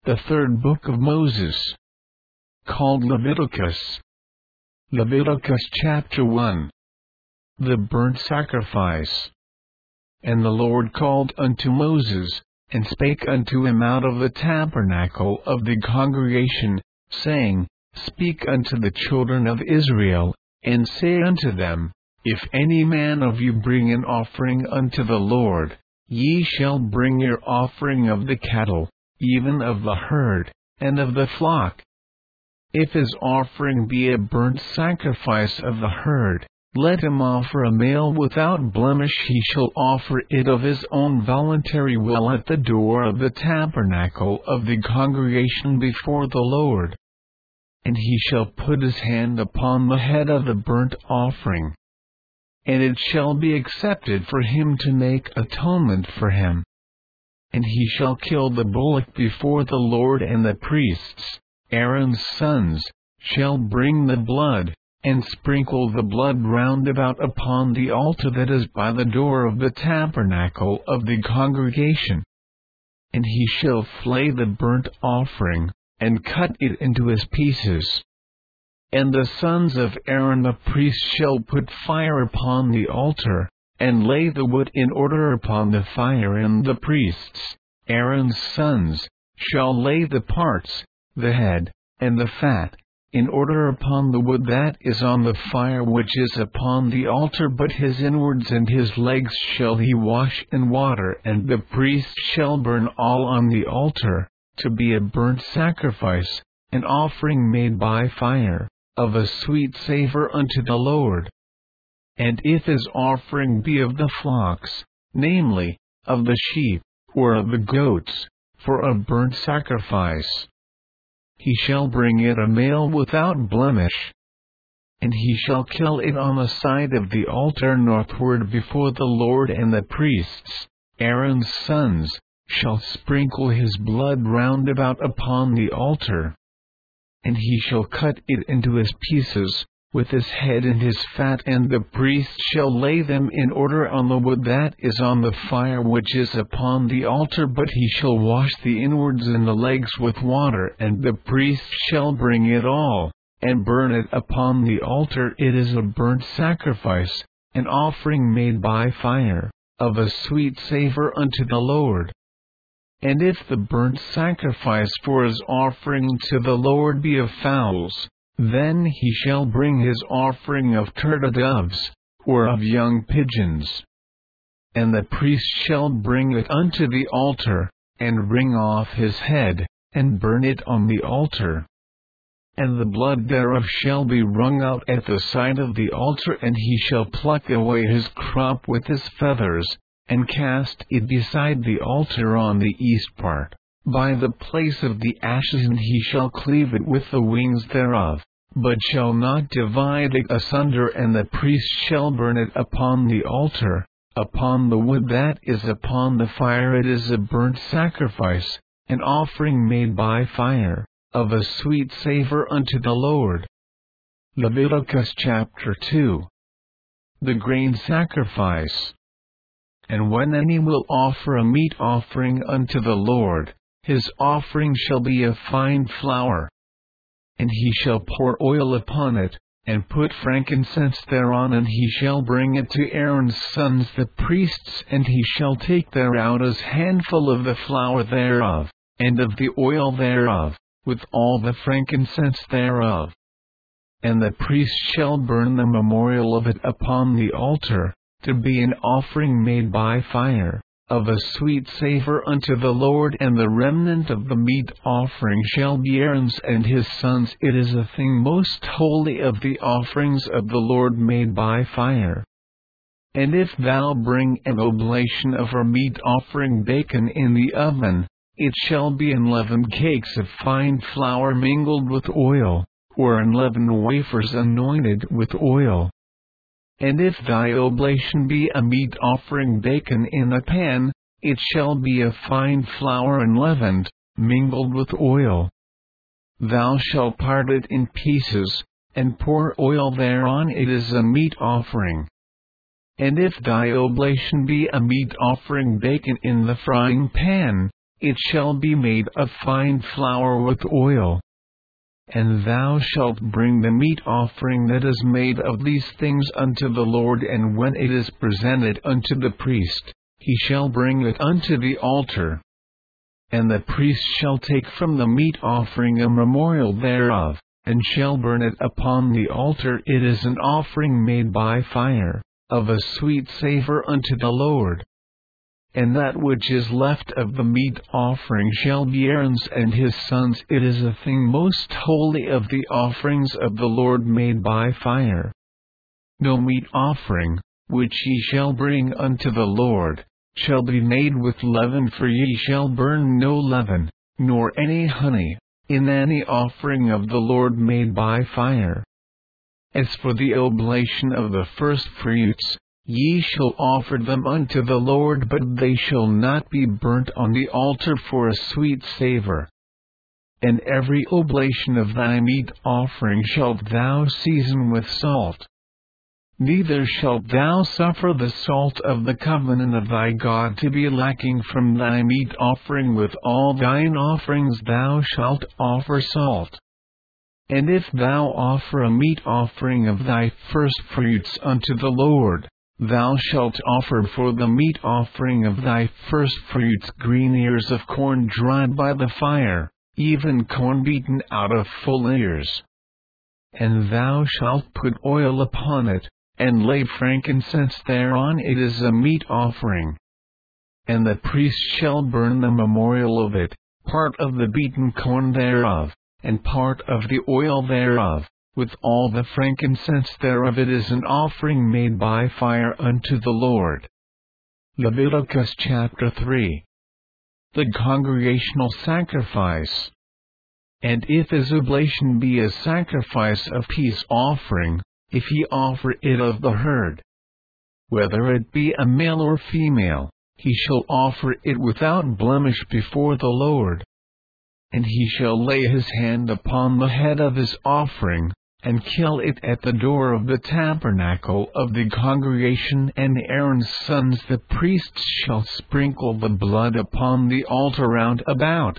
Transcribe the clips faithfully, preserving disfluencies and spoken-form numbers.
The third book of Moses, called Leviticus. Leviticus chapter one. The burnt sacrifice. And the Lord called unto Moses, and spake unto him out of the tabernacle of the congregation, saying, Speak unto the children of Israel, and say unto them, If any man of you bring an offering unto the Lord, ye shall bring your offering of the cattle, even of the herd, and of the flock. If his offering be a burnt sacrifice of the herd, let him offer a male without blemish. He shall offer it of his own voluntary will at the door of the tabernacle of the congregation before the Lord. And he shall put his hand upon the head of the burnt offering, and it shall be accepted for him to make atonement for him. And he shall kill the bullock before the Lord, and the priests, Aaron's sons, shall bring the blood, and sprinkle the blood round about upon the altar that is by the door of the tabernacle of the congregation. And he shall flay the burnt offering, and cut it into his pieces. And the sons of Aaron the priest shall put fire upon the altar, and lay the wood in order upon the fire, and the priests, Aaron's sons, shall lay the parts, the head, and the fat, in order upon the wood that is on the fire which is upon the altar, but his inwards and his legs shall he wash in water, and the priest shall burn all on the altar, to be a burnt sacrifice, an offering made by fire, of a sweet savour unto the Lord. And if his offering be of the flocks, namely, of the sheep, or of the goats, for a burnt sacrifice, he shall bring it a male without blemish. And he shall kill it on the side of the altar northward before the Lord, and the priests, Aaron's sons, shall sprinkle his blood round about upon the altar. And he shall cut it into his pieces, with his head and his fat, and the priest shall lay them in order on the wood that is on the fire which is upon the altar, but he shall wash the inwards and the legs with water, and the priest shall bring it all, and burn it upon the altar. It is a burnt sacrifice, an offering made by fire, of a sweet savour unto the Lord. And if the burnt sacrifice for his offering to the Lord be of fowls, then he shall bring his offering of turtle-doves, or of young pigeons. And the priest shall bring it unto the altar, and wring off his head, and burn it on the altar. And the blood thereof shall be wrung out at the side of the altar, and he shall pluck away his crop with his feathers, and cast it beside the altar on the east part, by the place of the ashes, and he shall cleave it with the wings thereof, but shall not divide it asunder. And the priest shall burn it upon the altar, upon the wood that is upon the fire. It is a burnt sacrifice, an offering made by fire, of a sweet savour unto the Lord. Leviticus chapter two. The grain sacrifice. And when any will offer a meat offering unto the Lord, his offering shall be of fine flour. And he shall pour oil upon it, and put frankincense thereon, and he shall bring it to Aaron's sons the priests, and he shall take thereout a handful of the flour thereof, and of the oil thereof, with all the frankincense thereof. And the priest shall burn the memorial of it upon the altar, to be an offering made by fire, of a sweet savour unto the Lord. And the remnant of the meat offering shall be Aaron's and his sons. It is a thing most holy of the offerings of the Lord made by fire. And if thou bring an oblation of a meat offering baken in the oven, it shall be unleavened cakes of fine flour mingled with oil, or unleavened wafers anointed with oil. And if thy oblation be a meat offering baken in a pan, it shall be of fine flour unleavened, mingled with oil. Thou shalt part it in pieces, and pour oil thereon. It is a meat offering. And if thy oblation be a meat offering baken in the frying pan, it shall be made of fine flour with oil. And thou shalt bring the meat offering that is made of these things unto the Lord, and when it is presented unto the priest, he shall bring it unto the altar. And the priest shall take from the meat offering a memorial thereof, and shall burn it upon the altar. It is an offering made by fire, of a sweet savour unto the Lord. And that which is left of the meat offering shall be Aaron's and his sons. It is a thing most holy of the offerings of the Lord made by fire. No meat offering, which ye shall bring unto the Lord, shall be made with leaven, for ye shall burn no leaven, nor any honey, in any offering of the Lord made by fire. As for the oblation of the firstfruits, ye shall offer them unto the Lord, but they shall not be burnt on the altar for a sweet savour. And every oblation of thy meat offering shalt thou season with salt. Neither shalt thou suffer the salt of the covenant of thy God to be lacking from thy meat offering. With all thine offerings thou shalt offer salt. And if thou offer a meat offering of thy firstfruits unto the Lord, thou shalt offer for the meat offering of thy firstfruits green ears of corn dried by the fire, even corn beaten out of full ears. And thou shalt put oil upon it, and lay frankincense thereon. It is a meat offering. And the priest shall burn the memorial of it, part of the beaten corn thereof, and part of the oil thereof, with all the frankincense thereof. It is an offering made by fire unto the Lord. Leviticus chapter three. The congregational sacrifice. And if his oblation be a sacrifice of peace offering, if he offer it of the herd, whether it be a male or female, he shall offer it without blemish before the Lord. And he shall lay his hand upon the head of his offering, and kill it at the door of the tabernacle of the congregation. And Aaron's sons the priests shall sprinkle the blood upon the altar round about.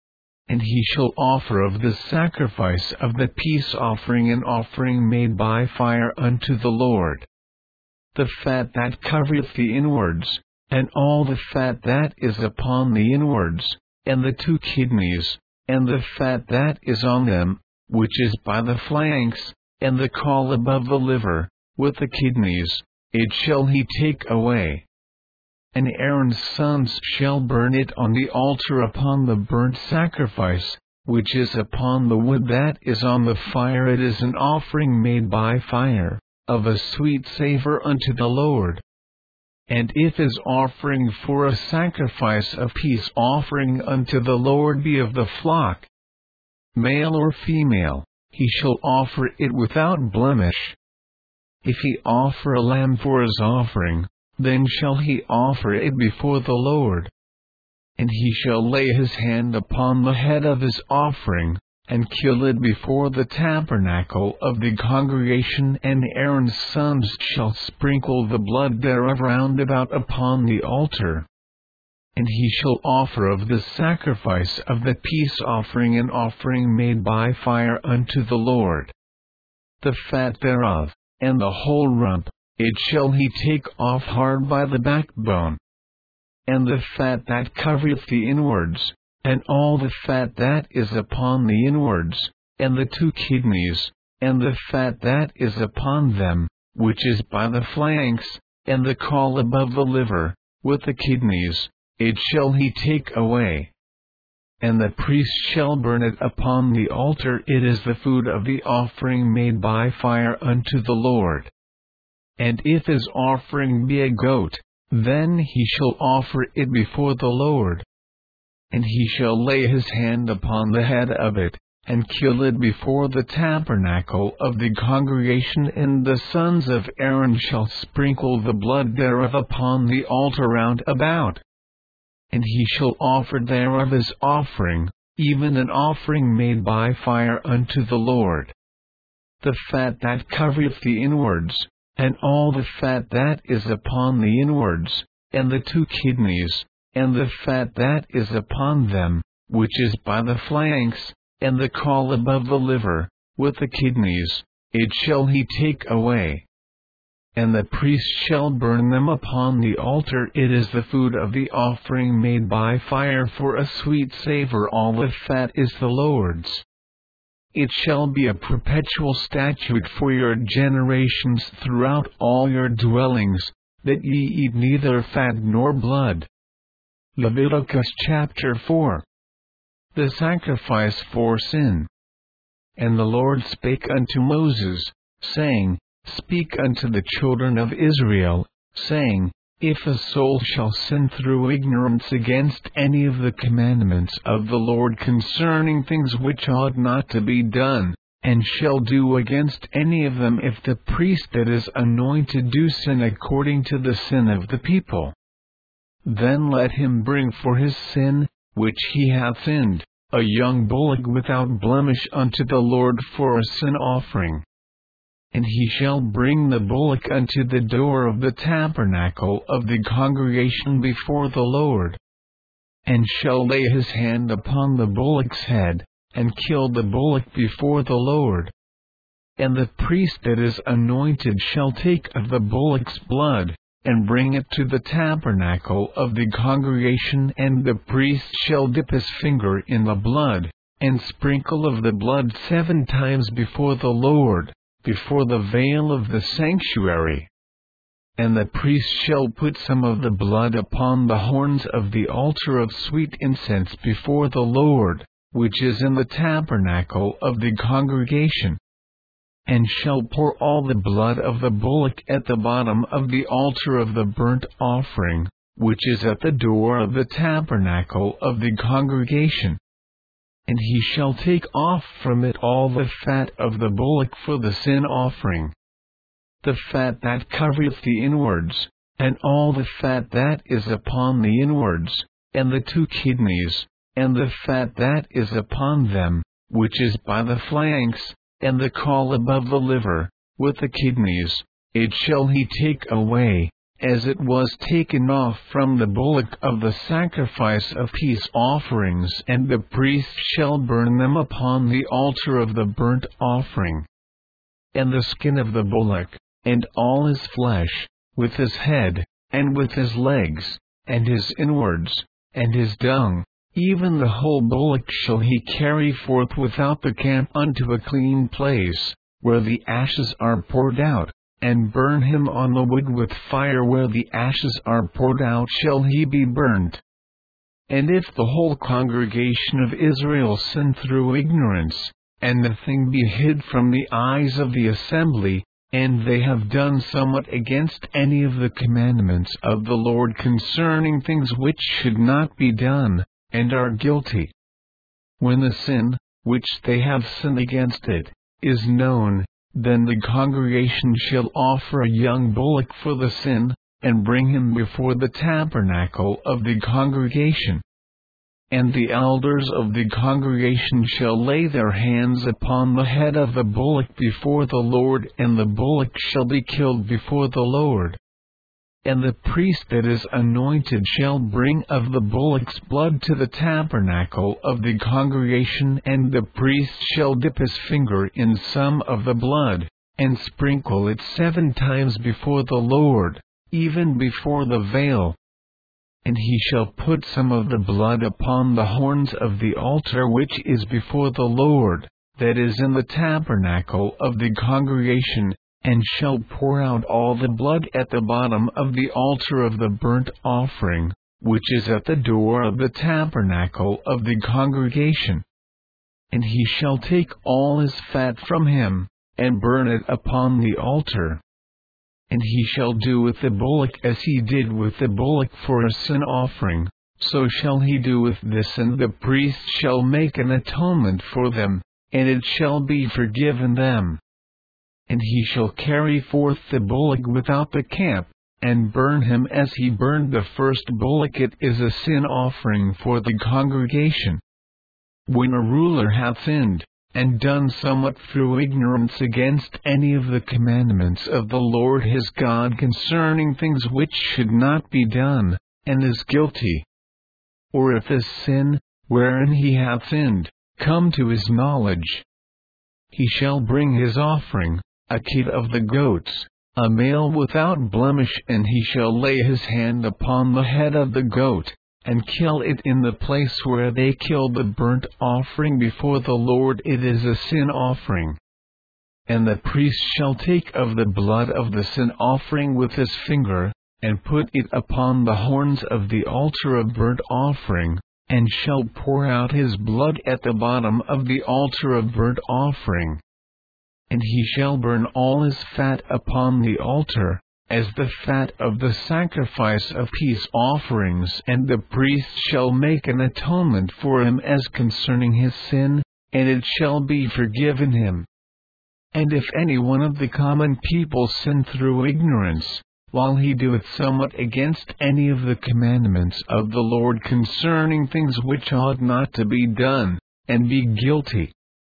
And he shall offer of the sacrifice of the peace offering an offering made by fire unto the Lord. The fat that covereth the inwards, and all the fat that is upon the inwards, and the two kidneys, and the fat that is on them, which is by the flanks, and the caul above the liver, with the kidneys, it shall he take away. And Aaron's sons shall burn it on the altar upon the burnt sacrifice, which is upon the wood that is on the fire. It is an offering made by fire, of a sweet savour unto the Lord. And if his offering for a sacrifice of peace offering unto the Lord be of the flock, male or female, he shall offer it without blemish. If he offer a lamb for his offering, then shall he offer it before the Lord. And he shall lay his hand upon the head of his offering, and kill it before the tabernacle of the congregation. And Aaron's sons shall sprinkle the blood thereof round about upon the altar. And he shall offer of the sacrifice of the peace offering an offering made by fire unto the Lord. The fat thereof, and the whole rump, it shall he take off hard by the backbone. And the fat that covereth the inwards, and all the fat that is upon the inwards, and the two kidneys, and the fat that is upon them, which is by the flanks, and the caul above the liver, with the kidneys, it shall he take away. And the priest shall burn it upon the altar. It is the food of the offering made by fire unto the Lord. And if his offering be a goat, then he shall offer it before the Lord. And he shall lay his hand upon the head of it, and kill it before the tabernacle of the congregation. And the sons of Aaron shall sprinkle the blood thereof upon the altar round about. And he shall offer thereof his offering, even an offering made by fire unto the Lord. The fat that covereth the inwards, and all the fat that is upon the inwards, and the two kidneys, and the fat that is upon them, which is by the flanks, and the caul above the liver, with the kidneys, it shall he take away. And the priest shall burn them upon the altar. It is the food of the offering made by fire for a sweet savor. All the fat is the Lord's. It shall be a perpetual statute for your generations throughout all your dwellings, that ye eat neither fat nor blood. Leviticus chapter four. The sacrifice for sin. And the Lord spake unto Moses, saying, Speak unto the children of Israel, saying, If a soul shall sin through ignorance against any of the commandments of the Lord concerning things which ought not to be done, and shall do against any of them, if the priest that is anointed do sin according to the sin of the people, then let him bring for his sin, which he hath sinned, a young bullock without blemish unto the Lord for a sin offering. And he shall bring the bullock unto the door of the tabernacle of the congregation before the Lord, and shall lay his hand upon the bullock's head, and kill the bullock before the Lord. And the priest that is anointed shall take of the bullock's blood, and bring it to the tabernacle of the congregation, and the priest shall dip his finger in the blood, and sprinkle of the blood seven times before the Lord, before the veil of the sanctuary. And the priest shall put some of the blood upon the horns of the altar of sweet incense before the Lord, which is in the tabernacle of the congregation, and shall pour all the blood of the bullock at the bottom of the altar of the burnt offering, which is at the door of the tabernacle of the congregation. And he shall take off from it all the fat of the bullock for the sin offering, the fat that covereth the inwards, and all the fat that is upon the inwards, and the two kidneys, and the fat that is upon them, which is by the flanks, and the caul above the liver, with the kidneys, it shall he take away, as it was taken off from the bullock of the sacrifice of peace offerings, and the priest shall burn them upon the altar of the burnt offering. And the skin of the bullock, and all his flesh, with his head, and with his legs, and his inwards, and his dung, even the whole bullock shall he carry forth without the camp unto a clean place, where the ashes are poured out, and burn him on the wood with fire. Where the ashes are poured out shall he be burnt. And if the whole congregation of Israel sin through ignorance, and the thing be hid from the eyes of the assembly, and they have done somewhat against any of the commandments of the Lord concerning things which should not be done, and are guilty, when the sin, which they have sinned against it, is known, then the congregation shall offer a young bullock for the sin, and bring him before the tabernacle of the congregation. And the elders of the congregation shall lay their hands upon the head of the bullock before the Lord, and the bullock shall be killed before the Lord. And the priest that is anointed shall bring of the bullock's blood to the tabernacle of the congregation, and the priest shall dip his finger in some of the blood, and sprinkle it seven times before the Lord, even before the veil. And he shall put some of the blood upon the horns of the altar which is before the Lord, that is in the tabernacle of the congregation, and shall pour out all the blood at the bottom of the altar of the burnt offering, which is at the door of the tabernacle of the congregation. And he shall take all his fat from him, and burn it upon the altar. And he shall do with the bullock as he did with the bullock for a sin offering, so shall he do with this, and the priest shall make an atonement for them, and it shall be forgiven them. And he shall carry forth the bullock without the camp, and burn him as he burned the first bullock. It is a sin offering for the congregation. When a ruler hath sinned, and done somewhat through ignorance against any of the commandments of the Lord his God concerning things which should not be done, and is guilty, or if the sin, wherein he hath sinned, come to his knowledge, he shall bring his offering, a kid of the goats, a male without blemish, and he shall lay his hand upon the head of the goat, and kill it in the place where they kill the burnt offering before the Lord. It is a sin offering. And the priest shall take of the blood of the sin offering with his finger, and put it upon the horns of the altar of burnt offering, and shall pour out his blood at the bottom of the altar of burnt offering. And he shall burn all his fat upon the altar, as the fat of the sacrifice of peace offerings, and the priest shall make an atonement for him as concerning his sin, and it shall be forgiven him. And if any one of the common people sin through ignorance, while he doeth somewhat against any of the commandments of the Lord concerning things which ought not to be done, and be guilty,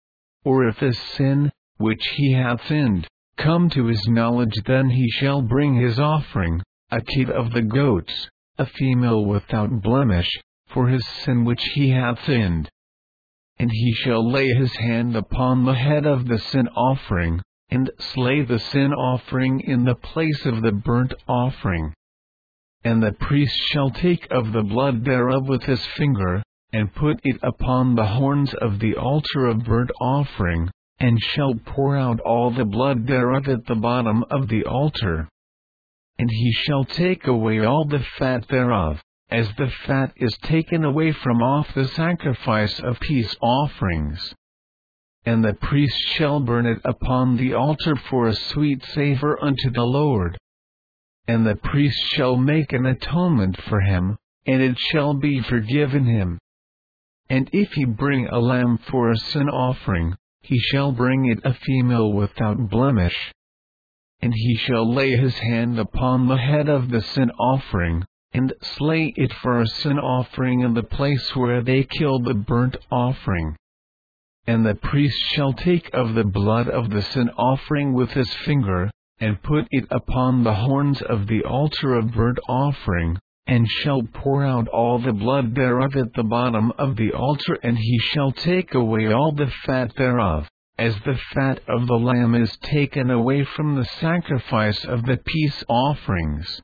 or if the sin, which he hath sinned, come to his knowledge, then he shall bring his offering, a kid of the goats, a female without blemish, for his sin which he hath sinned. And he shall lay his hand upon the head of the sin offering, and slay the sin offering in the place of the burnt offering. And the priest shall take of the blood thereof with his finger, and put it upon the horns of the altar of burnt offering, and shall pour out all the blood thereof at the bottom of the altar. And he shall take away all the fat thereof, as the fat is taken away from off the sacrifice of peace offerings. And the priest shall burn it upon the altar for a sweet savour unto the Lord. And the priest shall make an atonement for him, and it shall be forgiven him. And if he bring a lamb for a sin offering, he shall bring it a female without blemish. And he shall lay his hand upon the head of the sin offering, and slay it for a sin offering in the place where they kill the burnt offering. And the priest shall take of the blood of the sin offering with his finger, and put it upon the horns of the altar of burnt offering, and shall pour out all the blood thereof at the bottom of the altar, and he shall take away all the fat thereof, as the fat of the lamb is taken away from the sacrifice of the peace offerings.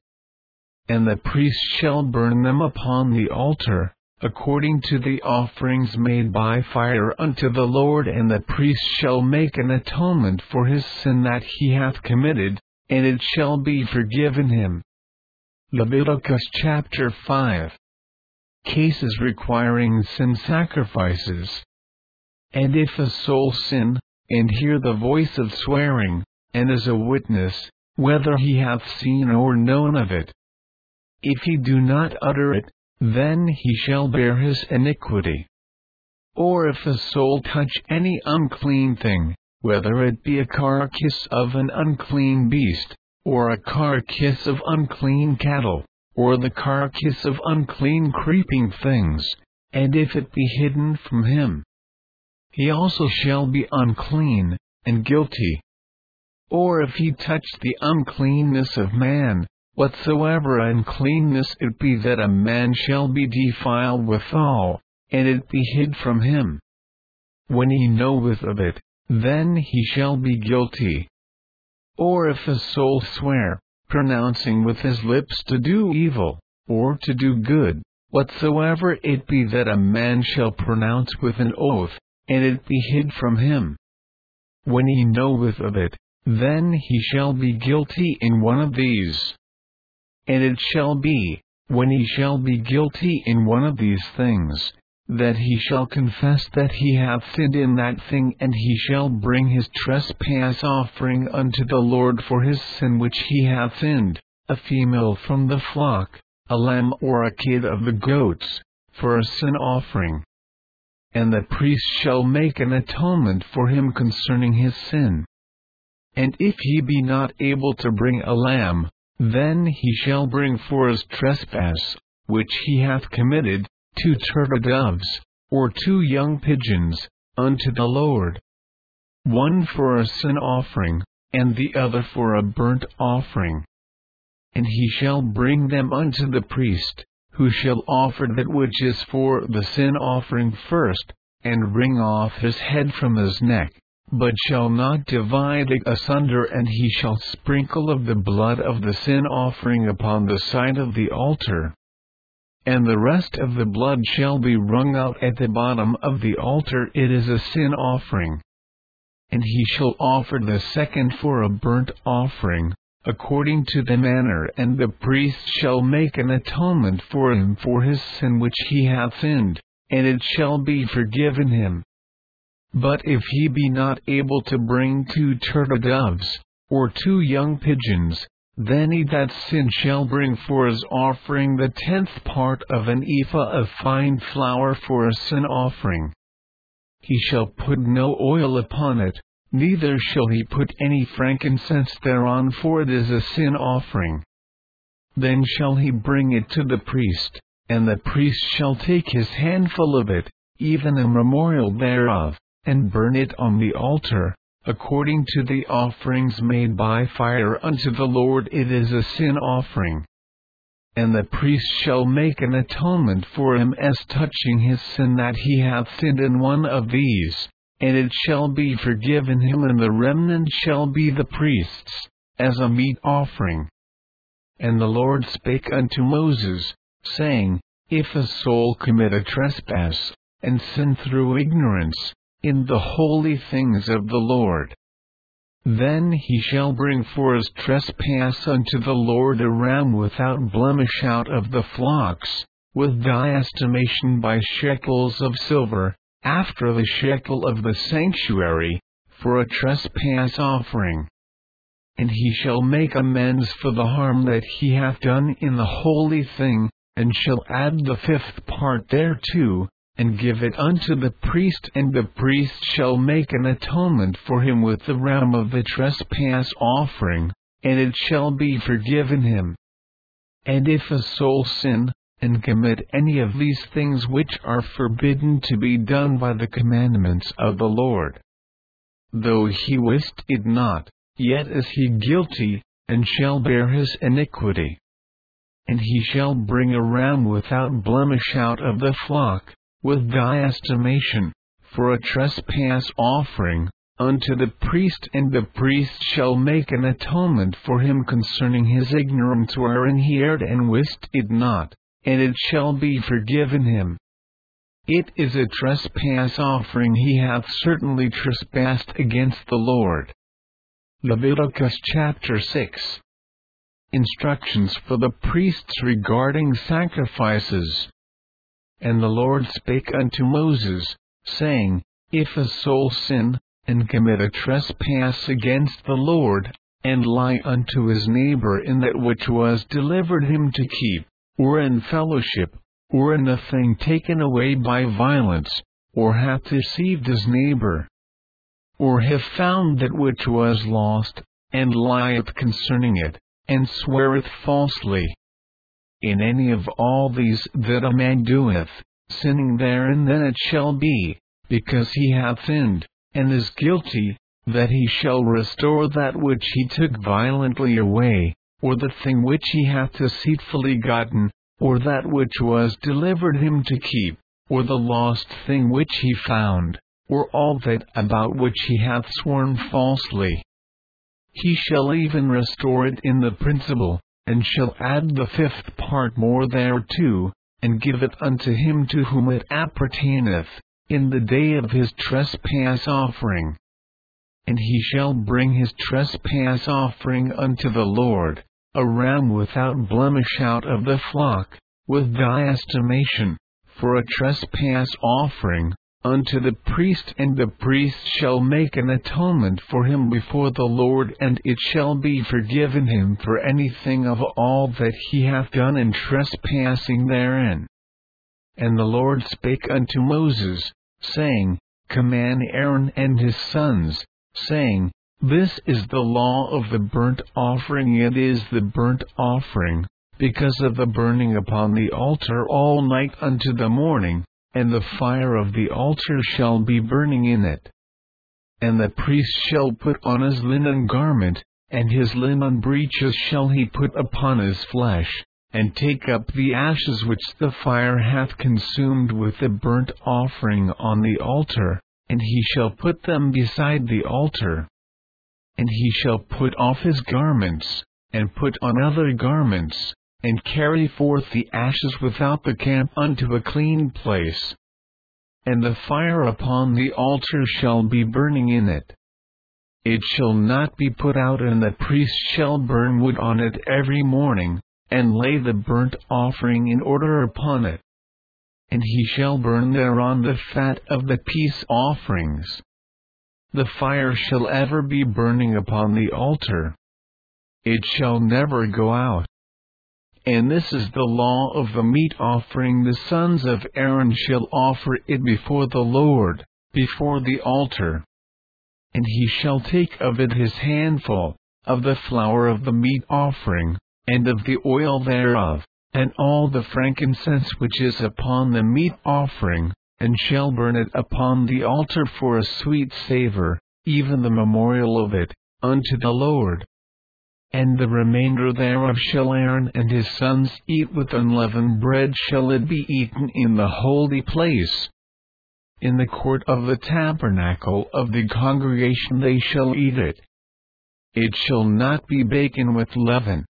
And the priest shall burn them upon the altar, according to the offerings made by fire unto the Lord. And the priest shall make an atonement for his sin that he hath committed, and it shall be forgiven him. Leviticus chapter five. Cases requiring sin sacrifices. And if a soul sin, and hear the voice of swearing, and is a witness, whether he hath seen or known of it, if he do not utter it, then he shall bear his iniquity. Or if a soul touch any unclean thing, whether it be a carcass of an unclean beast, or a carcass of unclean cattle, or the carcass of unclean creeping things, and if it be hidden from him, he also shall be unclean, and guilty. Or if he touch the uncleanness of man, whatsoever uncleanness it be that a man shall be defiled withal, and it be hid from him, when he knoweth of it, then he shall be guilty. Or if a soul swear, pronouncing with his lips to do evil, or to do good, whatsoever it be that a man shall pronounce with an oath, and it be hid from him, when he knoweth of it, then he shall be guilty in one of these. And it shall be, when he shall be guilty in one of these things, that he shall confess that he hath sinned in that thing, and he shall bring his trespass offering unto the Lord for his sin which he hath sinned, a female from the flock, a lamb or a kid of the goats, for a sin offering. And the priest shall make an atonement for him concerning his sin. And if he be not able to bring a lamb, then he shall bring for his trespass, which he hath committed, two turtle doves, or two young pigeons, unto the Lord, one for a sin offering, and the other for a burnt offering. And he shall bring them unto the priest, who shall offer that which is for the sin offering first, and wring off his head from his neck, but shall not divide it asunder, and he shall sprinkle of the blood of the sin offering upon the side of the altar. And the rest of the blood shall be wrung out at the bottom of the altar, it is a sin offering. And he shall offer the second for a burnt offering, according to the manner, and the priest shall make an atonement for him for his sin which he hath sinned, and it shall be forgiven him. But if he be not able to bring two turtle doves, or two young pigeons, then he that sinned shall bring for his offering the tenth part of an ephah of fine flour for a sin offering. He shall put no oil upon it, neither shall he put any frankincense thereon, for it is a sin offering. Then shall he bring it to the priest, and the priest shall take his handful of it, even a memorial thereof, and burn it on the altar, according to the offerings made by fire unto the Lord, it is a sin offering. And the priest shall make an atonement for him as touching his sin that he hath sinned in one of these, and it shall be forgiven him, and the remnant shall be the priest's, as a meat offering. And the Lord spake unto Moses, saying, If a soul commit a trespass, and sin through ignorance, in the holy things of the Lord, then he shall bring for his trespass unto the Lord a ram without blemish out of the flocks, with thy estimation by shekels of silver, after the shekel of the sanctuary, for a trespass offering. And he shall make amends for the harm that he hath done in the holy thing, and shall add the fifth part thereto, and give it unto the priest, and the priest shall make an atonement for him with the ram of the trespass offering, and it shall be forgiven him. And if a soul sin, and commit any of these things which are forbidden to be done by the commandments of the Lord, though he wist it not, yet is he guilty, and shall bear his iniquity. And he shall bring a ram without blemish out of the flock, with thy estimation, for a trespass offering, unto the priest, and the priest shall make an atonement for him concerning his ignorance wherein he erred and wist it not, and it shall be forgiven him. It is a trespass offering, he hath certainly trespassed against the Lord. Leviticus chapter six. Instructions for the priests regarding sacrifices. And the Lord spake unto Moses, saying, If a soul sin, and commit a trespass against the Lord, and lie unto his neighbor in that which was delivered him to keep, or in fellowship, or in a thing taken away by violence, or hath deceived his neighbor, or have found that which was lost, and lieth concerning it, and sweareth falsely, in any of all these that a man doeth, sinning therein, then it shall be, because he hath sinned, and is guilty, that he shall restore that which he took violently away, or the thing which he hath deceitfully gotten, or that which was delivered him to keep, or the lost thing which he found, or all that about which he hath sworn falsely. He shall even restore it in the principal, and shall add the fifth part more thereto, and give it unto him to whom it appertaineth, in the day of his trespass offering. And he shall bring his trespass offering unto the Lord, a ram without blemish out of the flock, with thy estimation, for a trespass offering, unto the priest, and the priest shall make an atonement for him before the Lord, and it shall be forgiven him for anything of all that he hath done in trespassing therein. And the Lord spake unto Moses, saying, Command Aaron and his sons, saying, This is the law of the burnt offering, it is the burnt offering, because of the burning upon the altar all night unto the morning, and the fire of the altar shall be burning in it. And the priest shall put on his linen garment, and his linen breeches shall he put upon his flesh, and take up the ashes which the fire hath consumed with the burnt offering on the altar, and he shall put them beside the altar. And he shall put off his garments, and put on other garments, and carry forth the ashes without the camp unto a clean place. And the fire upon the altar shall be burning in it. It shall not be put out, and the priest shall burn wood on it every morning, and lay the burnt offering in order upon it. And he shall burn thereon the fat of the peace offerings. The fire shall ever be burning upon the altar. It shall never go out. And this is the law of the meat offering. The sons of Aaron shall offer it before the Lord, before the altar. And he shall take of it his handful, of the flour of the meat offering, and of the oil thereof, and all the frankincense which is upon the meat offering, and shall burn it upon the altar for a sweet savour, even the memorial of it, unto the Lord. And the remainder thereof shall Aaron and his sons eat with unleavened bread. Shall it be eaten in the holy place. In the court of the tabernacle of the congregation they shall eat it. It shall not be baken with leaven.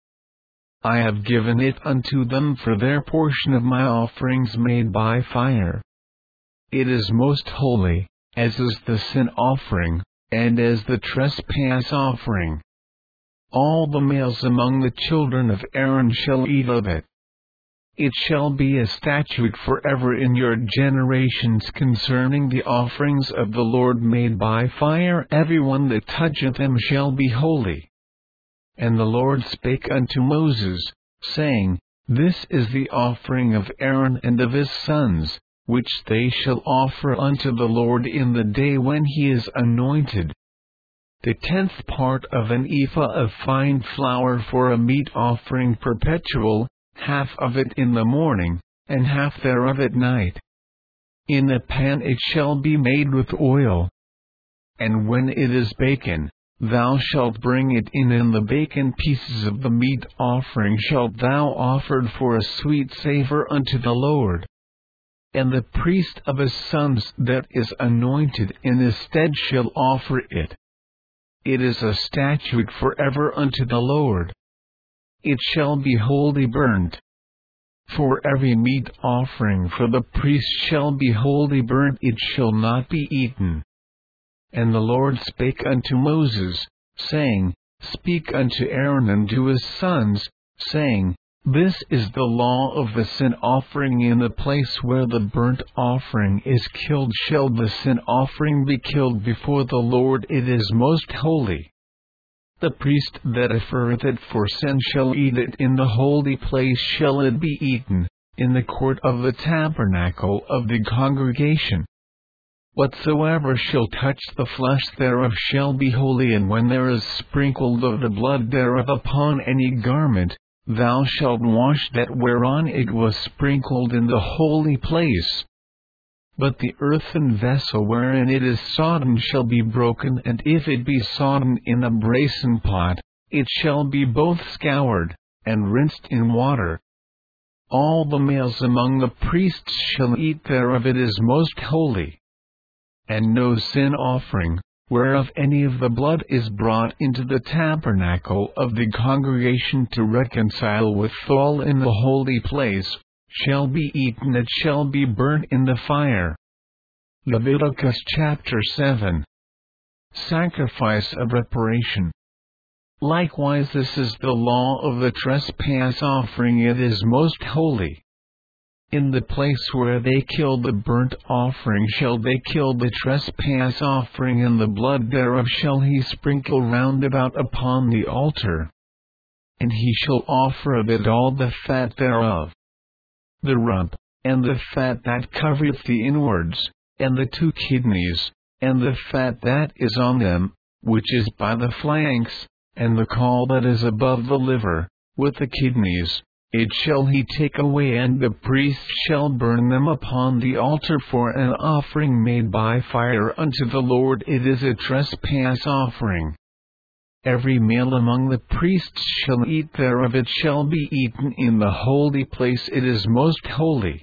I have given it unto them for their portion of my offerings made by fire. It is most holy, as is the sin offering, and as the trespass offering. All the males among the children of Aaron shall eat of it. It shall be a statute forever in your generations concerning the offerings of the Lord made by fire. Every one that toucheth them shall be holy. And the Lord spake unto Moses, saying, This is the offering of Aaron and of his sons, which they shall offer unto the Lord in the day when he is anointed. The tenth part of an ephah of fine flour for a meat offering perpetual, half of it in the morning, and half thereof at night. In the pan it shall be made with oil. And when it is baken, thou shalt bring it in, and the baken pieces of the meat offering shalt thou offer for a sweet savour unto the Lord. And the priest of his sons that is anointed in his stead shall offer it. It is a statute forever unto the Lord. It shall be wholly burnt. For every meat offering for the priest shall be wholly burnt, it shall not be eaten. And the Lord spake unto Moses, saying, Speak unto Aaron and to his sons, saying, This is the law of the sin offering. In the place where the burnt offering is killed shall the sin offering be killed before the Lord. It is most holy. The priest that offereth it for sin shall eat it. In the holy place shall it be eaten, in the court of the tabernacle of the congregation. Whatsoever shall touch the flesh thereof shall be holy. And when there is sprinkled of the blood thereof upon any garment, thou shalt wash that whereon it was sprinkled in the holy place. But the earthen vessel wherein it is sodden shall be broken, and if it be sodden in a brasen pot, it shall be both scoured, and rinsed in water. All the males among the priests shall eat thereof. It is most holy. And no sin offering, whereof any of the blood is brought into the tabernacle of the congregation to reconcile withal in the holy place, shall be eaten. It shall be burnt in the fire. Leviticus chapter seven. Sacrifice of reparation. Likewise this is the law of the trespass offering. It is most holy. In the place where they kill the burnt offering shall they kill the trespass offering, and the blood thereof shall he sprinkle round about upon the altar. And he shall offer of it all the fat thereof, the rump, and the fat that covereth the inwards, and the two kidneys, and the fat that is on them, which is by the flanks, and the caul that is above the liver, with the kidneys. It shall he take away, and the priest shall burn them upon the altar for an offering made by fire unto the Lord. It is a trespass offering. Every male among the priests shall eat thereof. It shall be eaten in the holy place. It is most holy.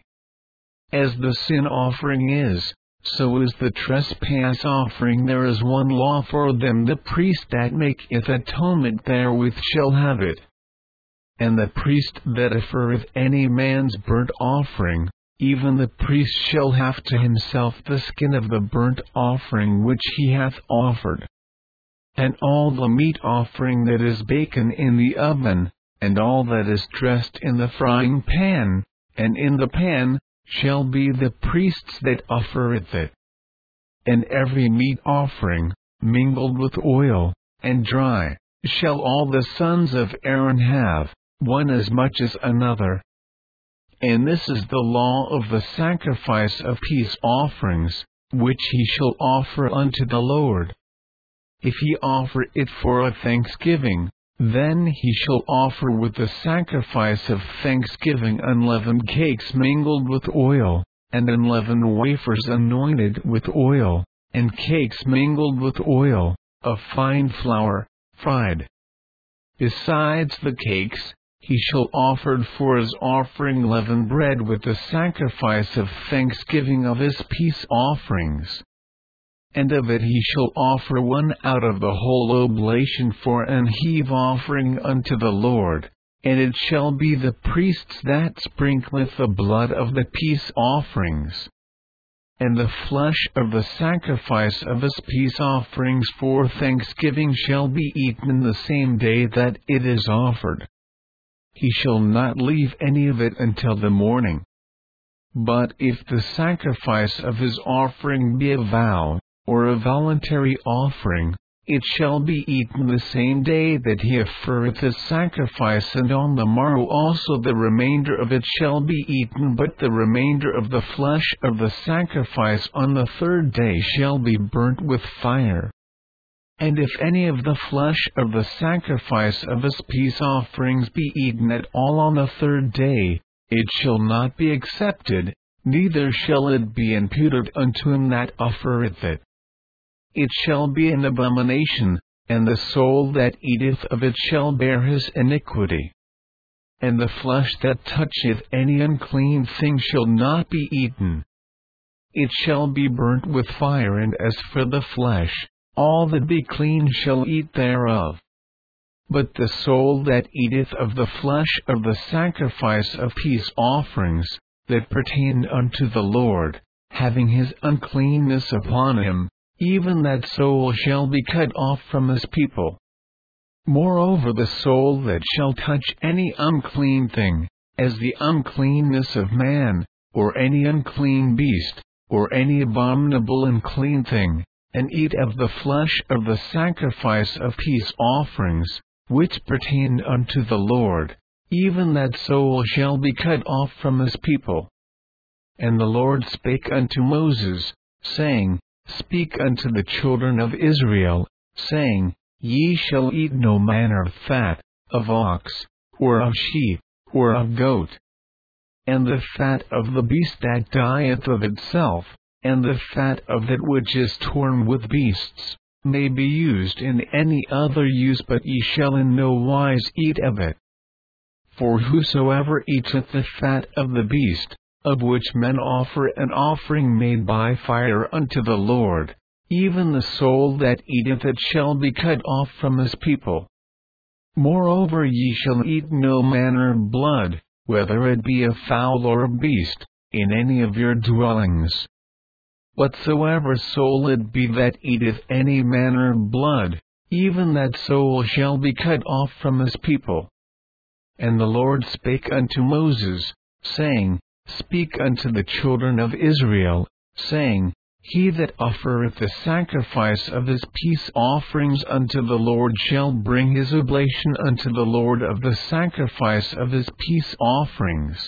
As the sin offering is, so is the trespass offering. There is one law for them. The priest that maketh atonement therewith shall have it. And the priest that offereth any man's burnt offering, even the priest shall have to himself the skin of the burnt offering which he hath offered. And all the meat offering that is baken in the oven, and all that is dressed in the frying pan, and in the pan, shall be the priest's that offereth it. And every meat offering, mingled with oil, and dry, shall all the sons of Aaron have, one as much as another. And this is the law of the sacrifice of peace offerings, which he shall offer unto the Lord. If he offer it for a thanksgiving, then he shall offer with the sacrifice of thanksgiving unleavened cakes mingled with oil, and unleavened wafers anointed with oil, and cakes mingled with oil, of fine flour, fried. Besides the cakes, he shall offer for his offering leavened bread with the sacrifice of thanksgiving of his peace offerings. And of it he shall offer one out of the whole oblation for an heave offering unto the Lord, and it shall be the priest's that sprinkleth the blood of the peace offerings. And the flesh of the sacrifice of his peace offerings for thanksgiving shall be eaten the same day that it is offered. He shall not leave any of it until the morning. But if the sacrifice of his offering be a vow, or a voluntary offering, it shall be eaten the same day that he offereth his sacrifice, and on the morrow also the remainder of it shall be eaten, but the remainder of the flesh of the sacrifice on the third day shall be burnt with fire. And if any of the flesh of the sacrifice of his peace offerings be eaten at all on the third day, it shall not be accepted, neither shall it be imputed unto him that offereth it. It shall be an abomination, and the soul that eateth of it shall bear his iniquity. And the flesh that toucheth any unclean thing shall not be eaten. It shall be burnt with fire. And as for the flesh, all that be clean shall eat thereof. But the soul that eateth of the flesh of the sacrifice of peace offerings, that pertain unto the Lord, having his uncleanness upon him, even that soul shall be cut off from his people. Moreover, the soul that shall touch any unclean thing, as the uncleanness of man, or any unclean beast, or any abominable unclean thing, and eat of the flesh of the sacrifice of peace offerings, which pertain unto the Lord, even that soul shall be cut off from his people. And the Lord spake unto Moses, saying, Speak unto the children of Israel, saying, Ye shall eat no manner of fat, of ox, or of sheep, or of goat. And the fat of the beast that dieth of itself, and the fat of that which is torn with beasts, may be used in any other use, but ye shall in no wise eat of it. For whosoever eateth the fat of the beast, of which men offer an offering made by fire unto the Lord, even the soul that eateth it shall be cut off from his people. Moreover, ye shall eat no manner of blood, whether it be a fowl or a beast, in any of your dwellings. Whatsoever soul it be that eateth any manner of blood, even that soul shall be cut off from his people. And the Lord spake unto Moses, saying, Speak unto the children of Israel, saying, He that offereth the sacrifice of his peace offerings unto the Lord shall bring his oblation unto the Lord of the sacrifice of his peace offerings.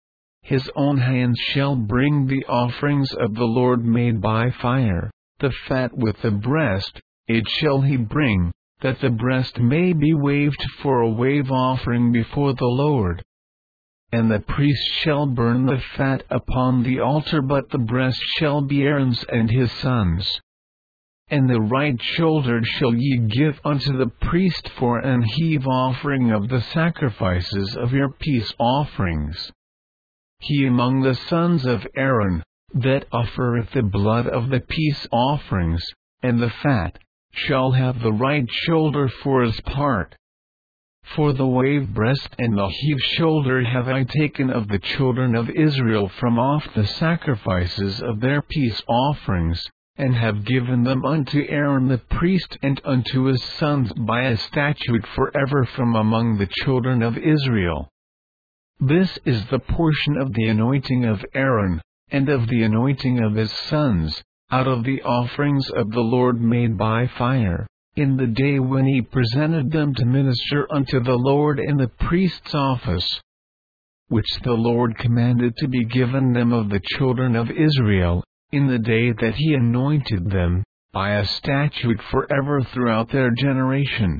His own hands shall bring the offerings of the Lord made by fire, the fat with the breast, it shall he bring, that the breast may be waved for a wave offering before the Lord. And the priest shall burn the fat upon the altar, but the breast shall be Aaron's and his sons. And the right shoulder shall ye give unto the priest for an heave offering of the sacrifices of your peace offerings. He among the sons of Aaron, that offereth the blood of the peace offerings, and the fat, shall have the right shoulder for his part. For the wave breast and the heave shoulder have I taken of the children of Israel from off the sacrifices of their peace offerings, and have given them unto Aaron the priest and unto his sons by a statute forever from among the children of Israel. This is the portion of the anointing of Aaron, and of the anointing of his sons, out of the offerings of the Lord made by fire, in the day when he presented them to minister unto the Lord in the priest's office, which the Lord commanded to be given them of the children of Israel, in the day that he anointed them, by a statute forever throughout their generations.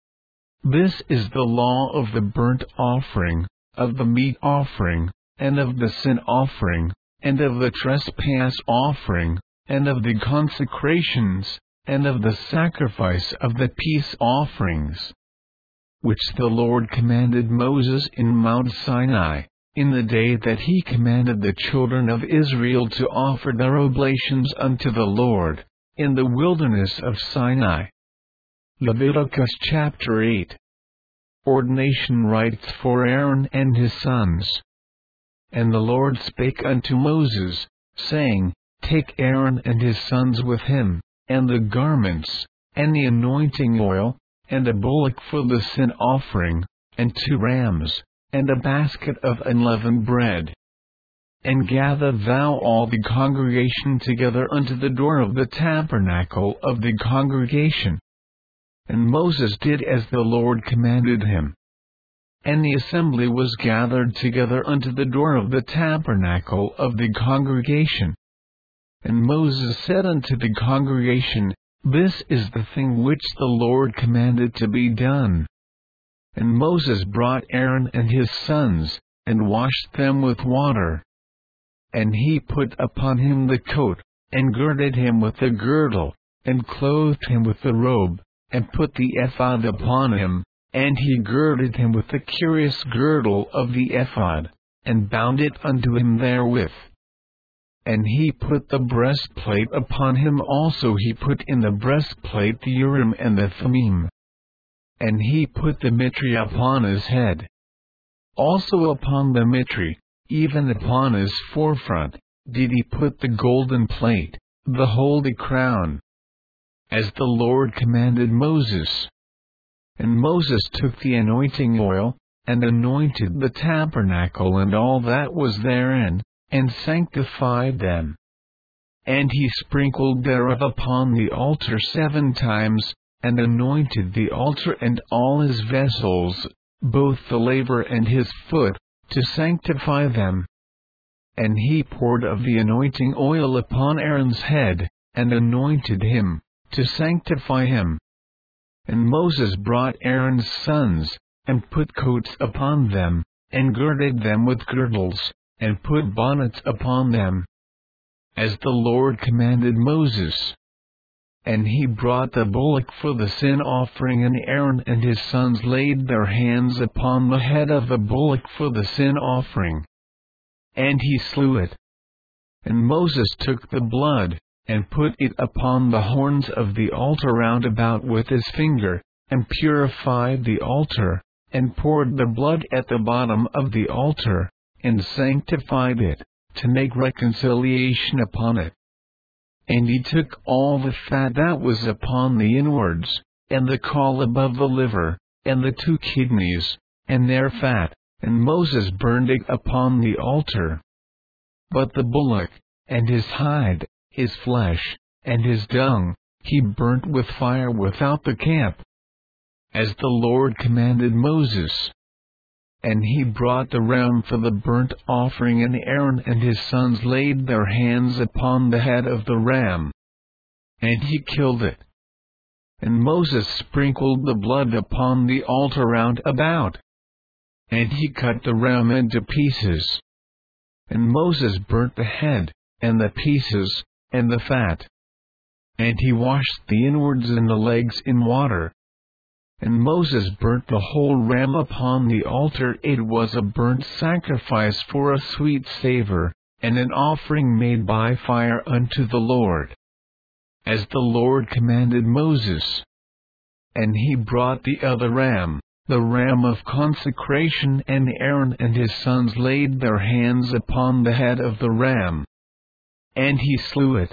This is the law of the burnt offering, of the meat offering, and of the sin offering, and of the trespass offering, and of the consecrations, and of the sacrifice of the peace offerings, which the Lord commanded Moses in Mount Sinai, in the day that he commanded the children of Israel to offer their oblations unto the Lord, in the wilderness of Sinai. Leviticus chapter eight. Ordination rites for Aaron and his sons. And the Lord spake unto Moses, saying, Take Aaron and his sons with him, and the garments, and the anointing oil, and a bullock for the sin offering, and two rams, and a basket of unleavened bread. And gather thou all the congregation together unto the door of the tabernacle of the congregation. And Moses did as the Lord commanded him. And the assembly was gathered together unto the door of the tabernacle of the congregation. And Moses said unto the congregation, This is the thing which the Lord commanded to be done. And Moses brought Aaron and his sons, and washed them with water. And he put upon him the coat, and girded him with the girdle, and clothed him with the robe, and put the ephod upon him, and he girded him with the curious girdle of the ephod, and bound it unto him therewith. And he put the breastplate upon him also he put in the breastplate the Urim and the Thummim. And he put the mitre upon his head. Also upon the mitre, even upon his forefront, did he put the golden plate, the holy crown, as the Lord commanded Moses. And Moses took the anointing oil, and anointed the tabernacle and all that was therein, and sanctified them. And he sprinkled thereof upon the altar seven times, and anointed the altar and all his vessels, both the laver and his foot, to sanctify them. And he poured of the anointing oil upon Aaron's head, and anointed him, to sanctify him. And Moses brought Aaron's sons, and put coats upon them, and girded them with girdles, and put bonnets upon them, as the Lord commanded Moses. And he brought the bullock for the sin offering, and Aaron and his sons laid their hands upon the head of the bullock for the sin offering. And he slew it. And Moses took the blood, and put it upon the horns of the altar round about with his finger, and purified the altar, and poured the blood at the bottom of the altar, and sanctified it, to make reconciliation upon it. And he took all the fat that was upon the inwards, and the caul above the liver, and the two kidneys, and their fat, and Moses burned it upon the altar. But the bullock, and his hide, his flesh, and his dung, he burnt with fire without the camp, as the Lord commanded Moses. And he brought the ram for the burnt offering, and Aaron and his sons laid their hands upon the head of the ram. And he killed it. And Moses sprinkled the blood upon the altar round about. And he cut the ram into pieces. And Moses burnt the head, and the pieces, and the fat. and he washed the inwards and the legs in water. And Moses burnt the whole ram upon the altar. It was a burnt sacrifice for a sweet savor, and an offering made by fire unto the Lord, as the Lord commanded Moses. And he brought the other ram, the ram of consecration, and Aaron and his sons laid their hands upon the head of the ram, and he slew it.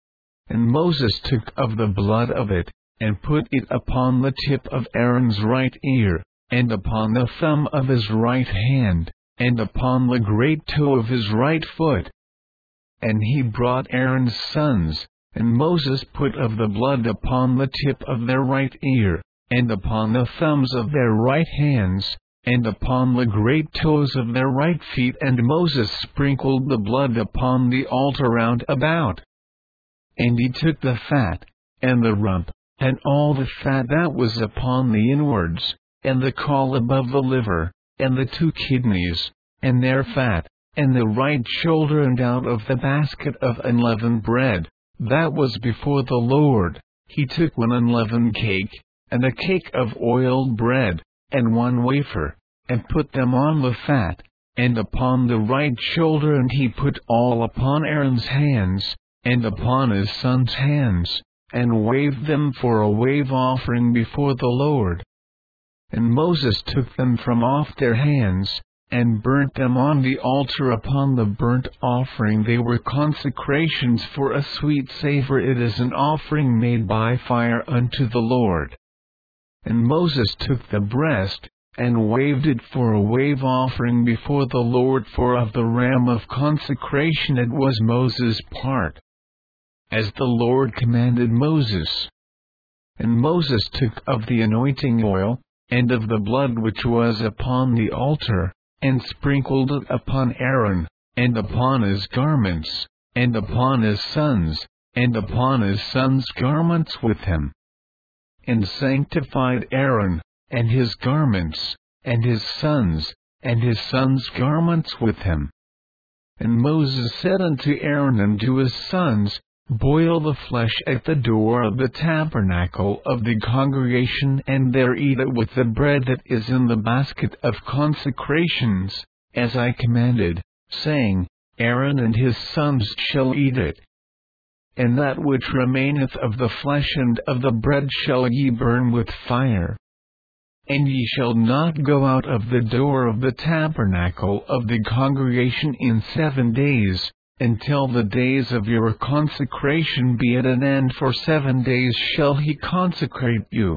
And Moses took of the blood of it, and put it upon the tip of Aaron's right ear, and upon the thumb of his right hand, and upon the great toe of his right foot. And he brought Aaron's sons, and Moses put of the blood upon the tip of their right ear, and upon the thumbs of their right hands, and upon the great toes of their right feet. And Moses sprinkled the blood upon the altar round about. And he took the fat, and the rump, and all the fat that was upon the inwards, and the caul above the liver, and the two kidneys, and their fat, and the right shoulder, and out of the basket of unleavened bread, that was before the Lord, he took one unleavened cake, and a cake of oiled bread, and one wafer, and put them on the fat, and upon the right shoulder. And he put all upon Aaron's hands, and upon his sons' hands, and waved them for a wave offering before the Lord. And Moses took them from off their hands, and burnt them on the altar upon the burnt offering. They were consecrations for a sweet savor. It is an offering made by fire unto the Lord. And Moses took the breast, and waved it for a wave offering before the Lord. For of the ram of consecration it was Moses' part, as the Lord commanded Moses. And Moses took of the anointing oil, and of the blood which was upon the altar, and sprinkled it upon Aaron, and upon his garments, and upon his sons, and upon his sons' garments with him. And sanctified Aaron, and his garments, and his sons, and his sons' garments with him. And Moses said unto Aaron and to his sons, Boil the flesh at the door of the tabernacle of the congregation, and there eat it with the bread that is in the basket of consecrations, as I commanded, saying, Aaron and his sons shall eat it. And that which remaineth of the flesh and of the bread shall ye burn with fire. And ye shall not go out of the door of the tabernacle of the congregation in seven days, until the days of your consecration be at an end. For seven days shall he consecrate you,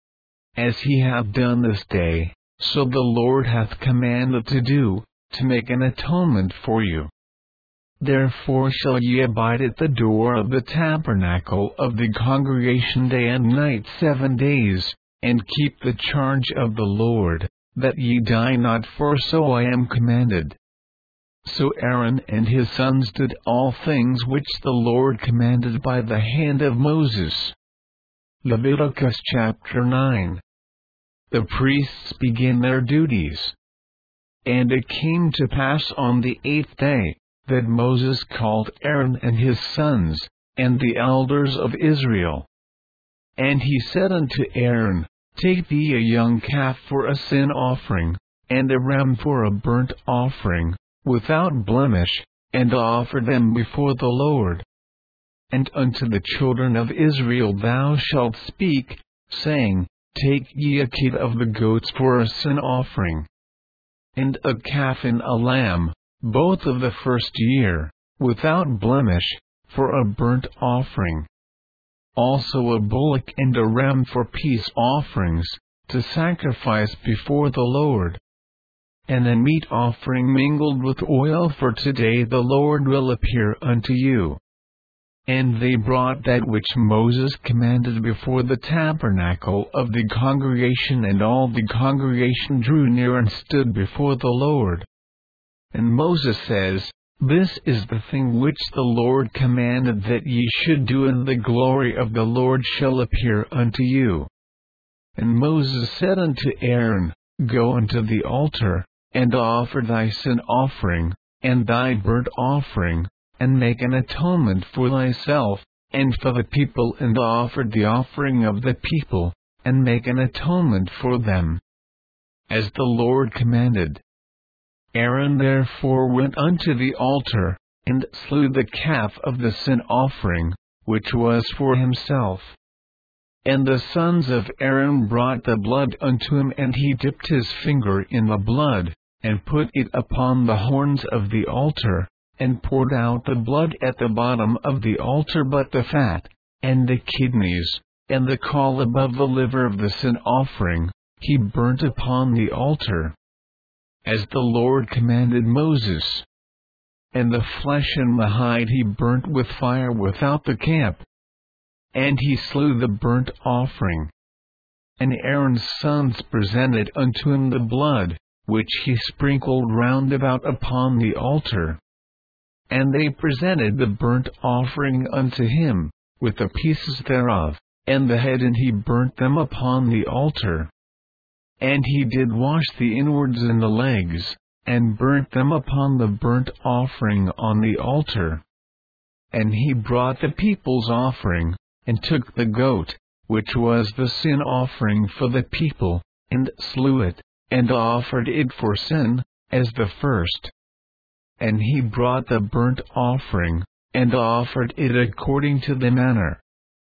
as he hath done this day, so the Lord hath commanded to do, to make an atonement for you. Therefore shall ye abide at the door of the tabernacle of the congregation day and night seven days, and keep the charge of the Lord, that ye die not, for so I am commanded. So Aaron and his sons did all things which the Lord commanded by the hand of Moses. Leviticus chapter nine. The priests begin their duties. And it came to pass on the eighth day, that Moses called Aaron and his sons, and the elders of Israel. And he said unto Aaron, Take thee a young calf for a sin offering, and a ram for a burnt offering, without blemish, and offer them before the Lord. And unto the children of Israel thou shalt speak, saying, Take ye a kid of the goats for a sin offering, and a calf and a lamb, both of the first year, without blemish, for a burnt offering. Also a bullock and a ram for peace offerings, to sacrifice before the Lord. And a meat offering mingled with oil, for today the Lord will appear unto you. And they brought that which Moses commanded before the tabernacle of the congregation, and all the congregation drew near and stood before the Lord. And Moses says, This is the thing which the Lord commanded that ye should do, and the glory of the Lord shall appear unto you. And Moses said unto Aaron, Go unto the altar, and offer thy sin offering, and thy burnt offering, and make an atonement for thyself, and for the people, and offered the offering of the people, and make an atonement for them, as the Lord commanded. Aaron therefore went unto the altar, and slew the calf of the sin offering, which was for himself. And the sons of Aaron brought the blood unto him, and he dipped his finger in the blood, and put it upon the horns of the altar, and poured out the blood at the bottom of the altar, but the fat, and the kidneys, and the caul above the liver of the sin offering, he burnt upon the altar, as the Lord commanded Moses. And the flesh and the hide he burnt with fire without the camp. And he slew the burnt offering. And Aaron's sons presented unto him the blood, which he sprinkled round about upon the altar. And they presented the burnt offering unto him, with the pieces thereof, and the head, and he burnt them upon the altar. And he did wash the inwards and the legs, and burnt them upon the burnt offering on the altar. And he brought the people's offering, and took the goat, which was the sin offering for the people, and slew it, and offered it for sin, as the first. And he brought the burnt offering, and offered it according to the manner.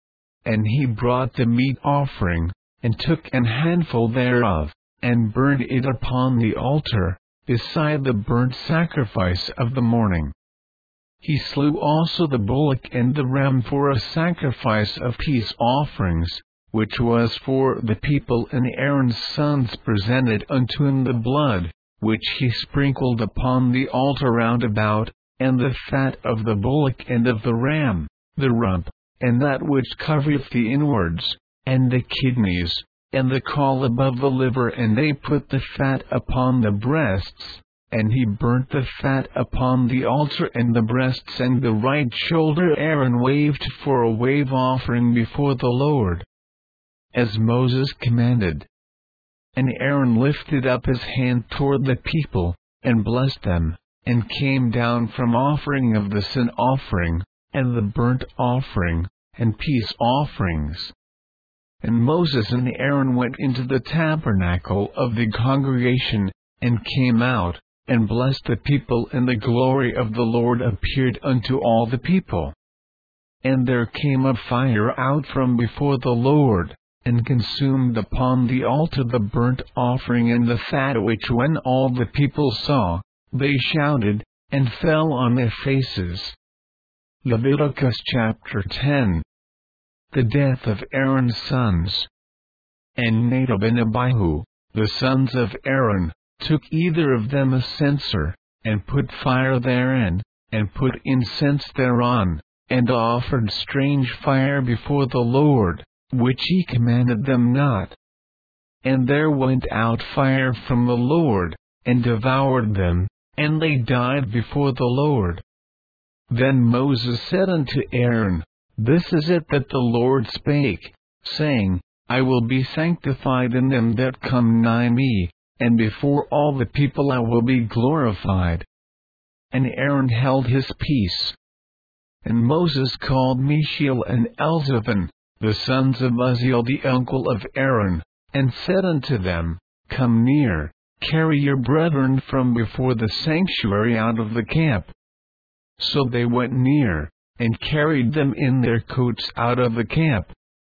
And he brought the meat offering, and took an handful thereof, and burned it upon the altar, beside the burnt sacrifice of the morning. He slew also the bullock and the ram for a sacrifice of peace offerings, which was for the people, and Aaron's sons presented unto him the blood, which he sprinkled upon the altar round about, and the fat of the bullock and of the ram, the rump, and that which covereth the inwards, and the kidneys, and the caul above the liver, and they put the fat upon the breasts, and he burnt the fat upon the altar, and the breasts and the right shoulder Aaron waved for a wave offering before the Lord, as Moses commanded. And Aaron lifted up his hand toward the people, and blessed them, and came down from offering of the sin offering, and the burnt offering, and peace offerings. And Moses and Aaron went into the tabernacle of the congregation, and came out, and blessed the people, and the glory of the Lord appeared unto all the people. And there came a fire out from before the Lord, and consumed upon the altar the burnt offering and the fat, which when all the people saw, they shouted, and fell on their faces. Leviticus chapter ten. The death of Aaron's sons. And Nadab and Abihu, the sons of Aaron, took either of them a censer, and put fire therein, and put incense thereon, and offered strange fire before the Lord, which he commanded them not. And there went out fire from the Lord, and devoured them, and they died before the Lord. Then Moses said unto Aaron, This is it that the Lord spake, saying, I will be sanctified in them that come nigh me, and before all the people I will be glorified. And Aaron held his peace. And Moses called Mishael and Elzaphan, the sons of Uzziel the uncle of Aaron, and said unto them, Come near, carry your brethren from before the sanctuary out of the camp. So they went near, and carried them in their coats out of the camp,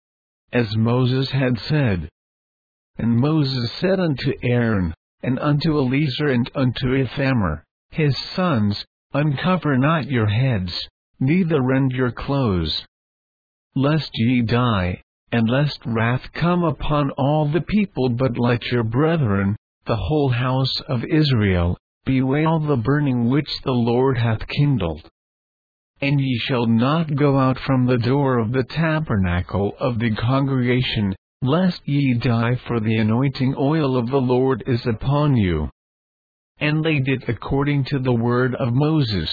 as Moses had said. And Moses said unto Aaron, and unto Eleazar, and unto Ithamar, his sons, Uncover not your heads, neither rend your clothes, lest ye die, and lest wrath come upon all the people, but let your brethren, the whole house of Israel, bewail the burning which the Lord hath kindled. And ye shall not go out from the door of the tabernacle of the congregation, lest ye die, for the anointing oil of the Lord is upon you. And they did according to the word of Moses.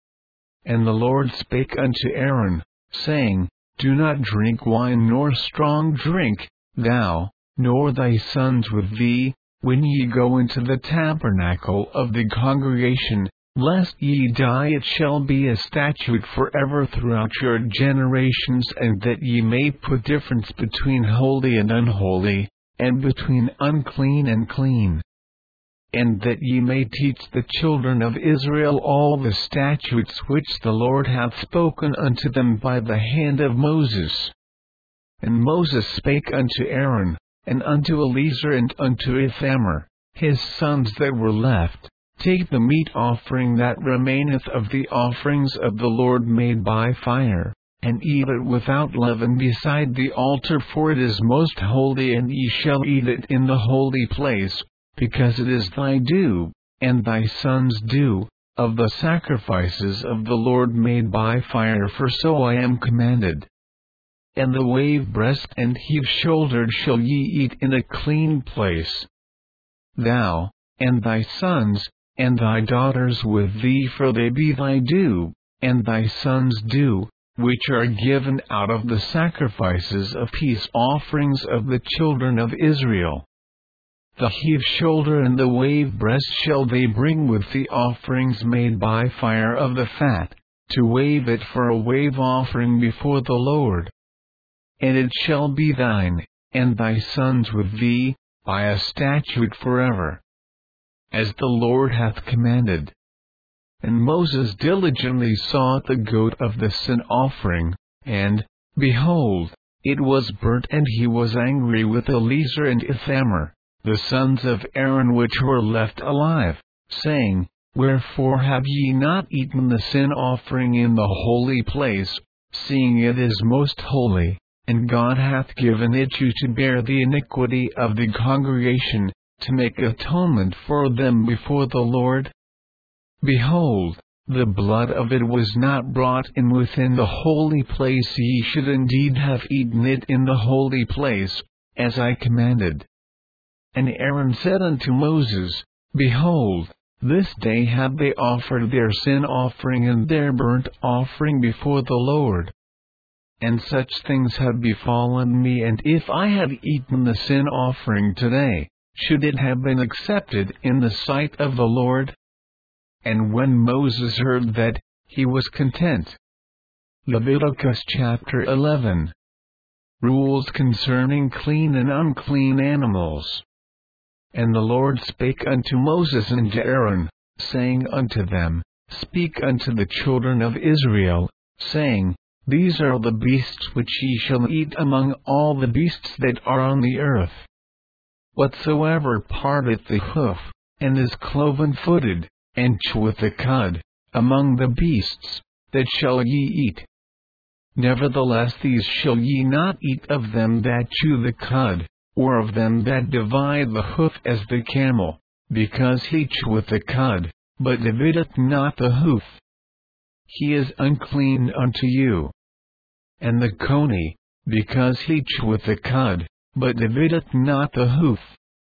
And the Lord spake unto Aaron, saying, Do not drink wine nor strong drink, thou, nor thy sons with thee, when ye go into the tabernacle of the congregation, Lest ye die, it shall be a statute forever throughout your generations, and that ye may put difference between holy and unholy, and between unclean and clean. And that ye may teach the children of Israel all the statutes which the Lord hath spoken unto them by the hand of Moses. And Moses spake unto Aaron, and unto Eleazar, and unto Ithamar, his sons that were left, Take the meat offering that remaineth of the offerings of the Lord made by fire, and eat it without leaven beside the altar, for it is most holy, and ye shall eat it in the holy place, because it is thy due, and thy sons' due, of the sacrifices of the Lord made by fire, for so I am commanded. And the wave breast and heave shouldered shall ye eat in a clean place. Thou, and thy sons, and thy daughters with thee, for they be thy due, and thy sons' due, which are given out of the sacrifices of peace offerings of the children of Israel. The heave shoulder and the wave breast shall they bring with the offerings made by fire of the fat, to wave it for a wave offering before the Lord. And it shall be thine, and thy sons with thee, by a statute forever, as the Lord hath commanded. And Moses diligently sought the goat of the sin offering, and, behold, it was burnt, and he was angry with Eleazar and Ithamar, the sons of Aaron which were left alive, saying, Wherefore have ye not eaten the sin offering in the holy place, seeing it is most holy, and God hath given it you to bear the iniquity of the congregation, to make atonement for them before the Lord? Behold, the blood of it was not brought in within the holy place. Ye should indeed have eaten it in the holy place, as I commanded. And Aaron said unto Moses, Behold, this day have they offered their sin offering and their burnt offering before the Lord. And such things have befallen me, and if I had eaten the sin offering today, should it have been accepted in the sight of the Lord? And when Moses heard that, he was content. Leviticus chapter eleven. Rules concerning clean and unclean animals. And the Lord spake unto Moses and to Aaron, saying unto them, Speak unto the children of Israel, saying, These are the beasts which ye shall eat among all the beasts that are on the earth. Whatsoever parteth the hoof, and is cloven-footed, and cheweth the cud, among the beasts, that shall ye eat. Nevertheless these shall ye not eat of them that chew the cud, or of them that divide the hoof as the camel, because he cheweth the cud, but divideth not the hoof. He is unclean unto you. And the coney, because he cheweth the cud, but divideth not the hoof.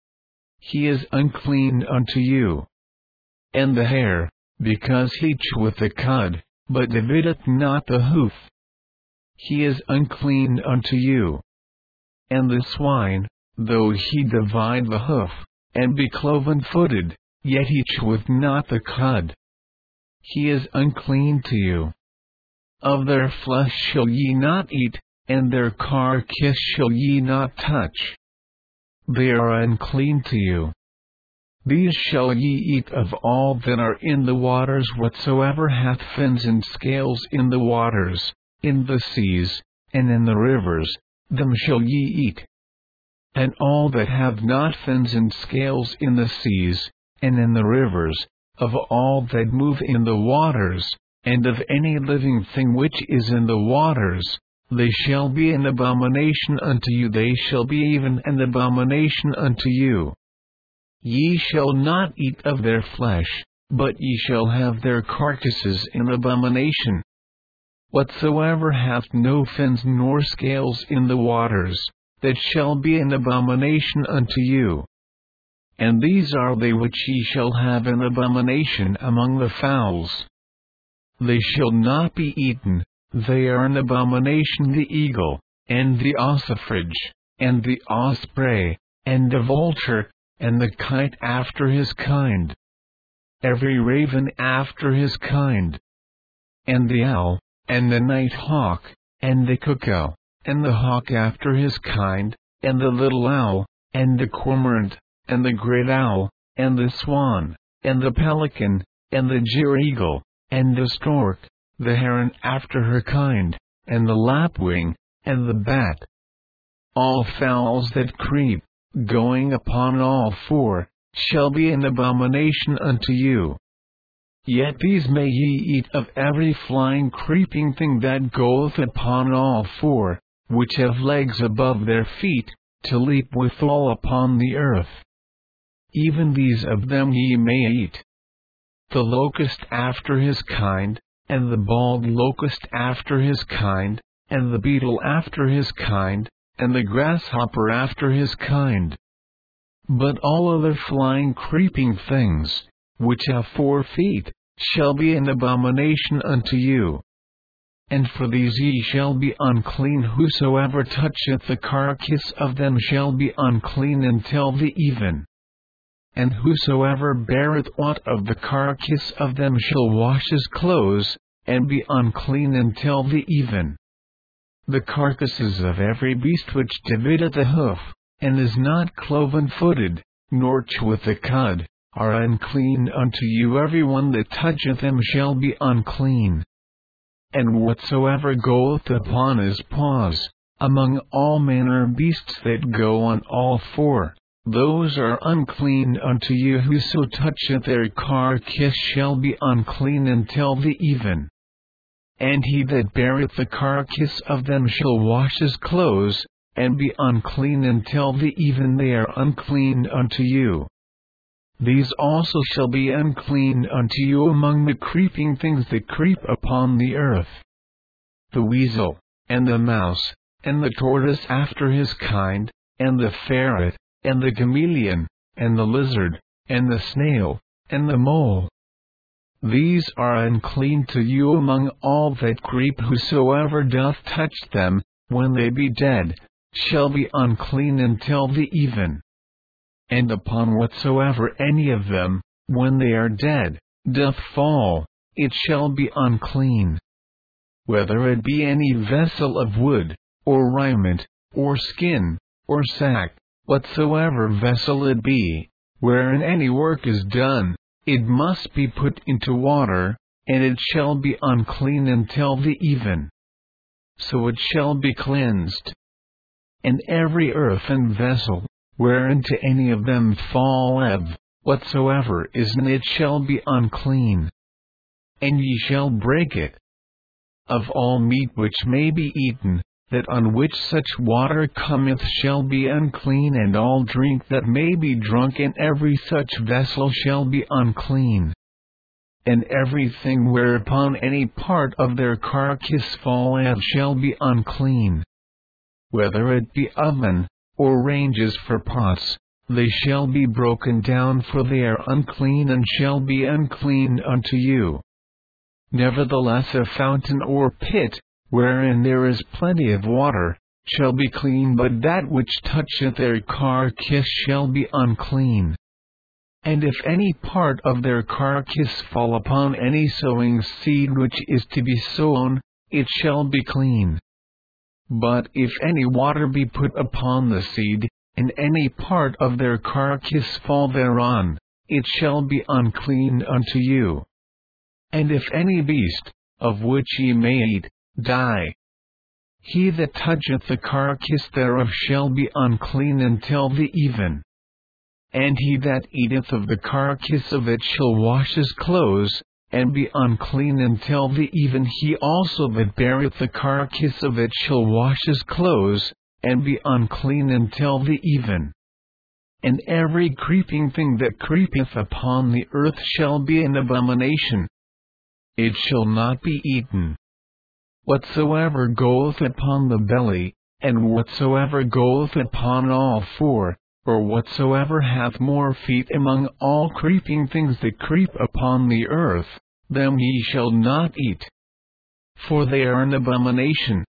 He is unclean unto you. And the hare, because he cheweth the cud, but divideth not the hoof. He is unclean unto you. And the swine, though he divide the hoof, and be cloven-footed, yet he cheweth not the cud. He is unclean to you. Of their flesh shall ye not eat, and their carcass shall ye not touch. They are unclean to you. These shall ye eat of all that are in the waters, whatsoever hath fins and scales in the waters, in the seas, and in the rivers, them shall ye eat. And all that have not fins and scales in the seas, and in the rivers, of all that move in the waters, and of any living thing which is in the waters, they shall be an abomination unto you, they shall be even an abomination unto you. Ye shall not eat of their flesh, but ye shall have their carcasses in abomination. Whatsoever hath no fins nor scales in the waters, that shall be an abomination unto you. And these are they which ye shall have an abomination among the fowls. They shall not be eaten, they are an abomination: the eagle, and the ossifrage, and the osprey, and the vulture, and the kite after his kind. every raven after his kind, and the owl, and the night hawk, and the cuckoo, and the hawk after his kind, and the little owl, and the cormorant, and the great owl, and the swan, and the pelican, and the ger-eagle, and the stork, the heron after her kind, and the lapwing, and the bat. All fowls that creep, going upon all four, shall be an abomination unto you. Yet these may ye eat of every flying creeping thing that goeth upon all four, which have legs above their feet, to leap withal upon the earth. Even these of them ye may eat. The locust after his kind, and the bald locust after his kind, and the beetle after his kind, and the grasshopper after his kind. But all other flying creeping things, which have four feet, shall be an abomination unto you. And for these ye shall be unclean. Whosoever toucheth the carcass of them shall be unclean until the even. And whosoever beareth aught of the carcass of them shall wash his clothes, and be unclean until the even. The carcasses of every beast which divideth a hoof, and is not cloven-footed, nor cheweth the cud, are unclean unto you. Every one that toucheth them shall be unclean. And whatsoever goeth upon his paws, among all manner of beasts that go on all four, those are unclean unto you. Whoso toucheth their carcass shall be unclean until the even. And he that beareth the carcass of them shall wash his clothes, and be unclean until the even. They are unclean unto you. These also shall be unclean unto you among the creeping things that creep upon the earth: the weasel, and the mouse, and the tortoise after his kind, and the ferret, and the chameleon, and the lizard, and the snail, and the mole. These are unclean to you among all that creep. Whosoever doth touch them, when they be dead, shall be unclean until the even. And upon whatsoever any of them, when they are dead, doth fall, it shall be unclean. Whether it be any vessel of wood, or raiment, or skin, or sack, whatsoever vessel it be, wherein any work is done, it must be put into water, and it shall be unclean until the even. So it shall be cleansed. And every earthen vessel, whereinto any of them falleth, whatsoever is in it shall be unclean. And ye shall break it. Of all meat which may be eaten, that on which such water cometh shall be unclean, and all drink that may be drunk in every such vessel shall be unclean. And everything whereupon any part of their carcass falleth shall be unclean. Whether it be oven, or ranges for pots, they shall be broken down, for they are unclean, and shall be unclean unto you. Nevertheless a fountain or pit, wherein there is plenty of water, shall be clean, but that which toucheth their carcass shall be unclean. And if any part of their carcass fall upon any sowing seed which is to be sown, it shall be clean. But if any water be put upon the seed, and any part of their carcass fall thereon, it shall be unclean unto you. And if any beast, of which ye may eat, die, he that toucheth the carcass thereof shall be unclean until the even. And he that eateth of the carcass of it shall wash his clothes, and be unclean until the even. He also that beareth the carcass of it shall wash his clothes, and be unclean until the even. And every creeping thing that creepeth upon the earth shall be an abomination. It shall not be eaten. Whatsoever goeth upon the belly, and whatsoever goeth upon all four, or whatsoever hath more feet among all creeping things that creep upon the earth, them ye shall not eat. For they are an abomination.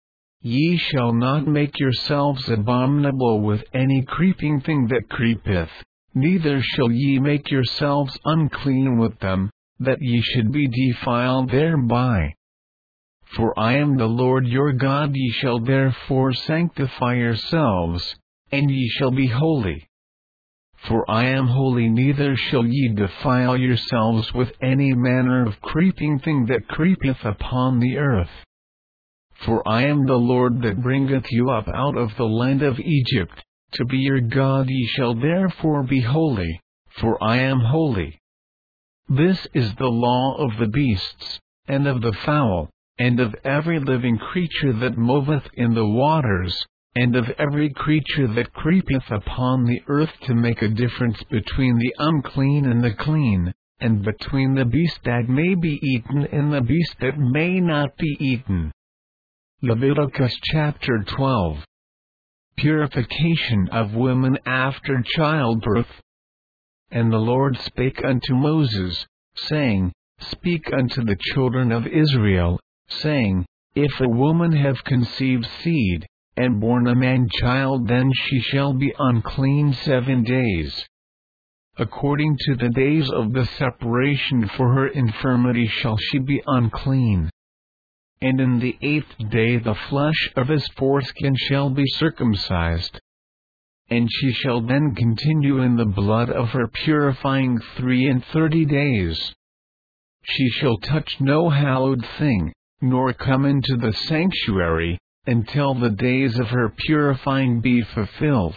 Ye shall not make yourselves abominable with any creeping thing that creepeth, neither shall ye make yourselves unclean with them, that ye should be defiled thereby. For I am the Lord your God. Ye shall therefore sanctify yourselves, and ye shall be holy. For I am holy, neither shall ye defile yourselves with any manner of creeping thing that creepeth upon the earth. For I am the Lord that bringeth you up out of the land of Egypt, to be your God. Ye shall therefore be holy, for I am holy. This is the law of the beasts, and of the fowl, and of every living creature that moveth in the waters, and of every creature that creepeth upon the earth, to make a difference between the unclean and the clean, and between the beast that may be eaten and the beast that may not be eaten. Leviticus chapter twelve. Purification of women after childbirth. And the Lord spake unto Moses, saying, Speak unto the children of Israel, saying, If a woman have conceived seed, and born a man-child, then she shall be unclean seven days. According to the days of the separation for her infirmity shall she be unclean. And in the eighth day the flesh of his foreskin shall be circumcised. And she shall then continue in the blood of her purifying three and thirty days. She shall touch no hallowed thing, nor come into the sanctuary, until the days of her purifying be fulfilled.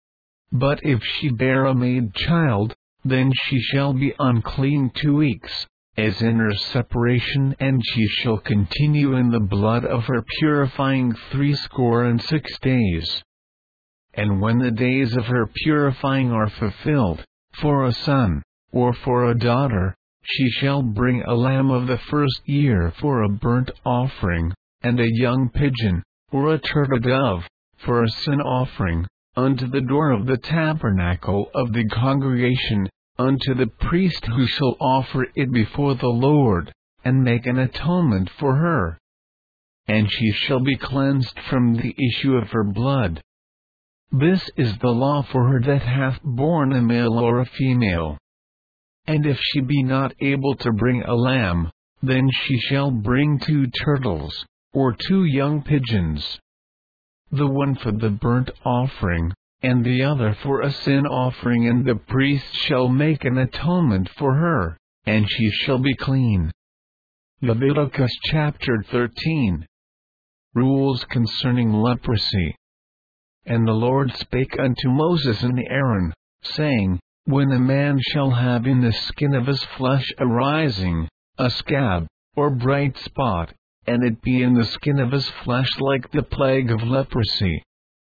But if she bear a made child, then she shall be unclean two weeks, as in her separation, and she shall continue in the blood of her purifying threescore and six days. And when the days of her purifying are fulfilled, for a son, or for a daughter, she shall bring a lamb of the first year for a burnt offering, and a young pigeon, or a turtle dove, for a sin offering, unto the door of the tabernacle of the congregation, unto the priest who shall offer it before the Lord, and make an atonement for her. And she shall be cleansed from the issue of her blood. This is the law for her that hath borne a male or a female. And if she be not able to bring a lamb, then she shall bring two turtles, or two young pigeons, the one for the burnt offering, and the other for a sin offering, and the priest shall make an atonement for her, and she shall be clean. Leviticus chapter thirteen. Rules concerning leprosy. And the Lord spake unto Moses and Aaron, saying, When a man shall have in the skin of his flesh a rising, a scab, or bright spot, and it be in the skin of his flesh like the plague of leprosy,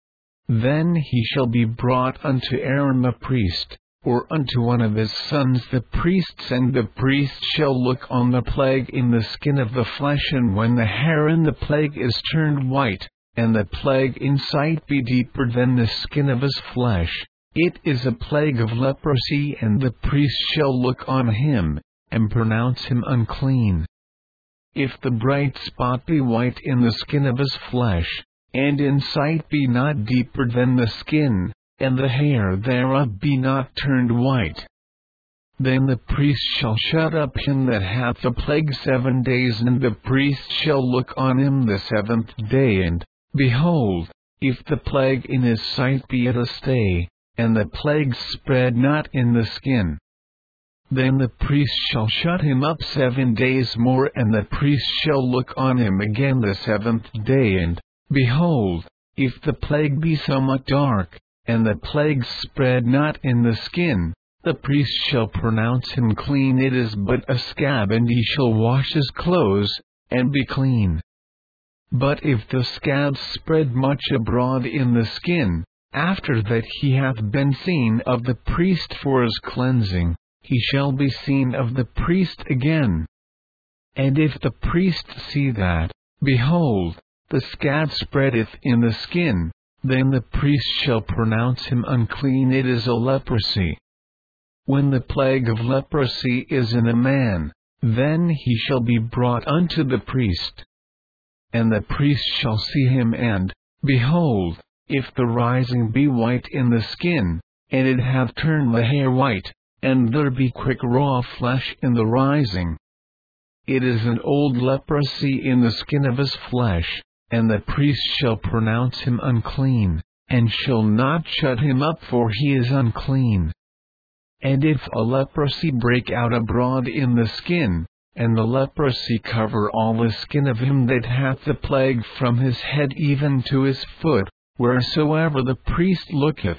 then he shall be brought unto Aaron the priest, or unto one of his sons the priests, and the priest shall look on the plague in the skin of the flesh, and when the hair in the plague is turned white, and the plague in sight be deeper than the skin of his flesh, it is a plague of leprosy, and the priest shall look on him, and pronounce him unclean. If the bright spot be white in the skin of his flesh, and in sight be not deeper than the skin, and the hair thereof be not turned white, then the priest shall shut up him that hath the plague seven days, and the priest shall look on him the seventh day, and, behold, if the plague in his sight be at a stay, and the plague spread not in the skin, then the priest shall shut him up seven days more, and the priest shall look on him again the seventh day, and, behold, if the plague be somewhat dark, and the plague spread not in the skin, the priest shall pronounce him clean. It is but a scab, and he shall wash his clothes, and be clean. But if the scab spread much abroad in the skin, after that he hath been seen of the priest for his cleansing, he shall be seen of the priest again. And if the priest see that, behold, the scab spreadeth in the skin, then the priest shall pronounce him unclean. It is a leprosy. When the plague of leprosy is in a man, then he shall be brought unto the priest. And the priest shall see him, and, behold, if the rising be white in the skin, and it hath turned the hair white, and there be quick raw flesh in the rising. It is an old leprosy in the skin of his flesh, and the priest shall pronounce him unclean, and shall not shut him up, for he is unclean. And if a leprosy break out abroad in the skin, and the leprosy cover all the skin of him that hath the plague from his head even to his foot, wheresoever the priest looketh,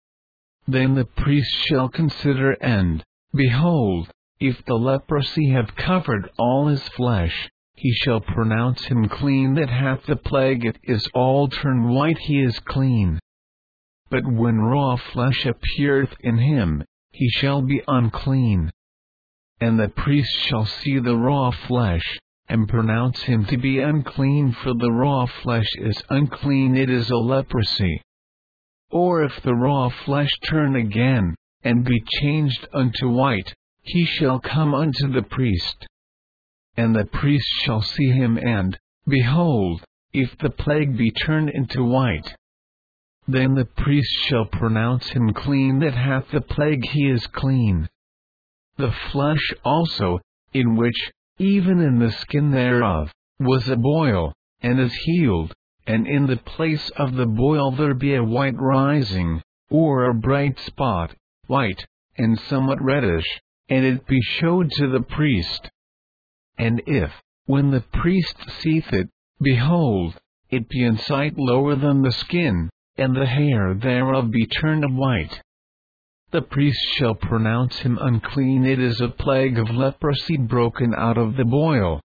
then the priest shall consider, and, behold, if the leprosy have covered all his flesh, he shall pronounce him clean that hath the plague. It is all turned white, he is clean. But when raw flesh appeareth in him, he shall be unclean. And the priest shall see the raw flesh, and pronounce him to be unclean, for the raw flesh is unclean, it is a leprosy. Or if the raw flesh turn again, and be changed unto white, he shall come unto the priest. And the priest shall see him, and, behold, if the plague be turned into white, then the priest shall pronounce him clean that hath the plague, he is clean. The flesh also, in which, even in the skin thereof, was a boil, and is healed, and in the place of the boil there be a white rising, or a bright spot, white, and somewhat reddish, and it be showed to the priest. And if, when the priest seeth it, behold, it be in sight lower than the skin, and the hair thereof be turned white, the priest shall pronounce him unclean, it is a plague of leprosy broken out of the boil.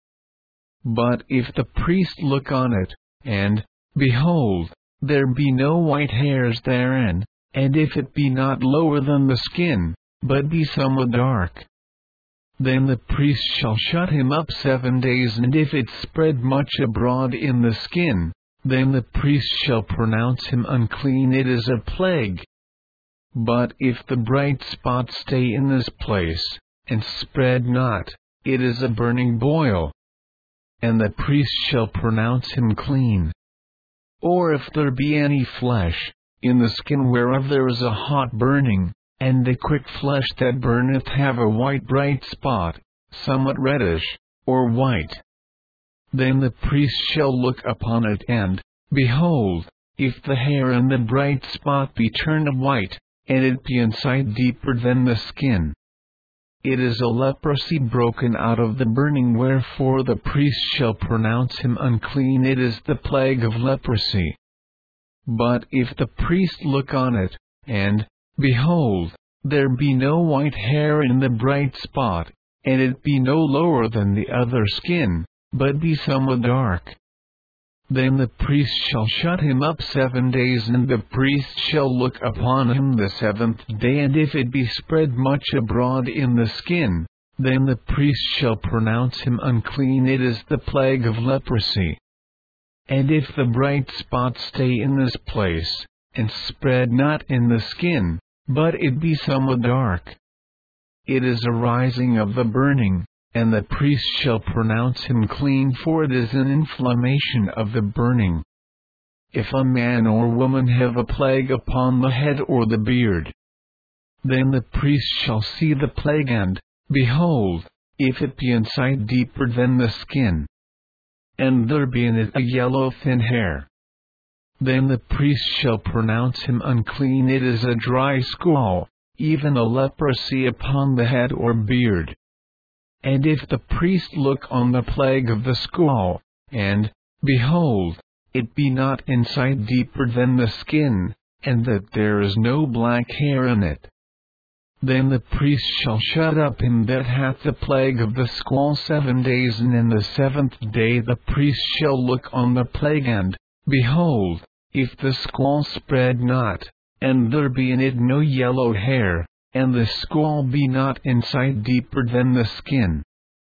But if the priest look on it, and, behold, there be no white hairs therein, and if it be not lower than the skin, but be somewhat dark, then the priest shall shut him up seven days, and if it spread much abroad in the skin, then the priest shall pronounce him unclean, it is a plague. But if the bright spot stay in this place, and spread not, it is a burning boil, and the priest shall pronounce him clean. Or if there be any flesh, in the skin whereof there is a hot burning, and the quick flesh that burneth have a white bright spot, somewhat reddish, or white, then the priest shall look upon it, and, behold, if the hair and the bright spot be turned white, and it be in sight deeper than the skin, it is a leprosy broken out of the burning, wherefore the priest shall pronounce him unclean, it is the plague of leprosy. But if the priest look on it, and, behold, there be no white hair in the bright spot, and it be no lower than the other skin, but be somewhat dark, then the priest shall shut him up seven days, and the priest shall look upon him the seventh day, and if it be spread much abroad in the skin, then the priest shall pronounce him unclean, it is the plague of leprosy. And if the bright spot stay in this place, and spread not in the skin, but it be somewhat dark, it is a rising of the burning, and the priest shall pronounce him clean, for it is an inflammation of the burning. If a man or woman have a plague upon the head or the beard, then the priest shall see the plague, and, behold, if it be in sight deeper than the skin, and there be in it a yellow thin hair, then the priest shall pronounce him unclean, it is a dry squall, even a leprosy upon the head or beard. And if the priest look on the plague of the squall, and, behold, it be not in sight deeper than the skin, and that there is no black hair in it, then the priest shall shut up him that hath the plague of the squall seven days, and in the seventh day the priest shall look on the plague, and, behold, if the squall spread not, and there be in it no yellow hair, and the squall be not in sight deeper than the skin,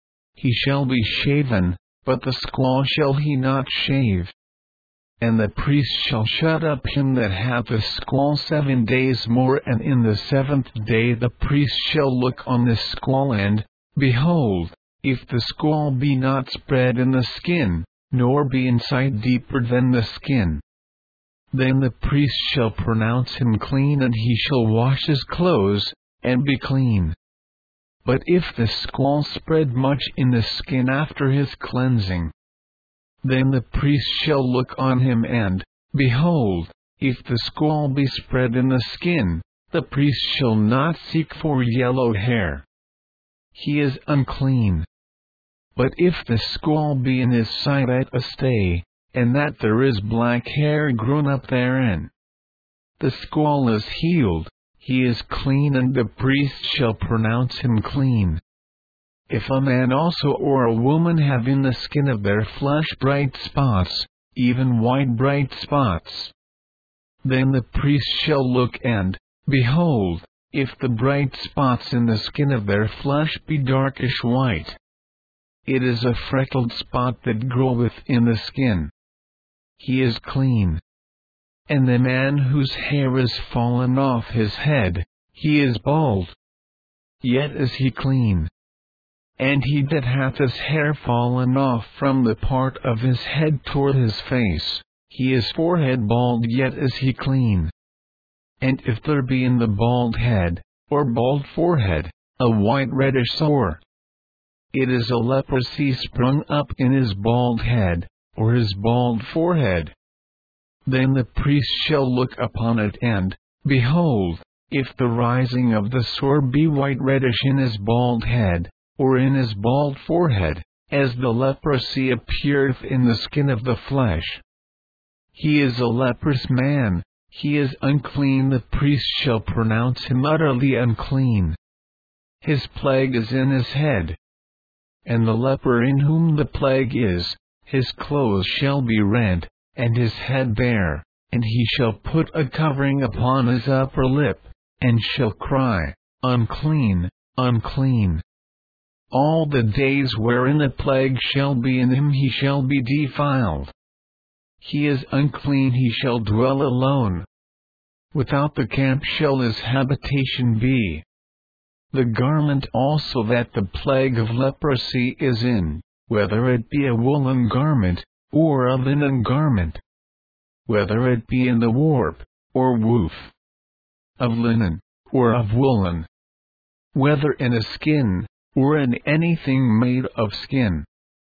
he shall be shaven, but the squall shall he not shave. And the priest shall shut up him that hath the squall seven days more, and in the seventh day the priest shall look on the squall, and, behold, if the squall be not spread in the skin, nor be in sight deeper than the skin, Then the priest shall pronounce him clean, and he shall wash his clothes, and be clean. But if the scall spread much in the skin after his cleansing, then the priest shall look on him, and, behold, if the scall be spread in the skin, the priest shall not seek for yellow hair. He is unclean. But if the scall be in his side at a stay, and that there is black hair grown up therein, the scall is healed, he is clean, and the priest shall pronounce him clean. If a man also or a woman have in the skin of their flesh bright spots, even white bright spots, then the priest shall look, and, behold, if the bright spots in the skin of their flesh be darkish white, it is a freckled spot that groweth in the skin. He is clean. And the man whose hair is fallen off his head, he is bald, yet is he clean. And he that hath his hair fallen off from the part of his head toward his face, he is forehead bald, yet is he clean. And if there be in the bald head, or bald forehead, a white reddish sore, it is a leprosy sprung up in his bald head, or his bald forehead. Then the priest shall look upon it, and, behold, if the rising of the sore be white reddish in his bald head, or in his bald forehead, as the leprosy appeareth in the skin of the flesh, he is a leprous man, he is unclean, the priest shall pronounce him utterly unclean. His plague is in his head. And the leper in whom the plague is, his clothes shall be rent, and his head bare, and he shall put a covering upon his upper lip, and shall cry, Unclean, unclean. All the days wherein the plague shall be in him he shall be defiled. He is unclean, he shall dwell alone. Without the camp shall his habitation be. The garment also that the plague of leprosy is in, whether it be a woolen garment, or a linen garment, whether it be in the warp, or woof, of linen, or of woolen, whether in a skin, or in anything made of skin.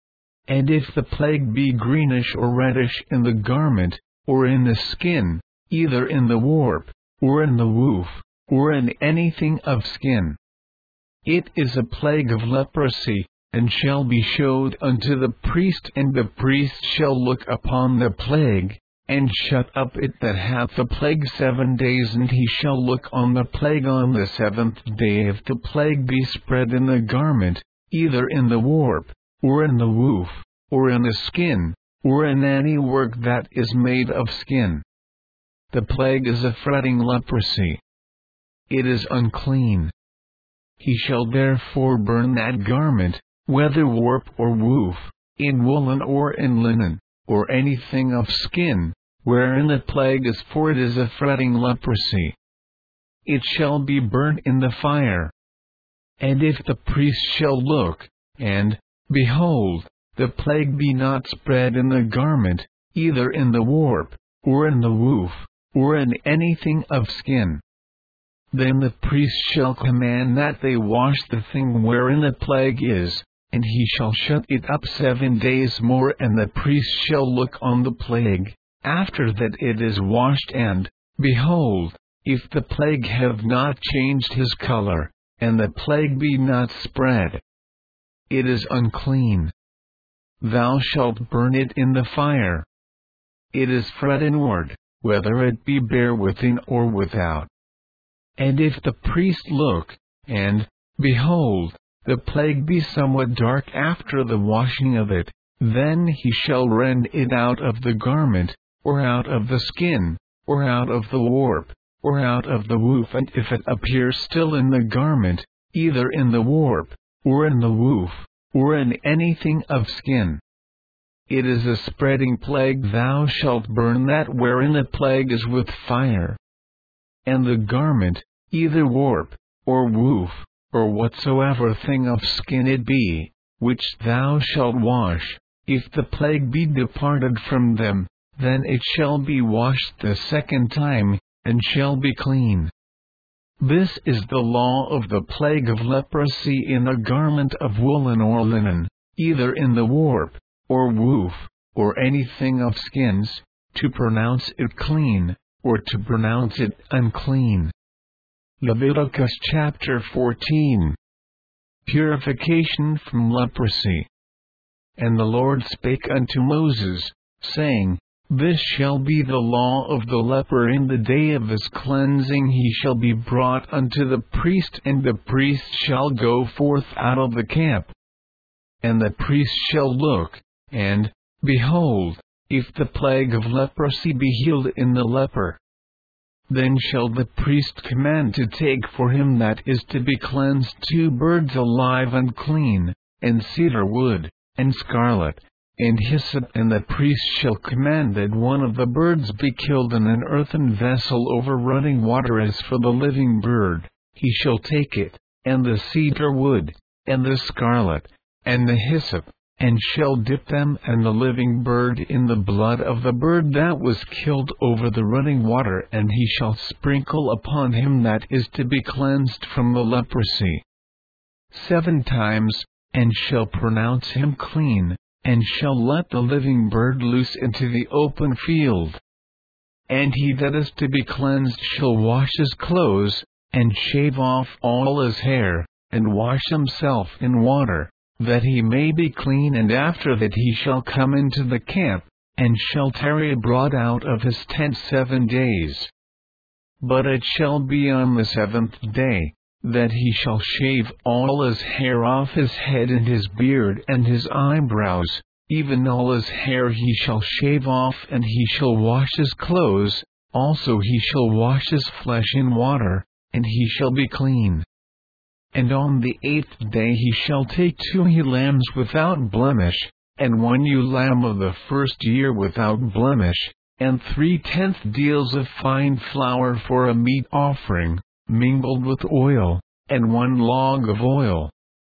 And if the plague be greenish or reddish in the garment, or in the skin, either in the warp, or in the woof, or in anything of skin, it is a plague of leprosy, and shall be showed unto the priest, and the priest shall look upon the plague, and shut up it that hath the plague seven days, and he shall look on the plague on the seventh day. If the plague be spread in the garment, either in the warp, or in the woof, or in the skin, or in any work that is made of skin, the plague is a fretting leprosy. It is unclean. He shall therefore burn that garment, whether warp or woof, in woolen or in linen, or anything of skin, wherein the plague is, for it is a fretting leprosy. It shall be burnt in the fire. And if the priest shall look, and, behold, the plague be not spread in the garment, either in the warp, or in the woof, or in anything of skin, then the priest shall command that they wash the thing wherein the plague is, and he shall shut it up seven days more, and the priest shall look on the plague, after that it is washed, and, behold, if the plague have not changed his color, and the plague be not spread, it is unclean. Thou shalt burn it in the fire. It is fret inward, whether it be bare within or without. And if the priest look, and, behold, the plague be somewhat dark after the washing of it, then he shall rend it out of the garment, or out of the skin, or out of the warp, or out of the woof, and if it appear still in the garment, either in the warp, or in the woof, or in anything of skin, it is a spreading plague. Thou shalt burn that wherein the plague is with fire. And the garment, either warp, or woof, or whatsoever thing of skin it be, which thou shalt wash, if the plague be departed from them, then it shall be washed the second time, and shall be clean. This is the law of the plague of leprosy in a garment of woolen or linen, either in the warp, or woof, or anything of skins, to pronounce it clean, or to pronounce it unclean. Leviticus chapter fourteen. Purification from leprosy. And the Lord spake unto Moses, saying, This shall be the law of the leper in the day of his cleansing. He shall be brought unto the priest, and the priest shall go forth out of the camp. And the priest shall look, and, behold, if the plague of leprosy be healed in the leper, then shall the priest command to take for him that is to be cleansed two birds alive and clean, and cedar wood, and scarlet, and hyssop, and the priest shall command that one of the birds be killed in an earthen vessel over running water. As for the living bird, he shall take it, and the cedar wood, and the scarlet, and the hyssop, and shall dip them and the living bird in the blood of the bird that was killed over the running water, and he shall sprinkle upon him that is to be cleansed from the leprosy seven times, and shall pronounce him clean, and shall let the living bird loose into the open field. And he that is to be cleansed shall wash his clothes, and shave off all his hair, and wash himself in water, that he may be clean. And after that he shall come into the camp, and shall tarry abroad out of his tent seven days. But it shall be on the seventh day, that he shall shave all his hair off his head, and his beard, and his eyebrows, even all his hair he shall shave off, and he shall wash his clothes, also he shall wash his flesh in water, and he shall be clean. And on the eighth day he shall take two he lambs without blemish, and one ewe lamb of the first year without blemish, and three tenth deals of fine flour for a meat offering, mingled with oil, and one log of oil.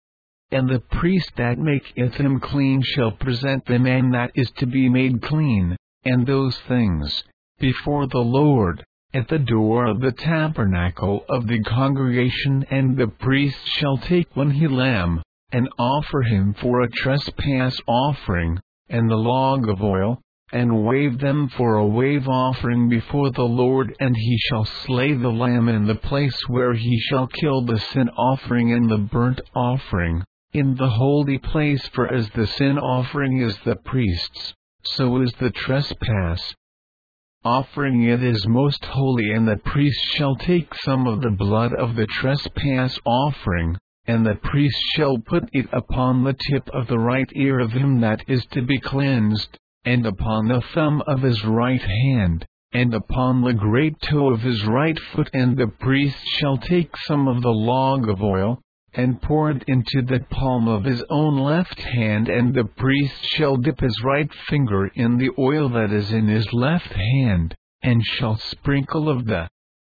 And the priest that maketh him clean shall present the man that is to be made clean, and those things, before the Lord, at the door of the tabernacle of the congregation. And the priest shall take one he lamb, and offer him for a trespass offering, and the log of oil, and wave them for a wave offering before the Lord. And he shall slay the lamb in the place where he shall kill the sin offering and the burnt offering, in the holy place. For as the sin offering is the priest's, so is the trespass offering. It is most holy. And the priest shall take some of the blood of the trespass offering, and the priest shall put it upon the tip of the right ear of him that is to be cleansed, and upon the thumb of his right hand, and upon the great toe of his right foot. And the priest shall take some of the log of oil, and pour it into the palm of his own left hand. And the priest shall dip his right finger in the oil that is in his left hand, and shall sprinkle of the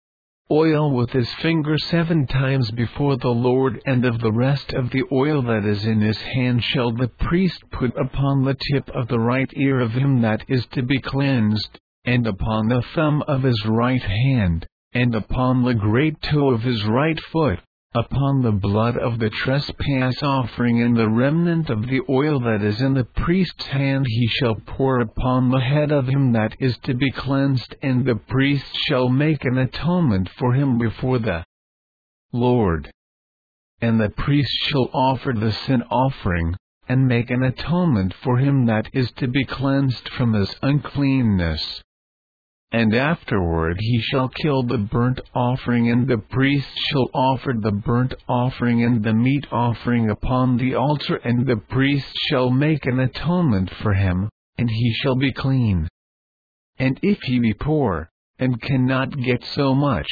oil with his finger seven times before the Lord. And of the rest of the oil that is in his hand shall the priest put upon the tip of the right ear of him that is to be cleansed, and upon the thumb of his right hand, and upon the great toe of his right foot. Upon the blood of the trespass offering and the remnant of the oil that is in the priest's hand he shall pour upon the head of him that is to be cleansed. And the priest shall make an atonement for him before the Lord. And the priest shall offer the sin offering, and make an atonement for him that is to be cleansed from his uncleanness. And afterward he shall kill the burnt offering, and the priest shall offer the burnt offering and the meat offering upon the altar. And the priest shall make an atonement for him, and he shall be clean. And if he be poor, and cannot get so much,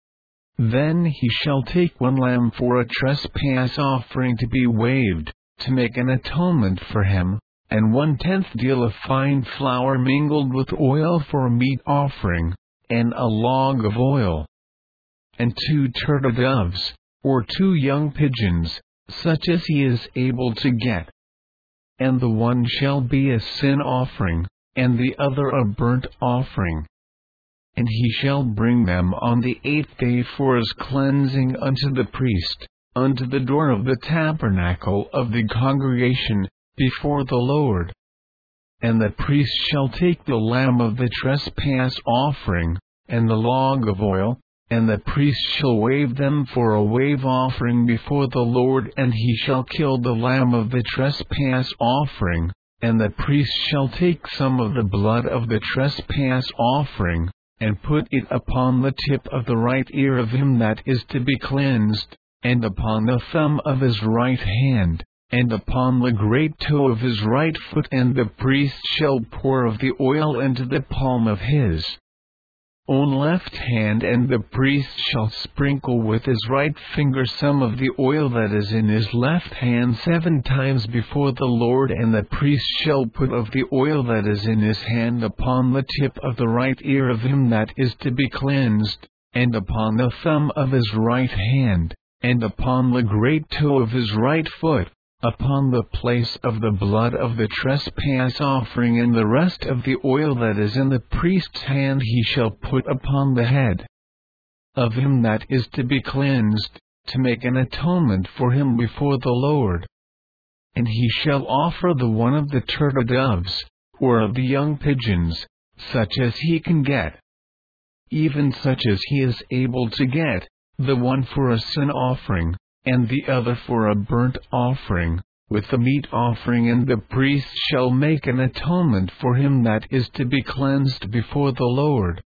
then he shall take one lamb for a trespass offering to be waved, to make an atonement for him, and one-tenth deal of fine flour mingled with oil for a meat offering, and a log of oil, and two turtle doves, or two young pigeons, such as he is able to get. And the one shall be a sin offering, and the other a burnt offering. And he shall bring them on the eighth day for his cleansing unto the priest, unto the door of the tabernacle of the congregation, before the Lord. And the priest shall take the lamb of the trespass offering, and the log of oil, and the priest shall wave them for a wave offering before the Lord, and he shall kill the lamb of the trespass offering, and the priest shall take some of the blood of the trespass offering, and put it upon the tip of the right ear of him that is to be cleansed, and upon the thumb of his right hand, and upon the great toe of his right foot, and the priest shall pour of the oil into the palm of his own left hand, and the priest shall sprinkle with his right finger some of the oil that is in his left hand seven times before the Lord, and the priest shall put of the oil that is in his hand upon the tip of the right ear of him that is to be cleansed, and upon the thumb of his right hand, and upon the great toe of his right foot, upon the place of the blood of the trespass offering, and the rest of the oil that is in the priest's hand he shall put upon the head of him that is to be cleansed, to make an atonement for him before the Lord. And he shall offer the one of the turtle doves, or of the young pigeons, such as he can get, even such as he is able to get, the one for a sin offering, and the other for a burnt offering, with the meat offering, and the priest shall make an atonement for him that is to be cleansed before the Lord.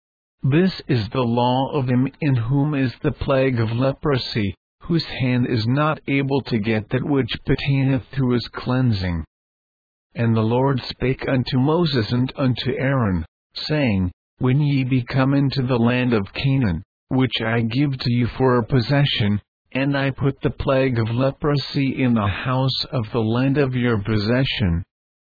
This is the law of him in whom is the plague of leprosy, whose hand is not able to get that which pertaineth to his cleansing. And the Lord spake unto Moses and unto Aaron, saying, When ye be come into the land of Canaan, which I give to you for a possession, and I put the plague of leprosy in the house of the land of your possession,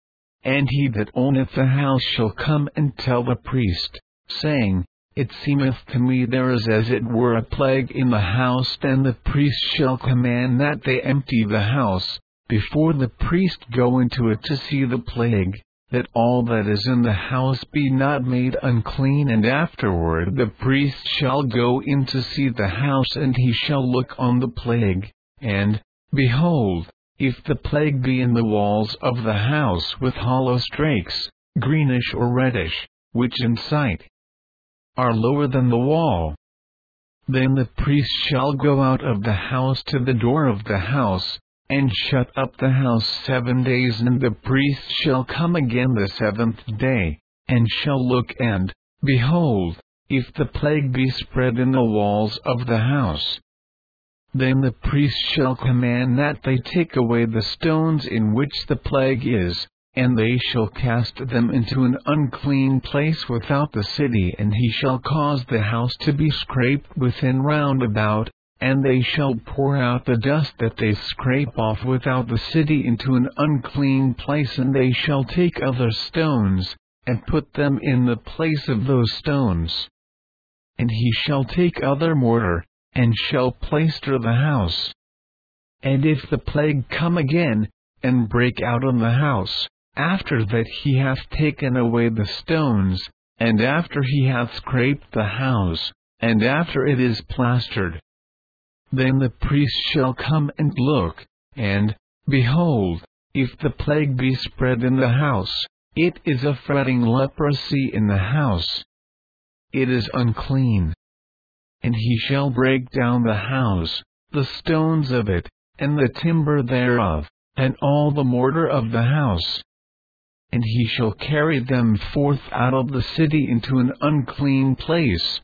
and he that owneth the house shall come and tell the priest, saying, It seemeth to me there is as it were a plague in the house, and the priest shall command that they empty the house, before the priest go into it to see the plague, that all that is in the house be not made unclean, and afterward the priest shall go in to see the house, and he shall look on the plague, and, behold, if the plague be in the walls of the house with hollow strakes, greenish or reddish, which in sight are lower than the wall, then the priest shall go out of the house to the door of the house, and shut up the house seven days, and the priest shall come again the seventh day, and shall look, and, behold, if the plague be spread in the walls of the house, then the priest shall command that they take away the stones in which the plague is, and they shall cast them into an unclean place without the city, and he shall cause the house to be scraped within round about, and they shall pour out the dust that they scrape off without the city into an unclean place, and they shall take other stones, and put them in the place of those stones. And he shall take other mortar, and shall plaister the house. And if the plague come again, and break out on the house, after that he hath taken away the stones, and after he hath scraped the house, and after it is plastered, then the priest shall come and look, and, behold, if the plague be spread in the house, it is a fretting leprosy in the house. It is unclean. And he shall break down the house, the stones of it, and the timber thereof, and all the mortar of the house. And he shall carry them forth out of the city into an unclean place.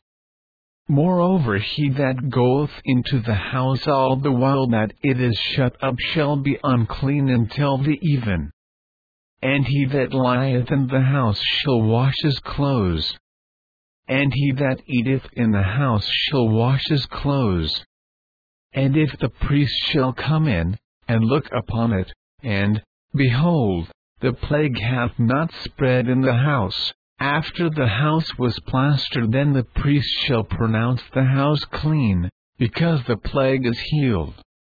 Moreover, he that goeth into the house all the while that it is shut up shall be unclean until the even. And he that lieth in the house shall wash his clothes. And he that eateth in the house shall wash his clothes. And if the priest shall come in, and look upon it, and, behold, the plague hath not spread in the house, after the house was plastered, then the priest shall pronounce the house clean, because the plague is healed.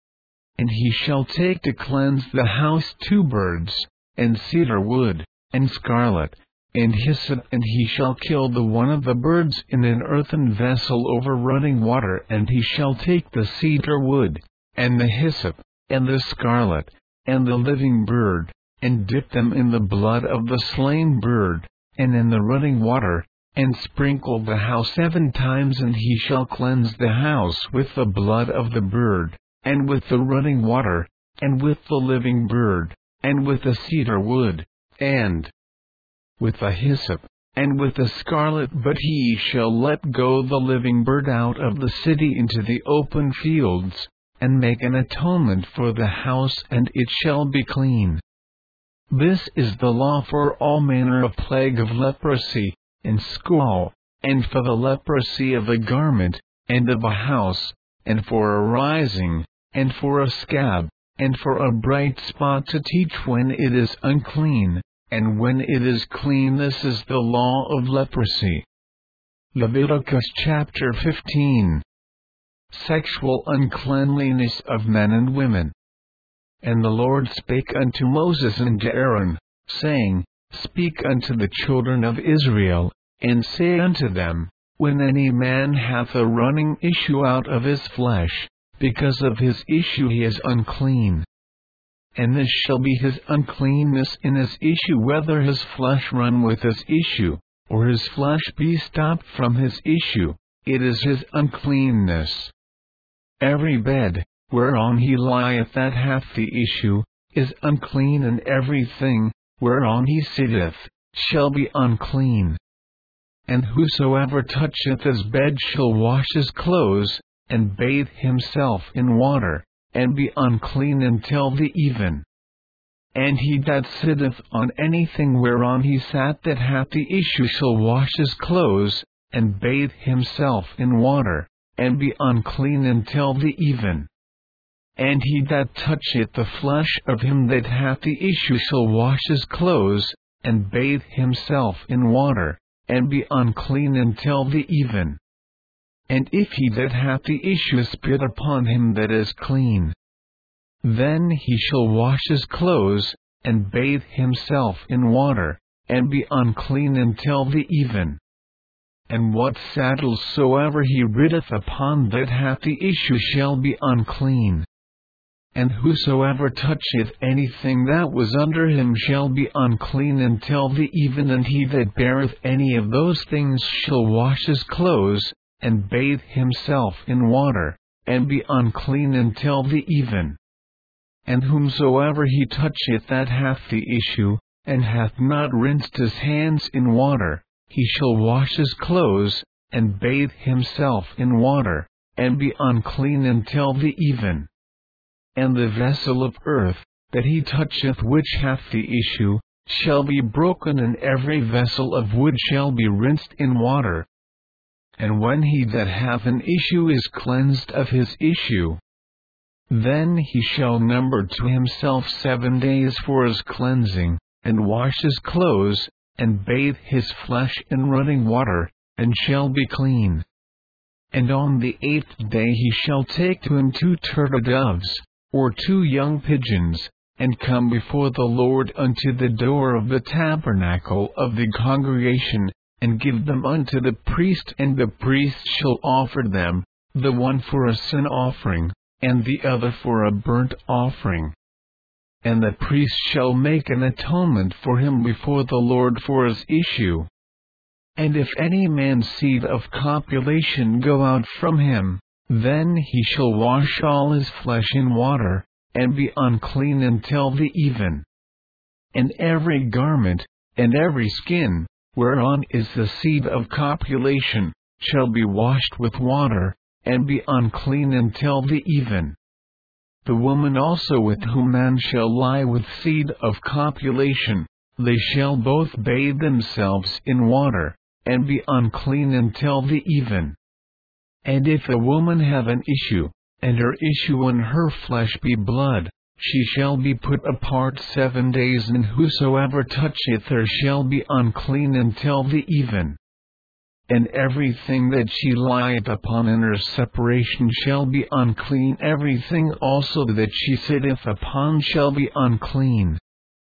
And he shall take to cleanse the house two birds, and cedar wood, and scarlet, and hyssop, and he shall kill the one of the birds in an earthen vessel over running water, and he shall take the cedar wood, and the hyssop, and the scarlet, and the living bird, and dip them in the blood of the slain bird, and in the running water, and sprinkle the house seven times, and he shall cleanse the house with the blood of the bird, and with the running water, and with the living bird, and with the cedar wood, and with the hyssop, and with the scarlet. But he shall let go the living bird out of the city into the open fields, and make an atonement for the house, and it shall be clean. This is the law for all manner of plague of leprosy, and squall, and for the leprosy of a garment, and of a house, and for a rising, and for a scab, and for a bright spot, to teach when it is unclean, and when it is clean. This is the law of leprosy. Leviticus chapter fifteen. Sexual uncleanliness of men and women. And the Lord spake unto Moses and to Aaron, saying, Speak unto the children of Israel, and say unto them, When any man hath a running issue out of his flesh, because of his issue he is unclean. And this shall be his uncleanness in his issue, whether his flesh run with his issue, or his flesh be stopped from his issue, it is his uncleanness. Every bed, whereon he lieth that hath the issue, is unclean, and everything, whereon he sitteth, shall be unclean. And whosoever toucheth his bed shall wash his clothes, and bathe himself in water, and be unclean until the even. And he that sitteth on anything whereon he sat that hath the issue shall wash his clothes, and bathe himself in water, and be unclean until the even. And he that toucheth the flesh of him that hath the issue shall wash his clothes, and bathe himself in water, and be unclean until the even. And if he that hath the issue spit upon him that is clean, then he shall wash his clothes, and bathe himself in water, and be unclean until the even. And what saddle soever he riddeth upon that hath the issue shall be unclean. And whosoever toucheth anything that was under him shall be unclean until the even. And he that beareth any of those things shall wash his clothes, and bathe himself in water, and be unclean until the even. And whomsoever he toucheth that hath the issue, and hath not rinsed his hands in water, he shall wash his clothes, and bathe himself in water, and be unclean until the even. And the vessel of earth, that he toucheth which hath the issue, shall be broken, and every vessel of wood shall be rinsed in water. And when he that hath an issue is cleansed of his issue, then he shall number to himself seven days for his cleansing, and wash his clothes, and bathe his flesh in running water, and shall be clean. And on the eighth day he shall take to him two turtle-doves, or two young pigeons, and come before the Lord unto the door of the tabernacle of the congregation, and give them unto the priest. And the priest shall offer them, the one for a sin offering, and the other for a burnt offering. And the priest shall make an atonement for him before the Lord for his issue. And if any man's seed of copulation go out from him, then he shall wash all his flesh in water, and be unclean until the even. And every garment, and every skin, whereon is the seed of copulation, shall be washed with water, and be unclean until the even. The woman also with whom man shall lie with seed of copulation, they shall both bathe themselves in water, and be unclean until the even. And if a woman have an issue, and her issue in her flesh be blood, she shall be put apart seven days, and whosoever toucheth her shall be unclean until the even. And everything that she lieth upon in her separation shall be unclean, everything also that she sitteth upon shall be unclean.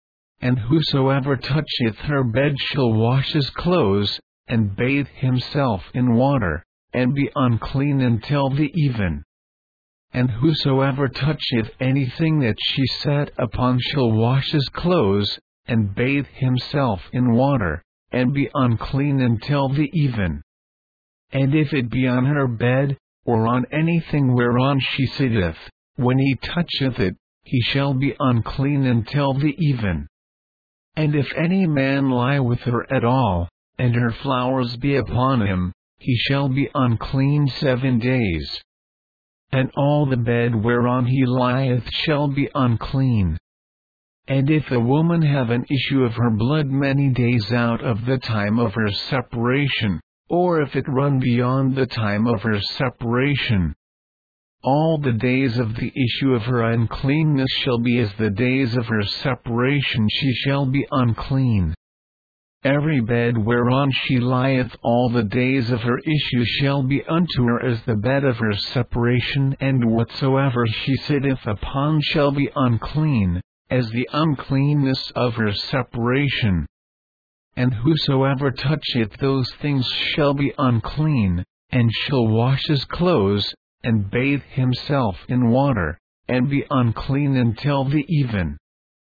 And whosoever toucheth her bed shall wash his clothes, and bathe himself in water, and be unclean until the even. And whosoever toucheth anything that she sat upon shall wash his clothes, and bathe himself in water, and be unclean until the even. And if it be on her bed, or on anything whereon she sitteth, when he toucheth it, he shall be unclean until the even. And if any man lie with her at all, and her flowers be upon him, he shall be unclean seven days. And all the bed whereon he lieth shall be unclean. And if a woman have an issue of her blood many days out of the time of her separation, or if it run beyond the time of her separation, all the days of the issue of her uncleanness shall be as the days of her separation, she shall be unclean. Every bed whereon she lieth all the days of her issue shall be unto her as the bed of her separation, and whatsoever she sitteth upon shall be unclean, as the uncleanness of her separation. And whosoever toucheth those things shall be unclean, and shall wash his clothes, and bathe himself in water, and be unclean until the even.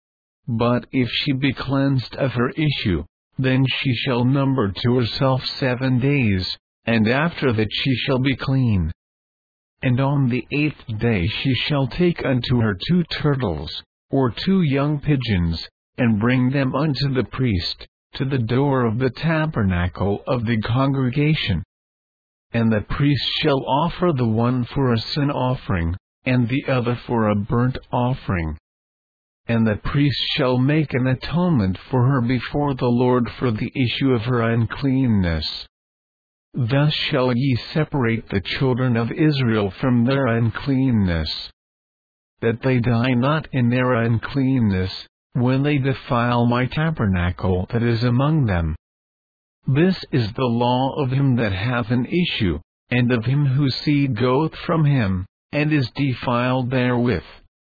But if she be cleansed of her issue, then she shall number to herself seven days, and after that she shall be clean. And on the eighth day she shall take unto her two turtles, or two young pigeons, and bring them unto the priest, to the door of the tabernacle of the congregation. And the priest shall offer the one for a sin offering, and the other for a burnt offering. And the priest shall make an atonement for her before the Lord for the issue of her uncleanness. Thus shall ye separate the children of Israel from their uncleanness, that they die not in their uncleanness, when they defile my tabernacle that is among them. This is the law of him that hath an issue, and of him whose seed goeth from him, and is defiled therewith.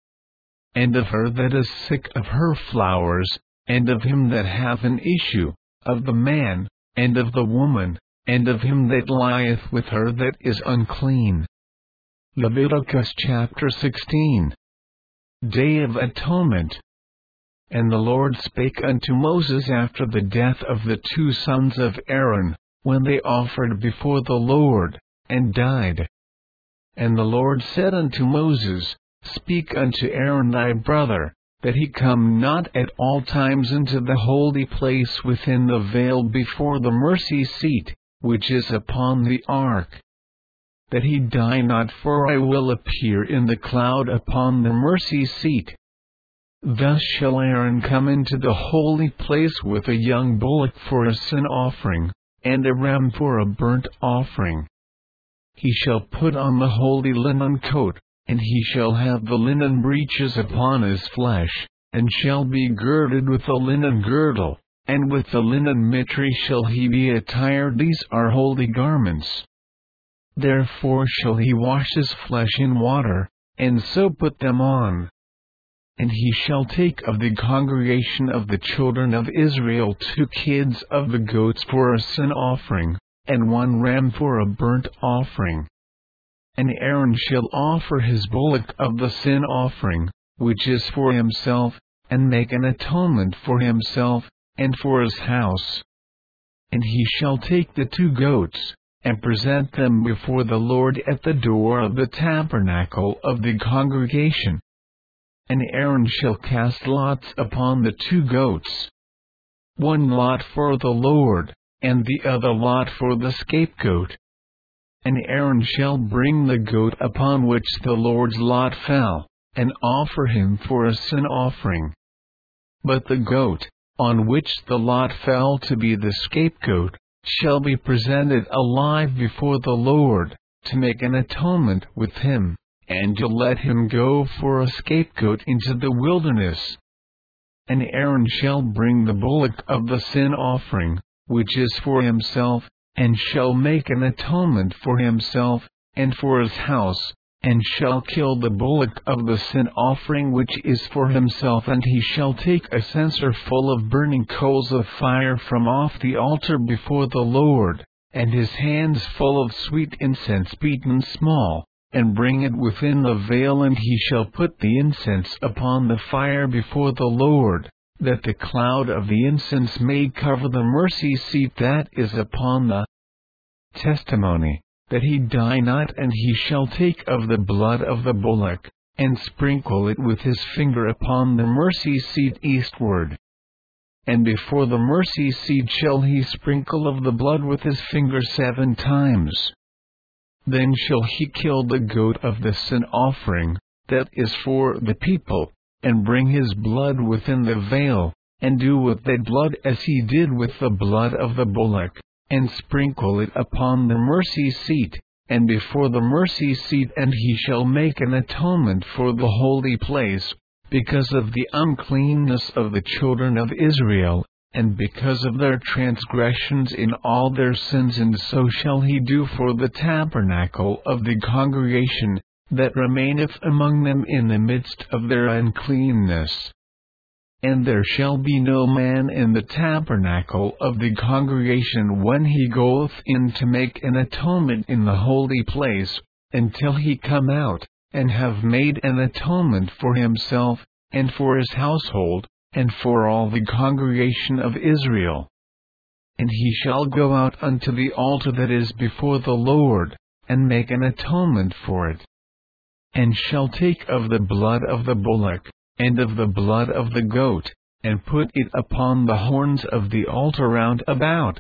And of her that is sick of her flowers, and of him that hath an issue, of the man, and of the woman, and of him that lieth with her that is unclean. Leviticus chapter sixteen. Day of Atonement. And the Lord spake unto Moses after the death of the two sons of Aaron, when they offered before the Lord, and died. And the Lord said unto Moses, Speak unto Aaron thy brother, that he come not at all times into the holy place within the veil before the mercy seat, which is upon the ark. That he die not, for I will appear in the cloud upon the mercy seat. Thus shall Aaron come into the holy place with a young bullock for a sin offering, and a ram for a burnt offering. He shall put on the holy linen coat, and he shall have the linen breeches upon his flesh, and shall be girded with a linen girdle, and with the linen mitre shall he be attired. These are holy garments. Therefore shall he wash his flesh in water, and so put them on. And he shall take of the congregation of the children of Israel two kids of the goats for a sin offering, and one ram for a burnt offering. And Aaron shall offer his bullock of the sin offering, which is for himself, and make an atonement for himself, and for his house. And he shall take the two goats, and present them before the Lord at the door of the tabernacle of the congregation. And Aaron shall cast lots upon the two goats, one lot for the Lord, and the other lot for the scapegoat. And Aaron shall bring the goat upon which the Lord's lot fell, and offer him for a sin offering. But the goat, on which the lot fell to be the scapegoat, shall be presented alive before the Lord, to make an atonement with him, and to let him go for a scapegoat into the wilderness. And Aaron shall bring the bullock of the sin offering, which is for himself, and shall make an atonement for himself, and for his house, and shall kill the bullock of the sin offering which is for himself, and he shall take a censer full of burning coals of fire from off the altar before the Lord, and his hands full of sweet incense beaten small, and bring it within the veil, and he shall put the incense upon the fire before the Lord, that the cloud of the incense may cover the mercy seat that is upon the testimony, that he die not. And he shall take of the blood of the bullock, and sprinkle it with his finger upon the mercy seat eastward. And before the mercy seat shall he sprinkle of the blood with his finger seven times. Then shall he kill the goat of the sin offering, that is for the people, and bring his blood within the veil, and do with that blood as he did with the blood of the bullock, and sprinkle it upon the mercy seat, and before the mercy seat, and he shall make an atonement for the holy place, because of the uncleanness of the children of Israel, and because of their transgressions in all their sins, and so shall he do for the tabernacle of the congregation, that remaineth among them in the midst of their uncleanness. And there shall be no man in the tabernacle of the congregation when he goeth in to make an atonement in the holy place, until he come out, and have made an atonement for himself, and for his household, and for all the congregation of Israel. And he shall go out unto the altar that is before the Lord, and make an atonement for it. And shall take of the blood of the bullock, and of the blood of the goat, and put it upon the horns of the altar round about.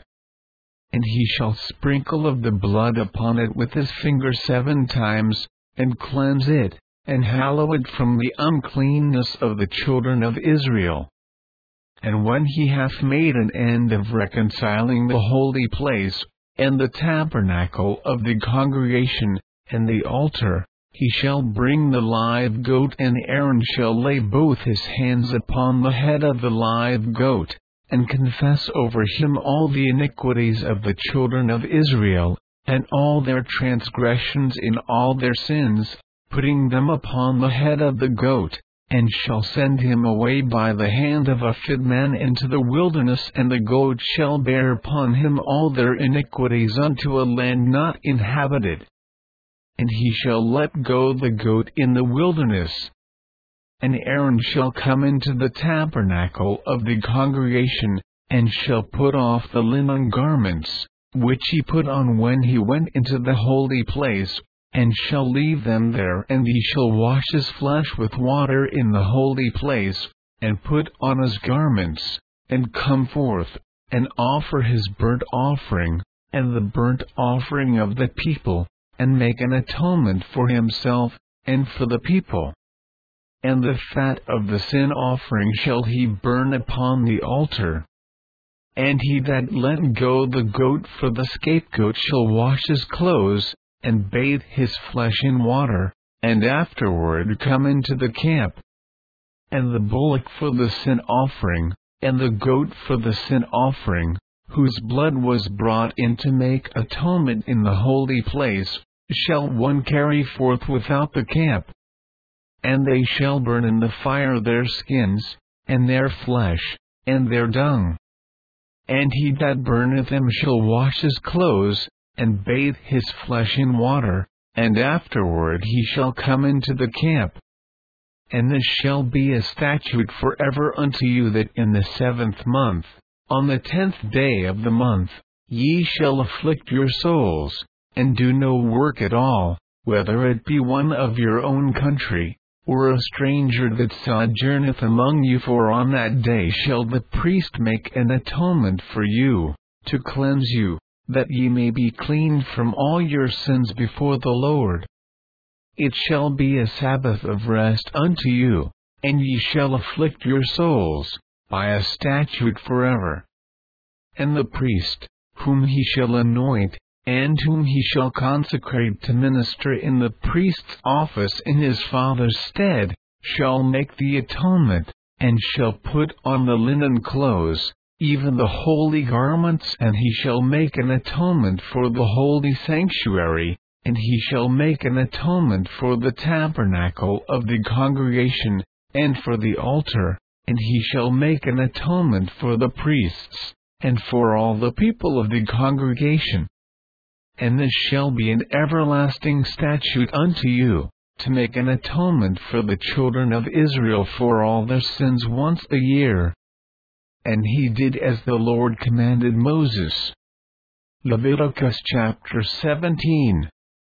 And he shall sprinkle of the blood upon it with his finger seven times, and cleanse it, and hallow it from the uncleanness of the children of Israel. And when he hath made an end of reconciling the holy place, and the tabernacle of the congregation, and the altar, he shall bring the live goat, and Aaron shall lay both his hands upon the head of the live goat, and confess over him all the iniquities of the children of Israel, and all their transgressions in all their sins, putting them upon the head of the goat, and shall send him away by the hand of a fit man into the wilderness, and the goat shall bear upon him all their iniquities unto a land not inhabited. And he shall let go the goat in the wilderness. And Aaron shall come into the tabernacle of the congregation, and shall put off the linen garments, which he put on when he went into the holy place, and shall leave them there, and he shall wash his flesh with water in the holy place, and put on his garments, and come forth, and offer his burnt offering, and the burnt offering of the people, and make an atonement for himself, and for the people. And the fat of the sin offering shall he burn upon the altar. And he that let go the goat for the scapegoat shall wash his clothes, and bathe his flesh in water, and afterward come into the camp. And the bullock for the sin offering, and the goat for the sin offering, whose blood was brought in to make atonement in the holy place, shall one carry forth without the camp. And they shall burn in the fire their skins, and their flesh, and their dung. And he that burneth them shall wash his clothes, and bathe his flesh in water, and afterward he shall come into the camp. And this shall be a statute forever unto you, that in the seventh month, on the tenth day of the month, ye shall afflict your souls, and do no work at all, whether it be one of your own country, or a stranger that sojourneth among you. For on that day shall the priest make an atonement for you, to cleanse you, that ye may be clean from all your sins before the Lord. It shall be a Sabbath of rest unto you, and ye shall afflict your souls, by a statute forever. And the priest, whom he shall anoint, and whom he shall consecrate to minister in the priest's office in his father's stead, shall make the atonement, and shall put on the linen clothes, even the holy garments, and he shall make an atonement for the holy sanctuary, and he shall make an atonement for the tabernacle of the congregation, and for the altar, and he shall make an atonement for the priests, and for all the people of the congregation. And this shall be an everlasting statute unto you, to make an atonement for the children of Israel for all their sins once a year. And he did as the Lord commanded Moses. Leviticus chapter seventeen.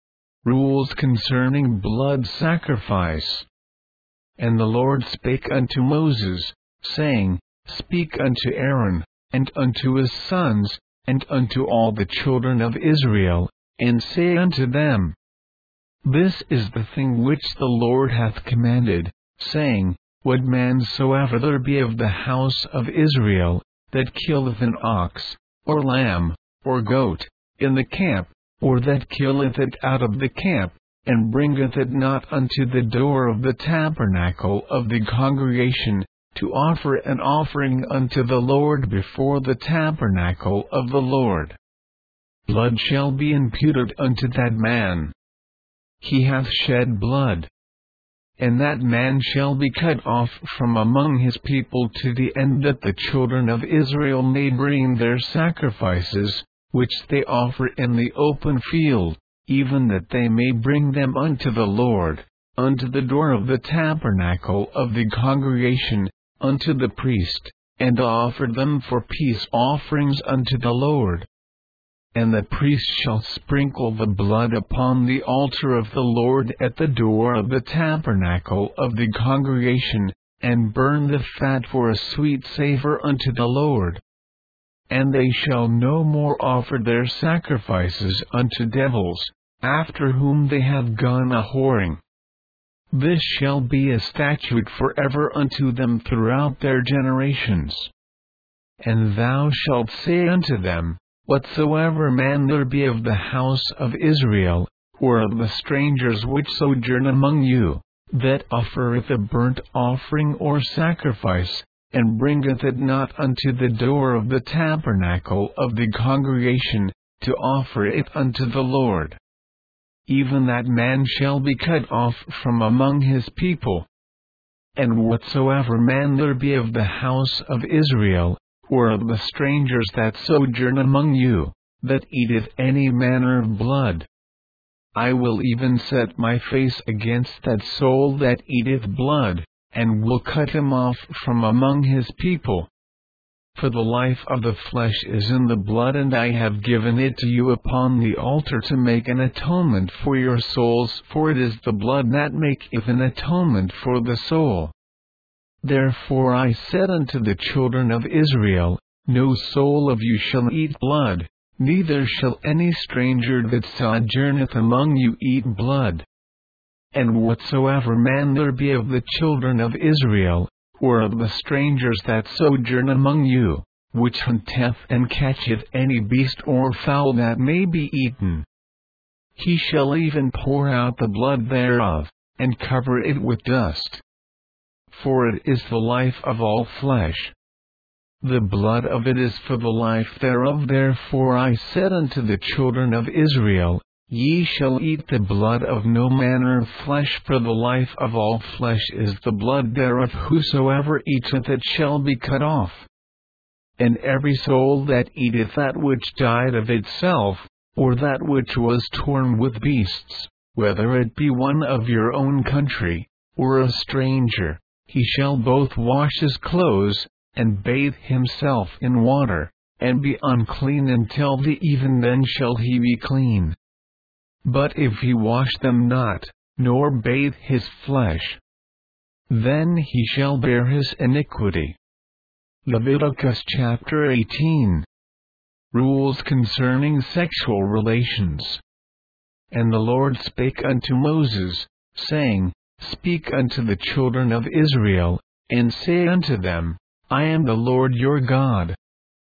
Rules concerning blood sacrifice. And the Lord spake unto Moses, saying, Speak unto Aaron, and unto his sons, and unto all the children of Israel, and say unto them, This is the thing which the Lord hath commanded, saying, What man soever there be of the house of Israel, that killeth an ox, or lamb, or goat, in the camp, or that killeth it out of the camp, and bringeth it not unto the door of the tabernacle of the congregation, to offer an offering unto the Lord before the tabernacle of the Lord. Blood shall be imputed unto that man. He hath shed blood. And that man shall be cut off from among his people to the end that the children of Israel may bring their sacrifices, which they offer in the open field, even that they may bring them unto the Lord, unto the door of the tabernacle of the congregation, unto the priest, and offer them for peace offerings unto the Lord. And the priest shall sprinkle the blood upon the altar of the Lord at the door of the tabernacle of the congregation, and burn the fat for a sweet savour unto the Lord. And they shall no more offer their sacrifices unto devils, after whom they have gone a whoring. This shall be a statute for ever unto them throughout their generations. And thou shalt say unto them, Whatsoever man there be of the house of Israel, or of the strangers which sojourn among you, that offereth a burnt offering or sacrifice, and bringeth it not unto the door of the tabernacle of the congregation, to offer it unto the Lord, even that man shall be cut off from among his people. And whatsoever man there be of the house of Israel, or of the strangers that sojourn among you, that eateth any manner of blood, I will even set my face against that soul that eateth blood, and will cut him off from among his people. For the life of the flesh is in the blood, and I have given it to you upon the altar to make an atonement for your souls, for it is the blood that maketh an atonement for the soul. Therefore I said unto the children of Israel, No soul of you shall eat blood, neither shall any stranger that sojourneth among you eat blood. And whatsoever man there be of the children of Israel, or of the strangers that sojourn among you, which hunteth and catcheth any beast or fowl that may be eaten, he shall even pour out the blood thereof, and cover it with dust. For it is the life of all flesh. The blood of it is for the life thereof. Therefore I said unto the children of Israel, Ye shall eat the blood of no manner of flesh, for the life of all flesh is the blood thereof. Whosoever eateth it shall be cut off. And every soul that eateth that which died of itself, or that which was torn with beasts, whether it be one of your own country, or a stranger, he shall both wash his clothes, and bathe himself in water, and be unclean until the even, then shall he be clean. But if he wash them not, nor bathe his flesh, then he shall bear his iniquity. Leviticus chapter eighteen. Rules concerning sexual relations. And the Lord spake unto Moses, saying, Speak unto the children of Israel, and say unto them, I am the Lord your God.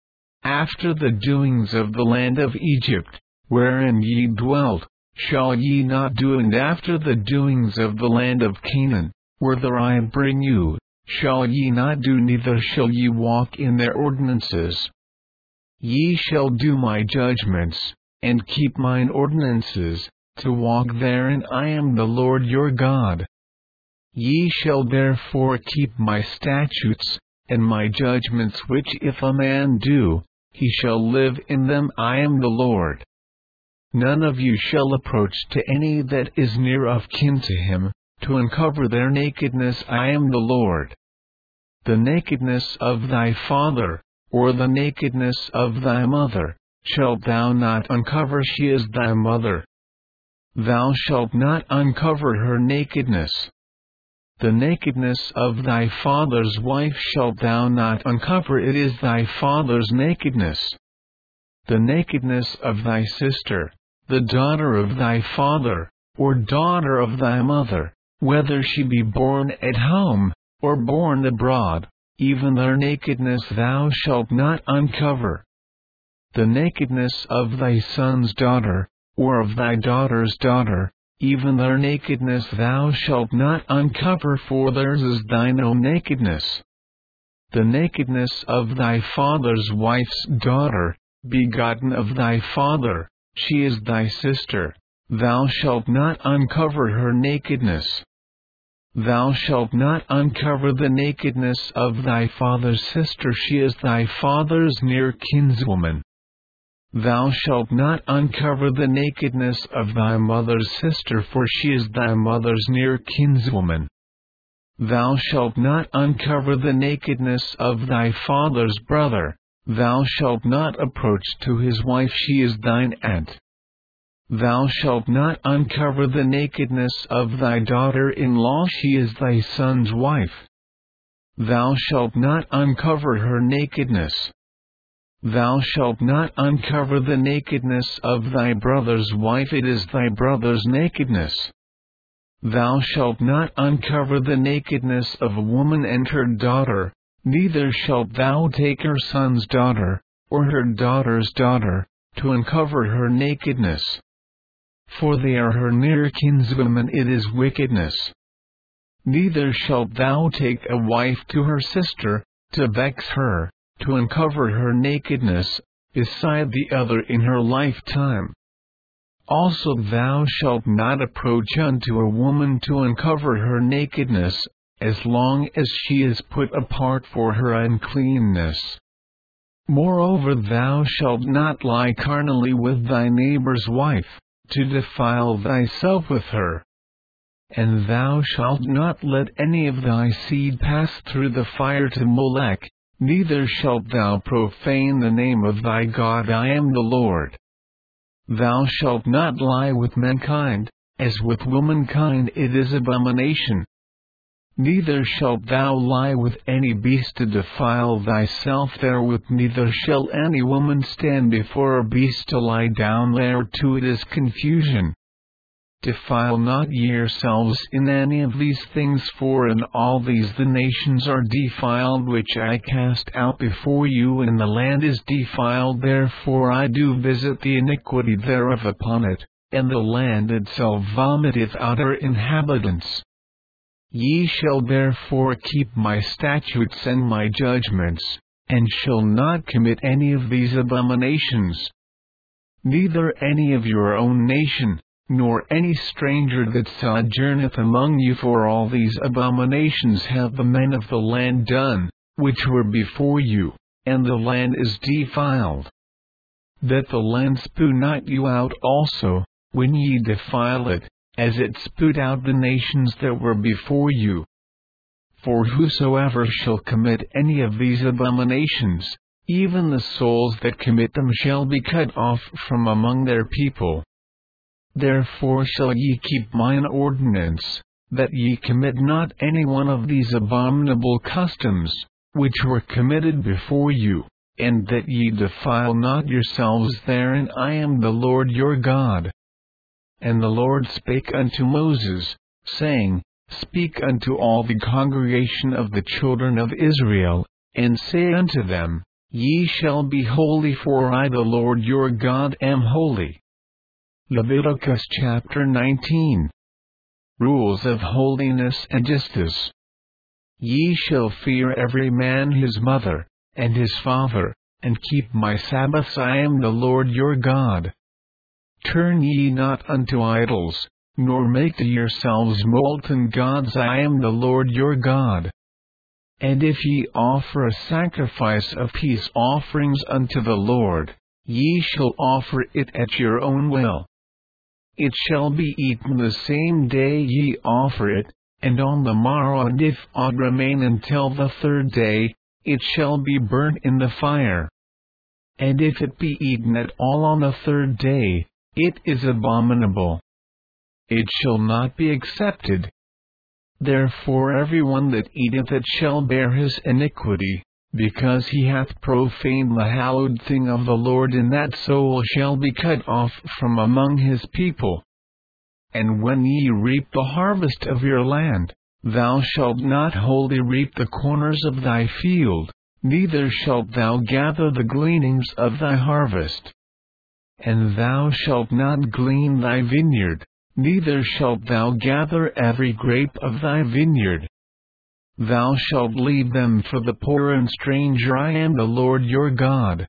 After the doings of the land of Egypt, wherein ye dwelt, shall ye not do, and after the doings of the land of Canaan, whither I bring you, shall ye not do, neither shall ye walk in their ordinances. Ye shall do my judgments, and keep mine ordinances, to walk therein. I am the Lord your God. Ye shall therefore keep my statutes, and my judgments, which if a man do, he shall live in them. I am the Lord. None of you shall approach to any that is near of kin to him, to uncover their nakedness. I am the Lord. The nakedness of thy father, or the nakedness of thy mother, shalt thou not uncover. She is thy mother. Thou shalt not uncover her nakedness. The nakedness of thy father's wife shalt thou not uncover. It is thy father's nakedness. The nakedness of thy sister, the daughter of thy father, or daughter of thy mother, whether she be born at home, or born abroad, even their nakedness thou shalt not uncover. The nakedness of thy son's daughter, or of thy daughter's daughter, even their nakedness thou shalt not uncover, for theirs is thine own nakedness. The nakedness of thy father's wife's daughter, begotten of thy father, she is thy sister, thou shalt not uncover her nakedness. Thou shalt not uncover the nakedness of thy father's sister. She is thy father's near kinswoman. Thou shalt not uncover the nakedness of thy mother's sister, for she is thy mother's near kinswoman. Thou shalt not uncover the nakedness of thy father's brother. Thou shalt not approach to his wife. She is thine aunt. Thou shalt not uncover the nakedness of thy daughter-in-law. She is thy son's wife. Thou shalt not uncover her nakedness. Thou shalt not uncover the nakedness of thy brother's wife. It is thy brother's nakedness. Thou shalt not uncover the nakedness of a woman and her daughter, neither shalt thou take her son's daughter, or her daughter's daughter, to uncover her nakedness. For they are her near kinswomen. It is wickedness. Neither shalt thou take a wife to her sister, to vex her, to uncover her nakedness, beside the other in her lifetime. Also thou shalt not approach unto a woman to uncover her nakedness, as long as she is put apart for her uncleanness. Moreover, thou shalt not lie carnally with thy neighbor's wife, to defile thyself with her. And thou shalt not let any of thy seed pass through the fire to Molech, neither shalt thou profane the name of thy God. I am the Lord. Thou shalt not lie with mankind, as with womankind. It is abomination. Neither shalt thou lie with any beast to defile thyself therewith. Neither shall any woman stand before a beast to lie down thereto. It is confusion. Defile not yourselves in any of these things, for in all these the nations are defiled which I cast out before you, and the land is defiled. Therefore I do visit the iniquity thereof upon it, and the land itself vomiteth out her inhabitants. Ye shall therefore keep my statutes and my judgments, and shall not commit any of these abominations. Neither any of your own nation, nor any stranger that sojourneth among you, for all these abominations have the men of the land done, which were before you, and the land is defiled. That the land spew not you out also, when ye defile it, as it spewed out the nations that were before you. For whosoever shall commit any of these abominations, even the souls that commit them shall be cut off from among their people. Therefore shall ye keep mine ordinance, that ye commit not any one of these abominable customs, which were committed before you, and that ye defile not yourselves therein. I am the Lord your God. And the Lord spake unto Moses, saying, Speak unto all the congregation of the children of Israel, and say unto them, Ye shall be holy, for I the Lord your God am holy. Leviticus chapter nineteen. Rules of holiness and justice. Ye shall fear every man his mother, and his father, and keep my Sabbaths. I am the Lord your God. Turn ye not unto idols, nor make to yourselves molten gods. I am the Lord your God. And if ye offer a sacrifice of peace offerings unto the Lord, ye shall offer it at your own will. It shall be eaten the same day ye offer it, and on the morrow, and if aught remain until the third day, it shall be burnt in the fire. And if it be eaten at all on the third day, it is abominable. It shall not be accepted. Therefore every one that eateth it shall bear his iniquity, because he hath profaned the hallowed thing of the Lord, and that soul shall be cut off from among his people. And when ye reap the harvest of your land, thou shalt not wholly reap the corners of thy field, neither shalt thou gather the gleanings of thy harvest. And thou shalt not glean thy vineyard, neither shalt thou gather every grape of thy vineyard. Thou shalt leave them for the poor and stranger. I am the Lord your God.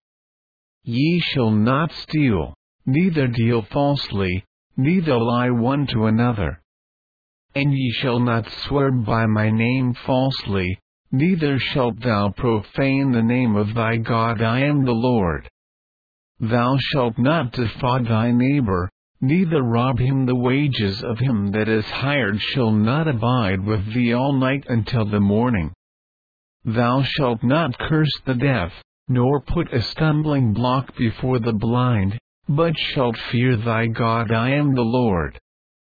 Ye shall not steal, neither deal falsely, neither lie one to another. And ye shall not swear by my name falsely, neither shalt thou profane the name of thy God. I am the Lord. Thou shalt not defraud thy neighbor, neither rob him. The wages of him that is hired shall not abide with thee all night until the morning. Thou shalt not curse the deaf, nor put a stumbling block before the blind, but shalt fear thy God. I am the Lord.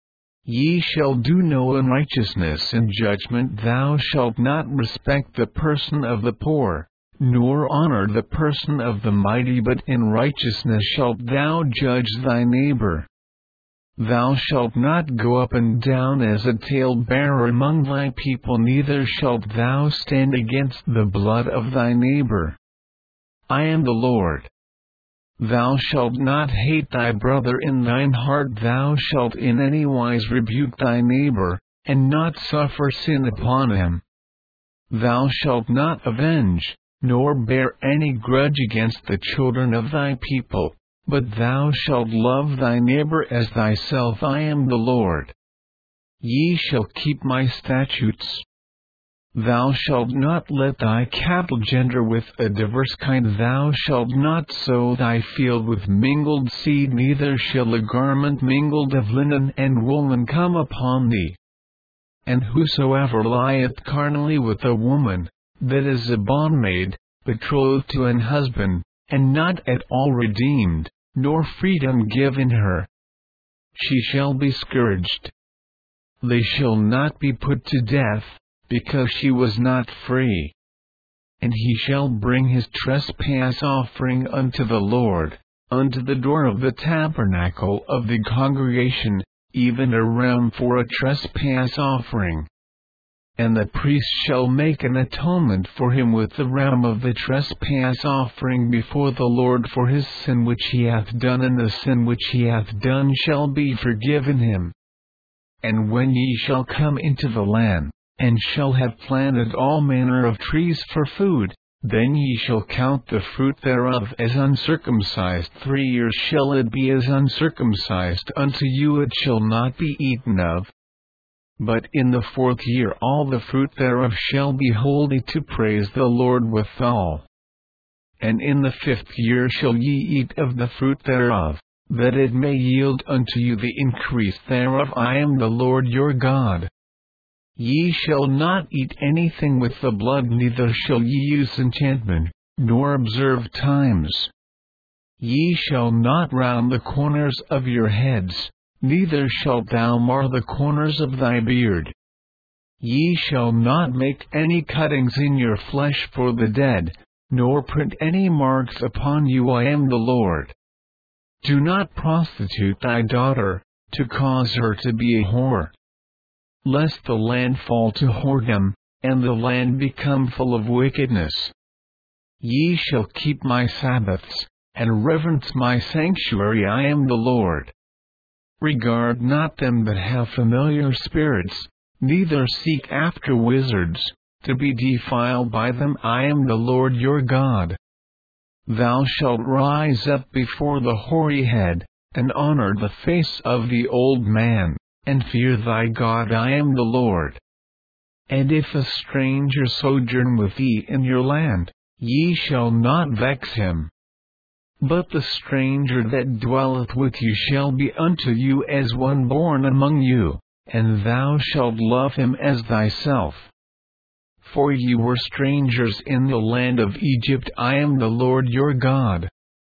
Ye shall do no unrighteousness in judgment. Thou shalt not respect the person of the poor, nor honor the person of the mighty, but in righteousness shalt thou judge thy neighbor. Thou shalt not go up and down as a talebearer among thy people, neither shalt thou stand against the blood of thy neighbor. I am the Lord. Thou shalt not hate thy brother in thine heart. Thou shalt in any wise rebuke thy neighbor, and not suffer sin upon him. Thou shalt not avenge, nor bear any grudge against the children of thy people, but thou shalt love thy neighbor as thyself. I am the Lord. Ye shall keep my statutes. Thou shalt not let thy cattle gender with a diverse kind. Thou shalt not sow thy field with mingled seed, neither shall a garment mingled of linen and woolen come upon thee. And whosoever lieth carnally with a woman, that is a bondmaid, betrothed to an husband, and not at all redeemed, nor freedom given her, she shall be scourged. They shall not be put to death, because she was not free. And he shall bring his trespass offering unto the Lord, unto the door of the tabernacle of the congregation, even a ram for a trespass offering. And the priest shall make an atonement for him with the ram of the trespass offering before the Lord for his sin which he hath done, and the sin which he hath done shall be forgiven him. And when ye shall come into the land, and shall have planted all manner of trees for food, then ye shall count the fruit thereof as uncircumcised. Three years shall it be as uncircumcised unto you, it shall not be eaten of. But in the fourth year all the fruit thereof shall be holy, to praise the Lord withal. And in the fifth year shall ye eat of the fruit thereof, that it may yield unto you the increase thereof. I am the Lord your God. Ye shall not eat anything with the blood, neither shall ye use enchantment, nor observe times. Ye shall not round the corners of your heads, neither shalt thou mar the corners of thy beard. Ye shall not make any cuttings in your flesh for the dead, nor print any marks upon you. I am the Lord. Do not prostitute thy daughter, to cause her to be a whore, lest the land fall to whoredom, and the land become full of wickedness. Ye shall keep my Sabbaths, and reverence my sanctuary. I am the Lord. Regard not them that have familiar spirits, neither seek after wizards, to be defiled by them. I am the Lord your God. Thou shalt rise up before the hoary head, and honor the face of the old man, and fear thy God. I am the Lord. And if a stranger sojourn with thee in your land, ye shall not vex him. But the stranger that dwelleth with you shall be unto you as one born among you, and thou shalt love him as thyself. For ye were strangers in the land of Egypt. I am the Lord your God.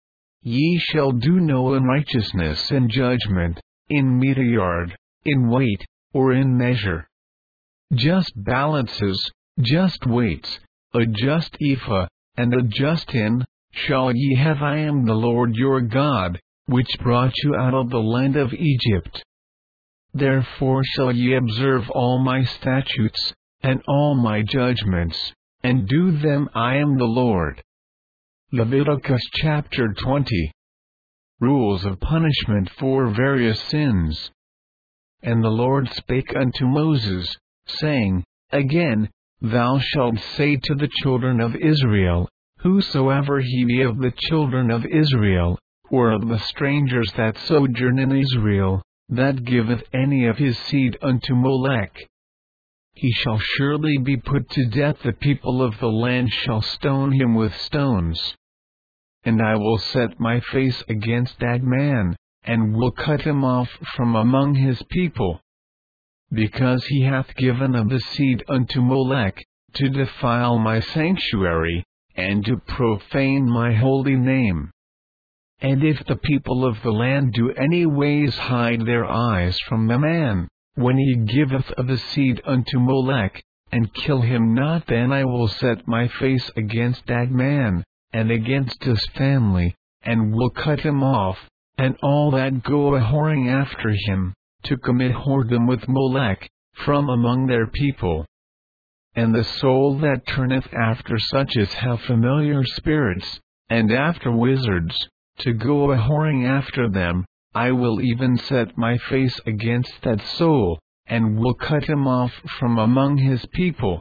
Ye shall do no unrighteousness in judgment, in meteyard, in weight, or in measure. Just balances, just weights, a just ephah, and a just hin, shall ye have. I am the Lord your God, which brought you out of the land of Egypt. Therefore shall ye observe all my statutes, and all my judgments, and do them. I am the Lord. Leviticus chapter twenty. Rules of punishment for various sins. And the Lord spake unto Moses, saying, Again, thou shalt say to the children of Israel, Whosoever he be of the children of Israel, or of the strangers that sojourn in Israel, that giveth any of his seed unto Molech, he shall surely be put to death. The people of the land shall stone him with stones. And I will set my face against that man, and will cut him off from among his people, because he hath given of the seed unto Molech, to defile my sanctuary, and to profane my holy name. And if the people of the land do any ways hide their eyes from the man, when he giveth of the seed unto Molech, and kill him not, then I will set my face against that man, and against his family, and will cut him off, and all that go a-whoring after him, to commit whoredom with Molech, from among their people. And the soul that turneth after such as have familiar spirits, and after wizards, to go a-whoring after them, I will even set my face against that soul, and will cut him off from among his people.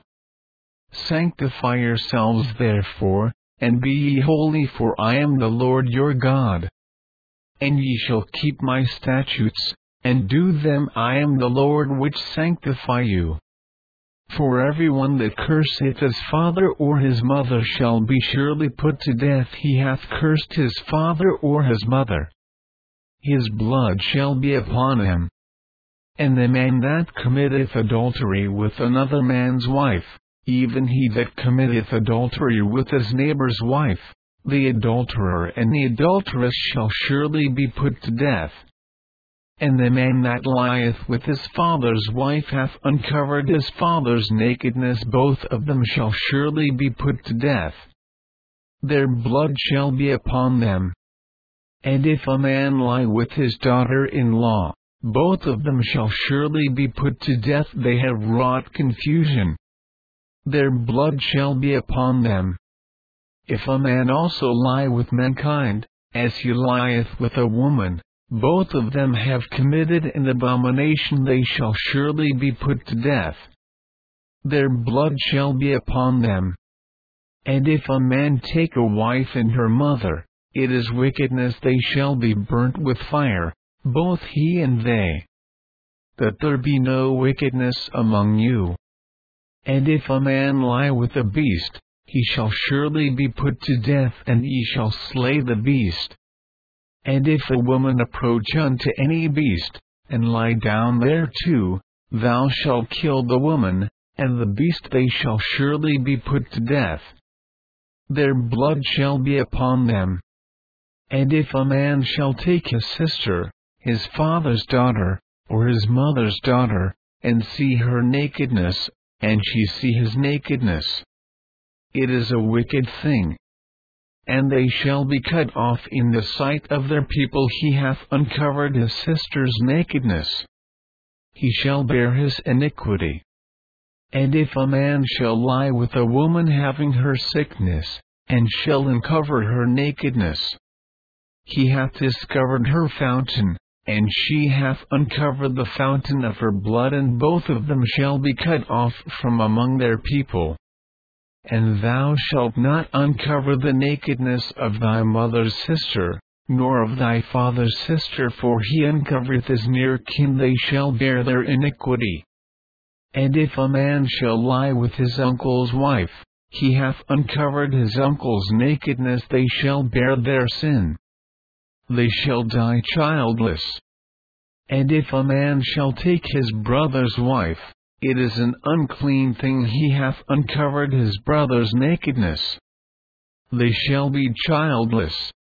Sanctify yourselves therefore, and be ye holy, for I am the Lord your God. And ye shall keep my statutes, and do them. I am the Lord which sanctify you. For every one that curseth his father or his mother shall be surely put to death. He hath cursed his father or his mother. His blood shall be upon him. And the man that committeth adultery with another man's wife, even he that committeth adultery with his neighbor's wife, the adulterer and the adulteress shall surely be put to death. And the man that lieth with his father's wife hath uncovered his father's nakedness. Both of them shall surely be put to death. Their blood shall be upon them. And if a man lie with his daughter-in-law, both of them shall surely be put to death. They have wrought confusion. Their blood shall be upon them. If a man also lie with mankind, as he lieth with a woman, both of them have committed an abomination. They shall surely be put to death. Their blood shall be upon them. And if a man take a wife and her mother, it is wickedness. They shall be burnt with fire, both he and they. That there be no wickedness among you. And if a man lie with a beast, he shall surely be put to death, and ye shall slay the beast. And if a woman approach unto any beast, and lie down thereto, thou shalt kill the woman, and the beast. They shall surely be put to death. Their blood shall be upon them. And if a man shall take his sister, his father's daughter, or his mother's daughter, and see her nakedness, and she see his nakedness, it is a wicked thing. And they shall be cut off in the sight of their people. He hath uncovered his sister's nakedness. He shall bear his iniquity. And if a man shall lie with a woman having her sickness, and shall uncover her nakedness, he hath discovered her fountain, and she hath uncovered the fountain of her blood, and both of them shall be cut off from among their people. And thou shalt not uncover the nakedness of thy mother's sister, nor of thy father's sister, for he uncovereth his near kin, they shall bear their iniquity. And if a man shall lie with his uncle's wife, he hath uncovered his uncle's nakedness, they shall bear their sin. They shall die childless. And if a man shall take his brother's wife, it is an unclean thing, he hath uncovered his brother's nakedness. They shall be childless.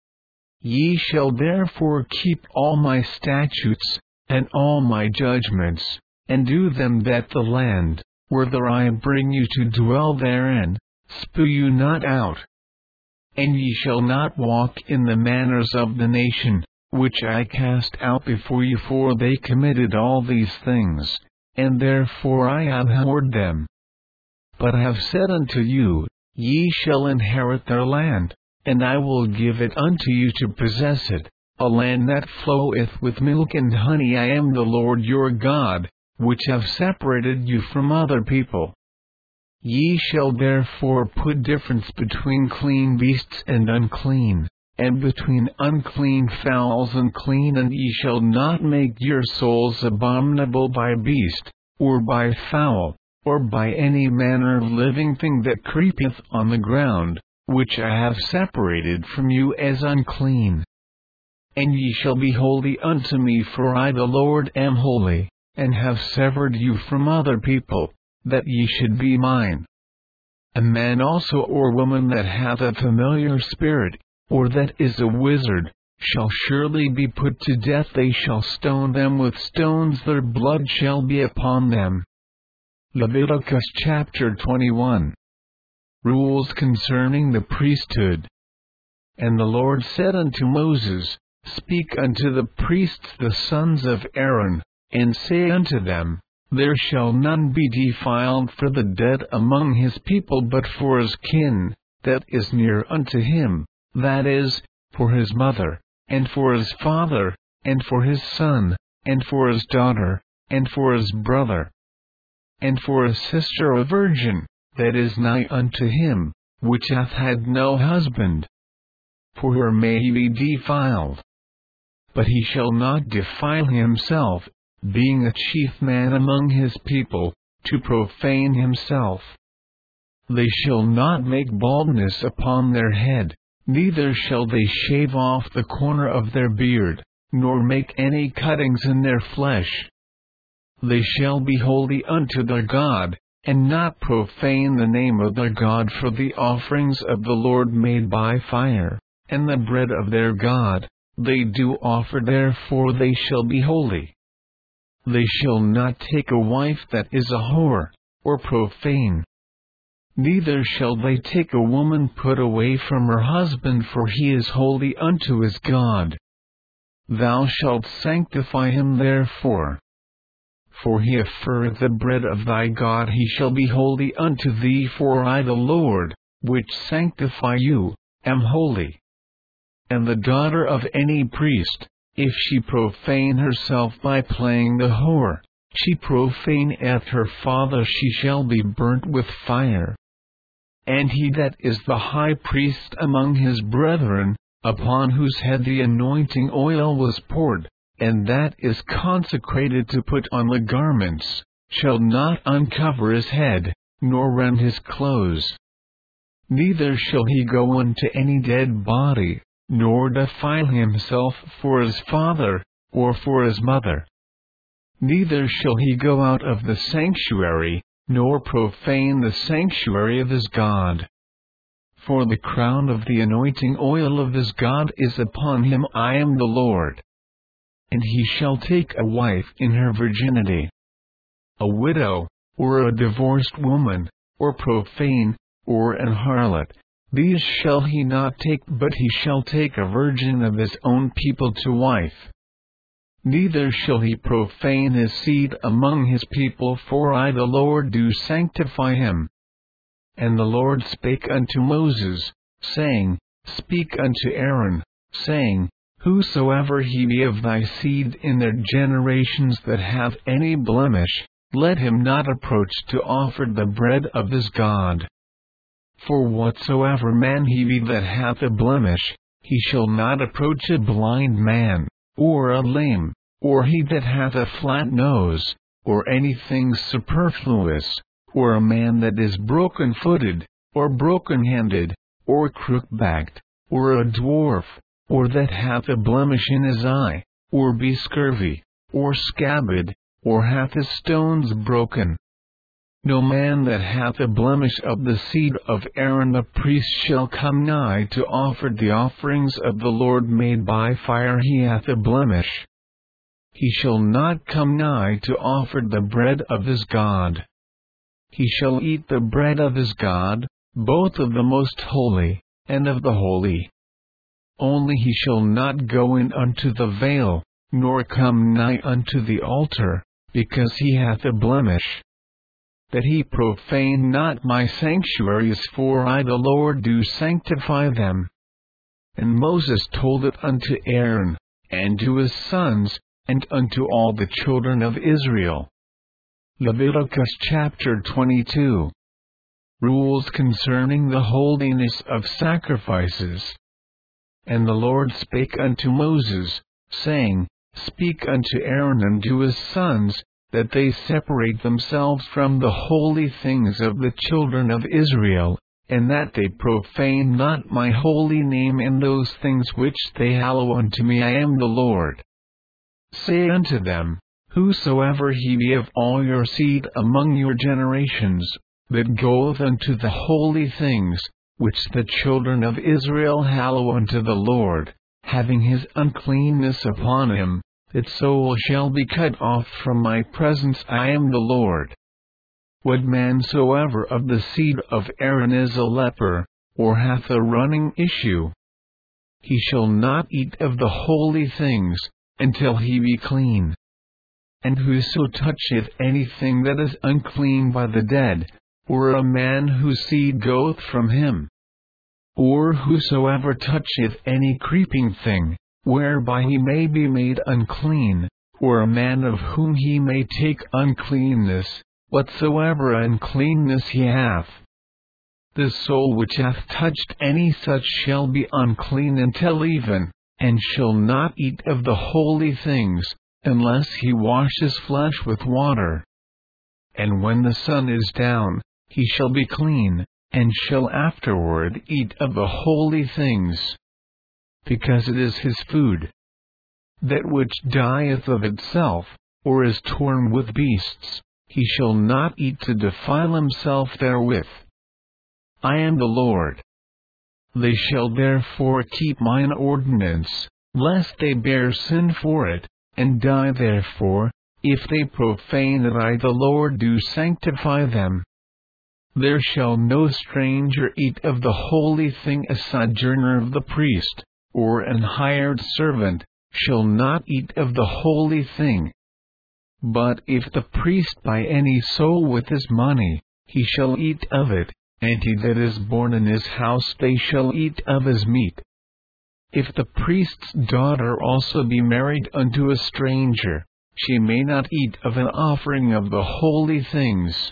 Ye shall therefore keep all my statutes, and all my judgments, and do them, that the land, whither I bring you to dwell therein, spew you not out. And ye shall not walk in the manners of the nation, which I cast out before you, for they committed all these things, and therefore I abhorred them. But I have said unto you, ye shall inherit their land, and I will give it unto you to possess it, a land that floweth with milk and honey. I am the Lord your God, which have separated you from other people. Ye shall therefore put difference between clean beasts and unclean, and between unclean fowls and clean, and ye shall not make your souls abominable by beast, or by fowl, or by any manner of living thing that creepeth on the ground, which I have separated from you as unclean. And ye shall be holy unto me, for I the Lord am holy, and have severed you from other people, that ye should be mine. A man also or woman that hath a familiar spirit, or that is a wizard, shall surely be put to death. They shall stone them with stones, their blood shall be upon them. Leviticus chapter twenty-one. Rules concerning the priesthood. And the Lord said unto Moses, Speak unto the priests the sons of Aaron, and say unto them, There shall none be defiled for the dead among his people, but for his kin, that is near unto him, that is, for his mother, and for his father, and for his son, and for his daughter, and for his brother, and for his sister a virgin, that is nigh unto him, which hath had no husband. For her may he be defiled. But he shall not defile himself, being a chief man among his people, to profane himself. They shall not make baldness upon their head, neither shall they shave off the corner of their beard, nor make any cuttings in their flesh. They shall be holy unto their God, and not profane the name of their God, for the offerings of the Lord made by fire, and the bread of their God, they do offer, therefore they shall be holy. They shall not take a wife that is a whore, or profane. Neither shall they take a woman put away from her husband, for he is holy unto his God. Thou shalt sanctify him therefore. For he offereth the bread of thy God, he shall be holy unto thee, for I the Lord, which sanctify you, am holy. And the daughter of any priest, if she profane herself by playing the whore, she profaneth her father, she shall be burnt with fire. And he that is the high priest among his brethren, upon whose head the anointing oil was poured, and that is consecrated to put on the garments, shall not uncover his head, nor rend his clothes. Neither shall he go unto any dead body, nor defile himself for his father, or for his mother. Neither shall he go out of the sanctuary, nor profane the sanctuary of his God. For the crown of the anointing oil of his God is upon him. I am the Lord. And he shall take a wife in her virginity. A widow, or a divorced woman, or profane, or an harlot, these shall he not take, but he shall take a virgin of his own people to wife. Neither shall he profane his seed among his people, for I the Lord do sanctify him. And the Lord spake unto Moses, saying, Speak unto Aaron, saying, Whosoever he be of thy seed in their generations that hath any blemish, let him not approach to offer the bread of his God. For whatsoever man he be that hath a blemish, He shall not approach a blind man, or a lame, or he that hath a flat nose, or anything superfluous, or a man that is broken-footed, or broken-handed, or crook-backed, or a dwarf, or that hath a blemish in his eye, or be scurvy, or scabbard, or hath his stones broken. No man that hath a blemish of the seed of Aaron the priest shall come nigh to offer the offerings of the Lord made by fire. He hath a blemish. He shall not come nigh to offer the bread of his God. He shall eat the bread of his God, both of the most holy, and of the holy. Only he shall not go in unto the veil, nor come nigh unto the altar, because he hath a blemish. That he profane not my sanctuaries, for I the Lord do sanctify them. And Moses told it unto Aaron, and to his sons, and unto all the children of Israel. Leviticus chapter twenty-two. Rules concerning the holiness of sacrifices. And the Lord spake unto Moses, saying, Speak unto Aaron and to his sons, that they separate themselves from the holy things of the children of Israel, and that they profane not my holy name in those things which they hallow unto me. I am the Lord. Say unto them, Whosoever he be of all your seed among your generations, that goeth unto the holy things, which the children of Israel hallow unto the Lord, having his uncleanness upon him, that soul shall be cut off from my presence. I am the Lord. What man soever of the seed of Aaron is a leper, or hath a running issue, he shall not eat of the holy things, until he be clean. And whoso toucheth anything that is unclean by the dead, or a man whose seed goeth from him, or whosoever toucheth any creeping thing, whereby he may be made unclean, or a man of whom he may take uncleanness, whatsoever uncleanness he hath, the soul which hath touched any such shall be unclean until even, and shall not eat of the holy things, unless he wash his flesh with water. And when the sun is down, he shall be clean, and shall afterward eat of the holy things, because it is his food. That which dieth of itself, or is torn with beasts, he shall not eat to defile himself therewith. I am the Lord. They shall therefore keep mine ordinance, lest they bear sin for it, and die therefore, if they profane it. I the Lord do sanctify them. There shall no stranger eat of the holy thing. A sojourner of the priest, or an hired servant, shall not eat of the holy thing. But if the priest buy any soul with his money, he shall eat of it, and he that is born in his house, they shall eat of his meat. If the priest's daughter also be married unto a stranger, she may not eat of an offering of the holy things.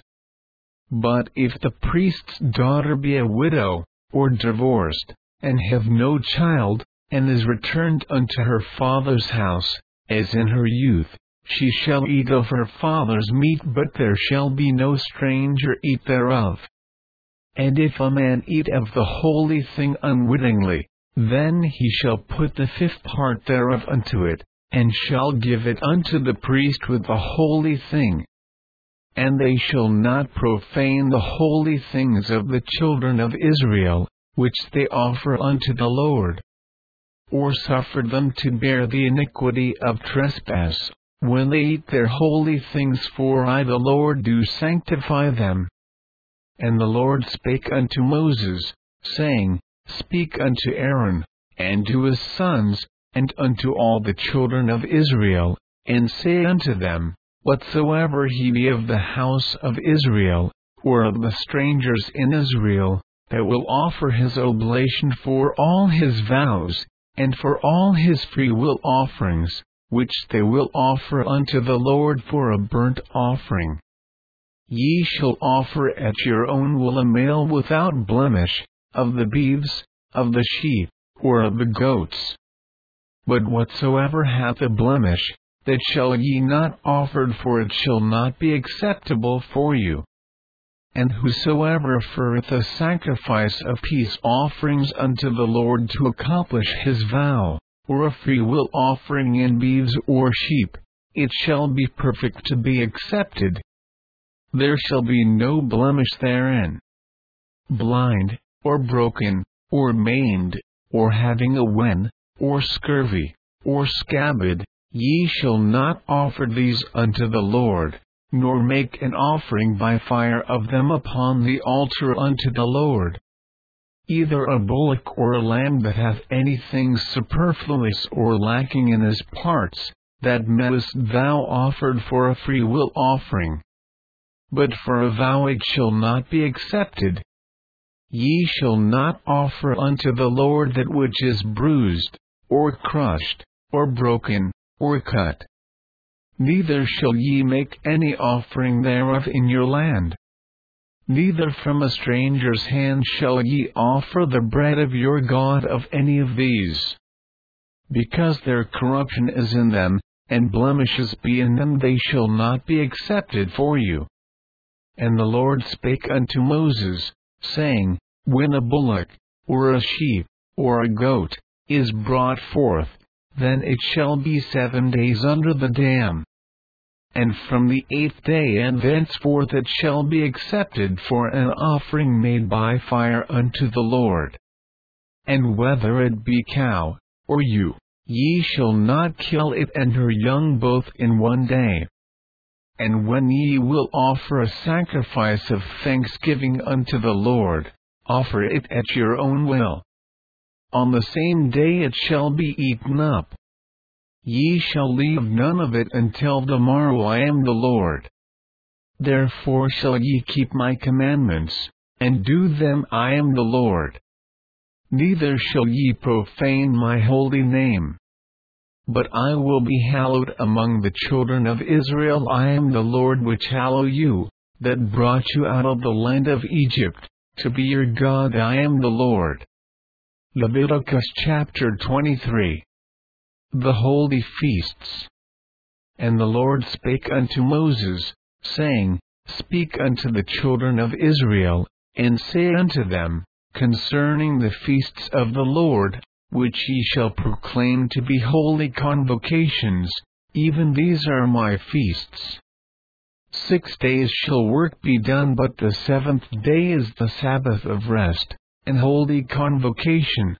But if the priest's daughter be a widow, or divorced, and have no child, and is returned unto her father's house, as in her youth, she shall eat of her father's meat, but there shall be no stranger eat thereof. And if a man eat of the holy thing unwittingly, then he shall put the fifth part thereof unto it, and shall give it unto the priest with the holy thing. And they shall not profane the holy things of the children of Israel, which they offer unto the Lord, or suffer them to bear the iniquity of trespass, when they eat their holy things, for I the Lord do sanctify them. And the Lord spake unto Moses, saying, Speak unto Aaron, and to his sons, and unto all the children of Israel, and say unto them, Whatsoever he be of the house of Israel, or of the strangers in Israel, that will offer his oblation for all his vows, and for all his freewill offerings, which they will offer unto the Lord for a burnt offering, ye shall offer at your own will a male without blemish, of the beeves, of the sheep, or of the goats. But whatsoever hath a blemish, that shall ye not offer, for it shall not be acceptable for you. And whosoever offereth a sacrifice of peace offerings unto the Lord to accomplish his vow, or a freewill offering in beeves or sheep, it shall be perfect to be accepted. There shall be no blemish therein. Blind, or broken, or maimed, or having a wen, or scurvy, or scabbard, ye shall not offer these unto the Lord, nor make an offering by fire of them upon the altar unto the Lord. Either a bullock or a lamb that hath anything superfluous or lacking in his parts, that mayest thou offered for a freewill offering. But for a vow it shall not be accepted. Ye shall not offer unto the Lord that which is bruised, or crushed, or broken, or cut. Neither shall ye make any offering thereof in your land. Neither from a stranger's hand shall ye offer the bread of your God of any of these. Because their corruption is in them, and blemishes be in them, they shall not be accepted for you. And the Lord spake unto Moses, saying, When a bullock, or a sheep, or a goat, is brought forth, then it shall be seven days under the dam. And from the eighth day and thenceforth it shall be accepted for an offering made by fire unto the Lord. And whether it be cow, or ewe, ye shall not kill it and her young both in one day. And when ye will offer a sacrifice of thanksgiving unto the Lord, offer it at your own will. On the same day it shall be eaten up. Ye shall leave none of it until the morrow. I am the Lord. Therefore shall ye keep my commandments, and do them. I am the Lord. Neither shall ye profane my holy name. But I will be hallowed among the children of Israel. I am the Lord which hallow you, that brought you out of the land of Egypt, to be your God. I am the Lord. Leviticus chapter twenty-three. The Holy Feasts. And the Lord spake unto Moses, saying, Speak unto the children of Israel, and say unto them, concerning the feasts of the Lord, which ye shall proclaim to be holy convocations, even these are my feasts. Six days shall work be done, but the seventh day is the Sabbath of rest, and holy convocation.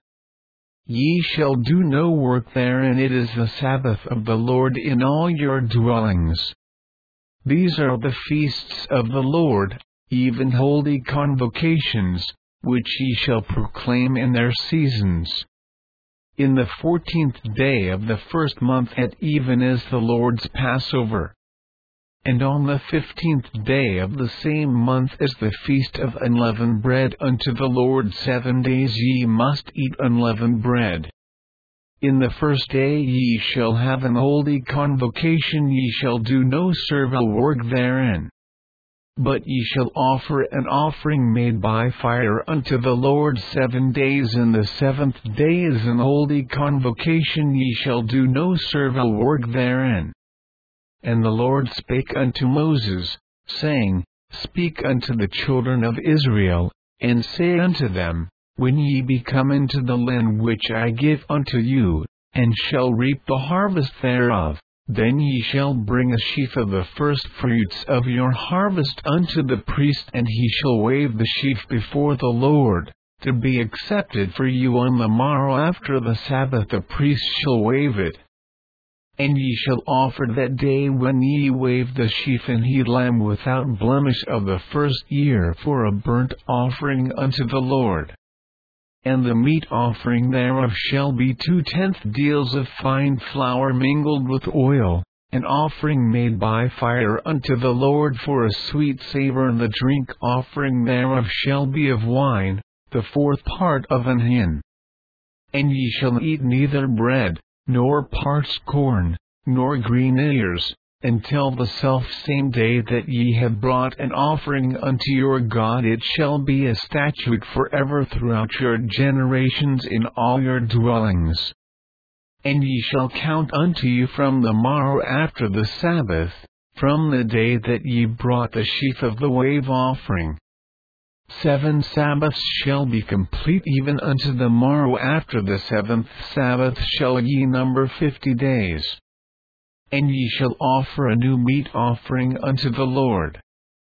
Ye shall do no work therein, it is the Sabbath of the Lord in all your dwellings. These are the feasts of the Lord, even holy convocations, which ye shall proclaim in their seasons. In the fourteenth day of the first month at even is the Lord's Passover. And on the fifteenth day of the same month is the feast of unleavened bread unto the Lord. Seven days ye must eat unleavened bread. In the first day ye shall have an holy convocation, ye shall do no servile work therein. But ye shall offer an offering made by fire unto the Lord seven days. In the seventh day is an holy convocation, ye shall do no servile work therein. And the Lord spake unto Moses, saying, Speak unto the children of Israel, and say unto them, When ye be come into the land which I give unto you, and shall reap the harvest thereof, then ye shall bring a sheaf of the firstfruits of your harvest unto the priest, and he shall wave the sheaf before the Lord, to be accepted for you. On the morrow after the Sabbath the priest shall wave it. And ye shall offer that day when ye wave the sheaf an he lamb without blemish of the first year for a burnt offering unto the Lord. And the meat offering thereof shall be two tenth deals of fine flour mingled with oil, an offering made by fire unto the Lord for a sweet savor. And the drink offering thereof shall be of wine, the fourth part of an hin. And ye shall eat neither bread, nor parched corn, nor green ears, until the selfsame day that ye have brought an offering unto your God. It shall be a statute forever throughout your generations in all your dwellings. And ye shall count unto you from the morrow after the Sabbath, from the day that ye brought the sheaf of the wave offering. Seven Sabbaths shall be complete, even unto the morrow after the seventh Sabbath shall ye number fifty days. And ye shall offer a new meat offering unto the Lord.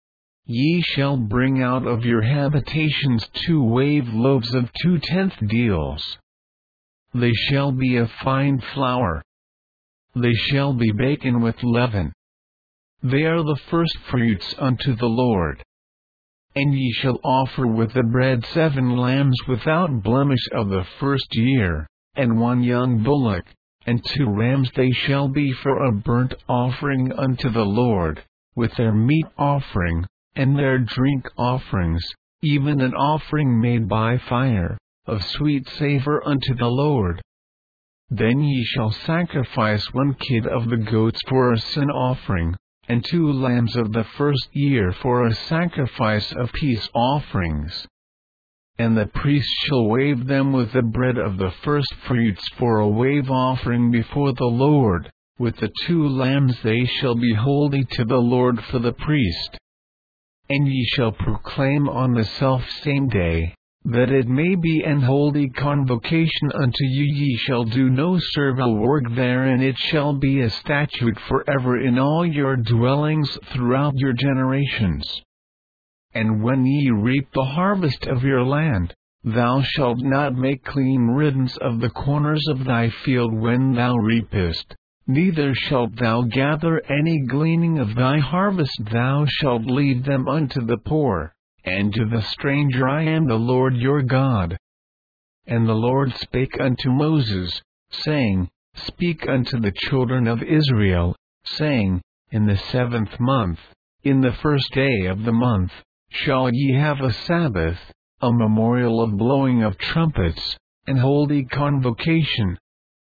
Ye shall bring out of your habitations two wave loaves of two tenth deals. They shall be of fine flour. They shall be baken with leaven. They are the firstfruits unto the Lord. And ye shall offer with the bread seven lambs without blemish of the first year, and one young bullock, and two rams. They shall be for a burnt offering unto the Lord, with their meat offering, and their drink offerings, even an offering made by fire, of sweet savour unto the Lord. Then ye shall sacrifice one kid of the goats for a sin offering, and two lambs of the first year for a sacrifice of peace offerings. And the priest shall wave them with the bread of the firstfruits for a wave offering before the Lord. With the two lambs they shall be holy to the Lord for the priest. And ye shall proclaim on the selfsame day, that it may be an holy convocation unto you. Ye shall do no servile work therein. It shall be a statute forever in all your dwellings throughout your generations. And when ye reap the harvest of your land, thou shalt not make clean riddance of the corners of thy field when thou reapest, neither shalt thou gather any gleaning of thy harvest. Thou shalt leave them unto the poor, and to the stranger. I am the Lord your God. And the Lord spake unto Moses, saying, Speak unto the children of Israel, saying, In the seventh month, in the first day of the month, shall ye have a Sabbath, a memorial of blowing of trumpets, an holy convocation.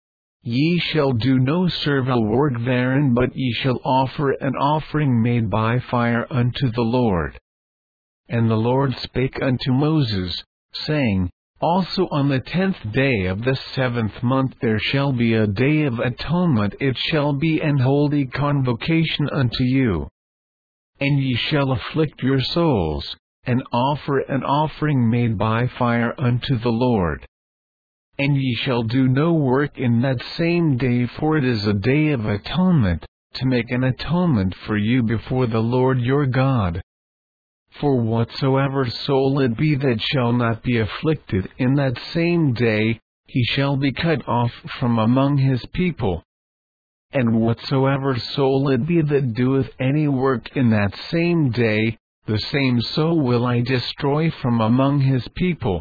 Ye shall do no servile work therein, but ye shall offer an offering made by fire unto the Lord. And the Lord spake unto Moses, saying, Also on the tenth day of the seventh month there shall be a day of atonement. It shall be an holy convocation unto you. And ye shall afflict your souls, and offer an offering made by fire unto the Lord. And ye shall do no work in that same day, for it is a day of atonement, to make an atonement for you before the Lord your God. For whatsoever soul it be that shall not be afflicted in that same day, he shall be cut off from among his people. And whatsoever soul it be that doeth any work in that same day, the same soul will I destroy from among his people.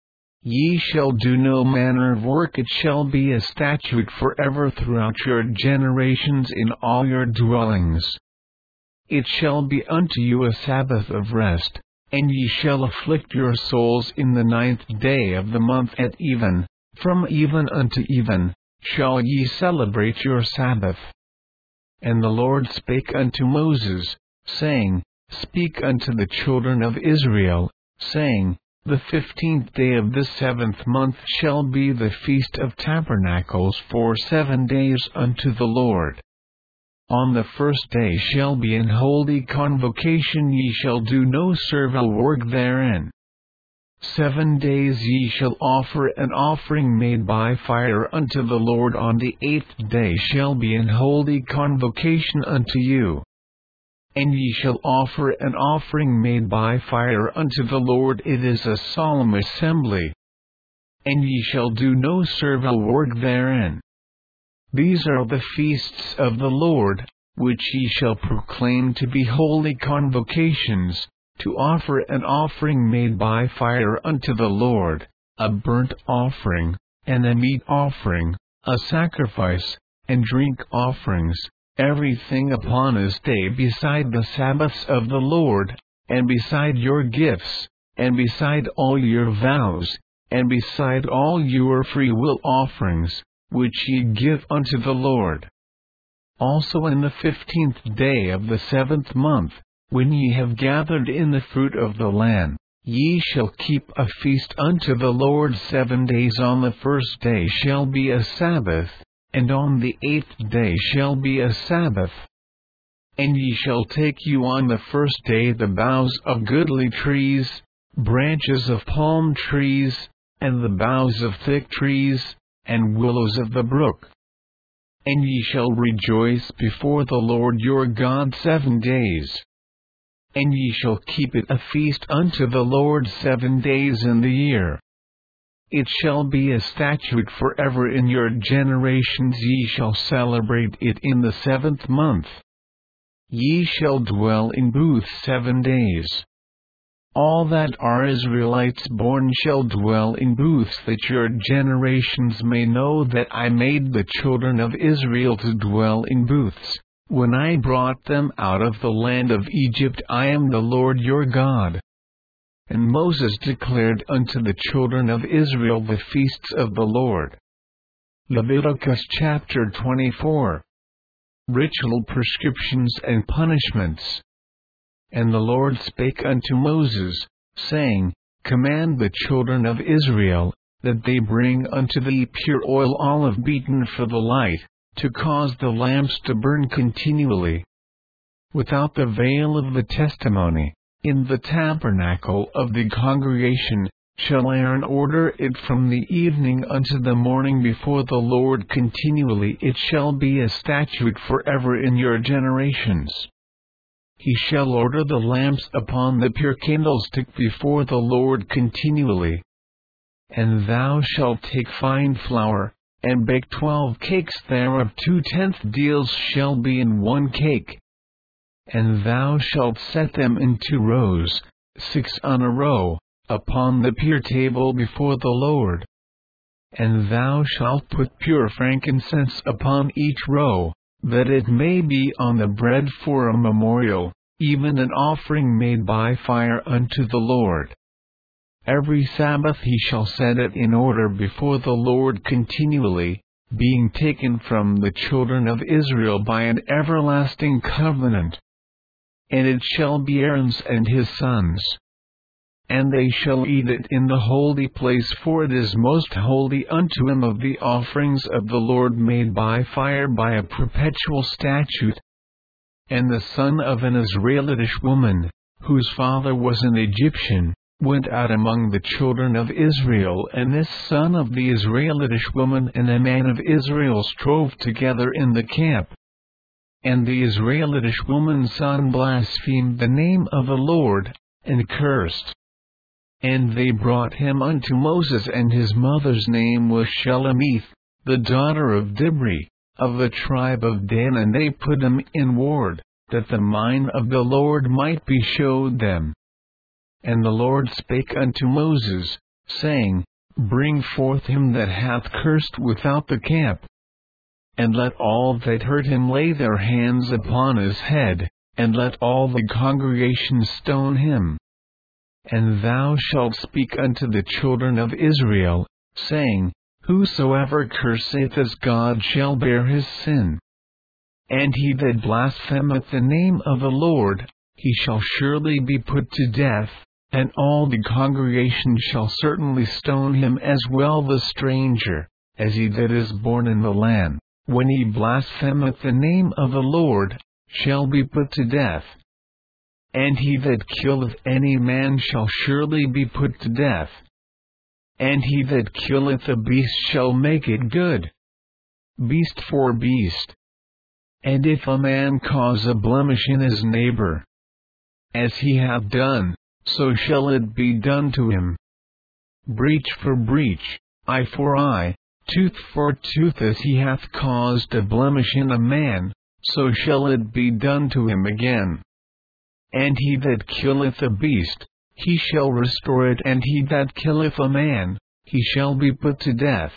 Ye shall do no manner of work. It shall be a statute forever throughout your generations in all your dwellings. It shall be unto you a Sabbath of rest, and ye shall afflict your souls in the ninth day of the month at even. From even unto even shall ye celebrate your Sabbath. And the Lord spake unto Moses, saying, Speak unto the children of Israel, saying, The fifteenth day of this seventh month shall be the feast of tabernacles for seven days unto the Lord. On the first day shall be an holy convocation. Ye shall do no servile work therein. Seven days ye shall offer an offering made by fire unto the Lord. On the eighth day shall be an holy convocation unto you. And ye shall offer an offering made by fire unto the Lord. It is a solemn assembly. And ye shall do no servile work therein. These are the feasts of the Lord, which ye shall proclaim to be holy convocations, to offer an offering made by fire unto the Lord, a burnt offering, and a meat offering, a sacrifice, and drink offerings, everything upon this day beside the Sabbaths of the Lord, and beside your gifts, and beside all your vows, and beside all your freewill offerings, which ye give unto the Lord. Also in the fifteenth day of the seventh month, when ye have gathered in the fruit of the land, ye shall keep a feast unto the Lord seven days. On the first day shall be a Sabbath, and on the eighth day shall be a Sabbath. And ye shall take you on the first day the boughs of goodly trees, branches of palm trees, and the boughs of thick trees, and willows of the brook. And ye shall rejoice before the Lord your God seven days. And ye shall keep it a feast unto the Lord seven days in the year. It shall be a statute forever in your generations. Ye shall celebrate it in the seventh month. Ye shall dwell in booths seven days. All that are Israelites born shall dwell in booths, that your generations may know that I made the children of Israel to dwell in booths, when I brought them out of the land of Egypt. I am the Lord your God. And Moses declared unto the children of Israel the feasts of the Lord. Leviticus chapter twenty-four. Ritual prescriptions and punishments. And the Lord spake unto Moses, saying, Command the children of Israel, that they bring unto thee pure oil olive beaten for the light, to cause the lamps to burn continually. Without the veil of the testimony, in the tabernacle of the congregation, shall Aaron order it from the evening unto the morning before the Lord continually. It shall be a statute forever in your generations. He shall order the lamps upon the pure candlestick before the Lord continually. And thou shalt take fine flour, and bake twelve cakes thereof. Two tenth deals shall be in one cake. And thou shalt set them in two rows, six on a row, upon the pure table before the Lord. And thou shalt put pure frankincense upon each row, that it may be on the bread for a memorial, even an offering made by fire unto the Lord. Every Sabbath he shall set it in order before the Lord continually, being taken from the children of Israel by an everlasting covenant. And it shall be Aaron's and his sons. And they shall eat it in the holy place, for it is most holy unto him. Of the offerings of the Lord made by fire by a perpetual statute. And the son of an Israelitish woman, whose father was an Egyptian, went out among the children of Israel, and this son of the Israelitish woman and a man of Israel strove together in the camp. And the Israelitish woman's son blasphemed the name of the Lord, and cursed. And they brought him unto Moses, and his mother's name was Shelemith, the daughter of Dibri, of the tribe of Dan. And they put him in ward, that the mind of the Lord might be showed them. And the Lord spake unto Moses, saying, Bring forth him that hath cursed without the camp. And let all that heard him lay their hands upon his head, and let all the congregation stone him. And thou shalt speak unto the children of Israel, saying, Whosoever curseth his God shall bear his sin. And he that blasphemeth the name of the Lord, he shall surely be put to death, and all the congregation shall certainly stone him, as well the stranger, as he that is born in the land, when he blasphemeth the name of the Lord, shall be put to death. And he that killeth any man shall surely be put to death. And he that killeth a beast shall make it good. Beast for beast. And if a man cause a blemish in his neighbor, as he hath done, so shall it be done to him. Breach for breach, eye for eye, tooth for tooth. As he hath caused a blemish in a man, so shall it be done to him again. And he that killeth a beast, he shall restore it. And he that killeth a man, he shall be put to death.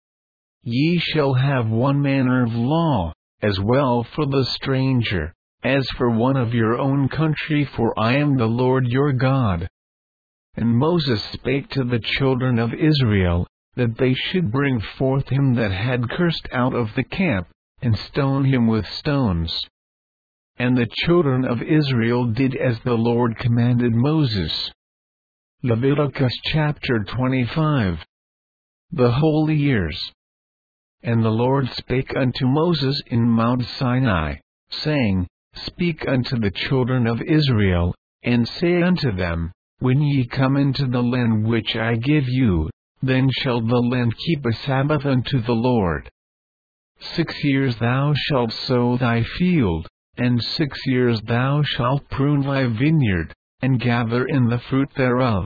Ye shall have one manner of law, as well for the stranger, as for one of your own country, for I am the Lord your God. And Moses spake to the children of Israel, that they should bring forth him that had cursed out of the camp, and stone him with stones. And the children of Israel did as the Lord commanded Moses. Leviticus chapter twenty-five. The holy years. And the Lord spake unto Moses in Mount Sinai, saying, Speak unto the children of Israel, and say unto them, When ye come into the land which I give you, then shall the land keep a Sabbath unto the Lord. Six years thou shalt sow thy field, and six years thou shalt prune thy vineyard, and gather in the fruit thereof.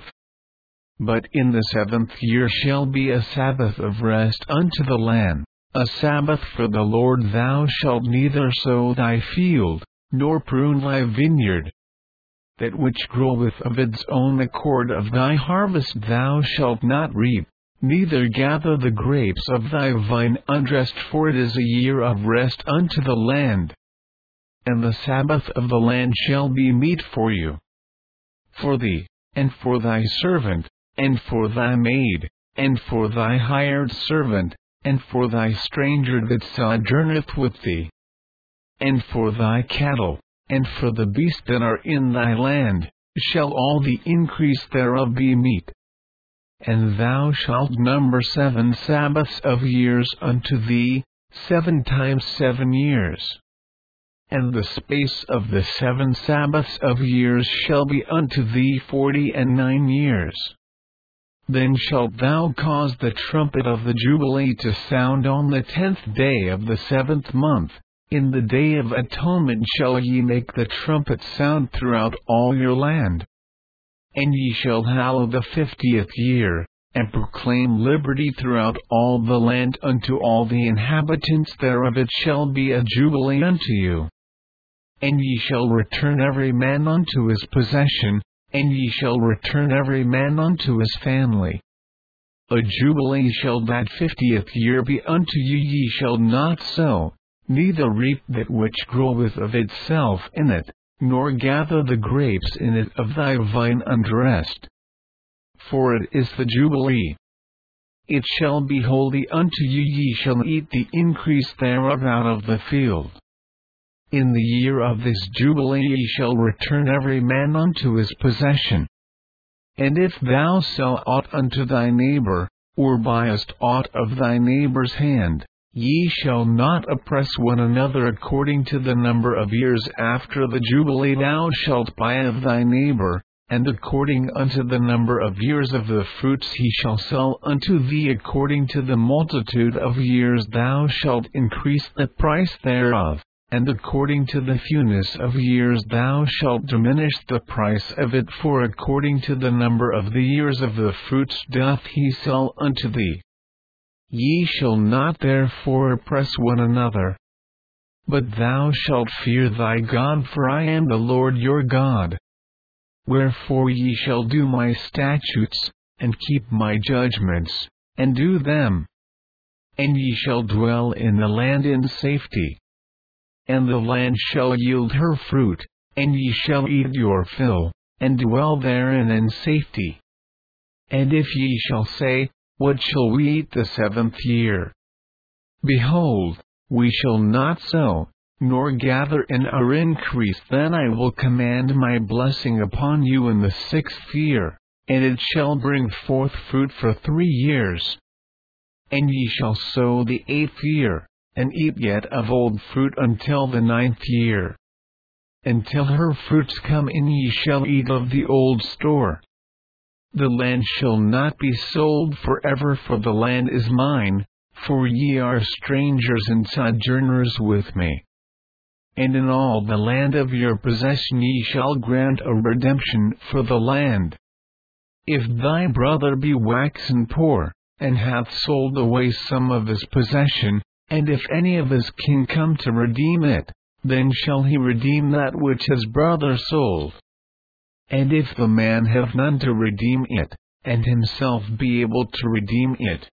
But in the seventh year shall be a Sabbath of rest unto the land, a Sabbath for the Lord. Thou shalt neither sow thy field, nor prune thy vineyard. That which groweth of its own accord of thy harvest thou shalt not reap, neither gather the grapes of thy vine undressed, for it is a year of rest unto the land. And the Sabbath of the land shall be meat for you, for thee, and for thy servant, and for thy maid, and for thy hired servant, and for thy stranger that sojourneth with thee, and for thy cattle, and for the beasts that are in thy land, shall all the increase thereof be meat. And thou shalt number seven Sabbaths of years unto thee, seven times seven years. And the space of the seven Sabbaths of years shall be unto thee forty and nine years. Then shalt thou cause the trumpet of the Jubilee to sound on the tenth day of the seventh month. In the day of atonement shall ye make the trumpet sound throughout all your land. And ye shall hallow the fiftieth year, and proclaim liberty throughout all the land unto all the inhabitants thereof. It shall be a jubilee unto you. And ye shall return every man unto his possession, and ye shall return every man unto his family. A jubilee shall that fiftieth year be unto you. Ye shall not sow, neither reap that which groweth of itself in it, nor gather the grapes in it of thy vine undressed. For it is the Jubilee. It shall be holy unto you. Ye shall eat the increase thereof out of the field. In the year of this Jubilee ye shall return every man unto his possession. And if thou sell aught unto thy neighbor, or buyest aught of thy neighbor's hand, ye shall not oppress one another. According to the number of years after the Jubilee thou shalt buy of thy neighbor, and according unto the number of years of the fruits he shall sell unto thee. According to the multitude of years thou shalt increase the price thereof, and according to the fewness of years thou shalt diminish the price of it. For according to the number of the years of the fruits doth he sell unto thee. Ye shall not therefore oppress one another, but thou shalt fear thy God, for I am the Lord your God. Wherefore ye shall do my statutes, and keep my judgments, and do them. And ye shall dwell in the land in safety. And the land shall yield her fruit, and ye shall eat your fill, and dwell therein in safety. And if ye shall say, What shall we eat the seventh year? Behold, we shall not sow, nor gather in our increase. Then I will command my blessing upon you in the sixth year, and it shall bring forth fruit for three years. And ye shall sow the eighth year, and eat yet of old fruit until the ninth year. Until her fruits come in ye shall eat of the old store. The land shall not be sold forever, for the land is mine, for ye are strangers and sojourners with me. And in all the land of your possession ye shall grant a redemption for the land. If thy brother be waxen poor, and hath sold away some of his possession, and if any of his kin come to redeem it, then shall he redeem that which his brother sold. And if the man have none to redeem it, and himself be able to redeem it,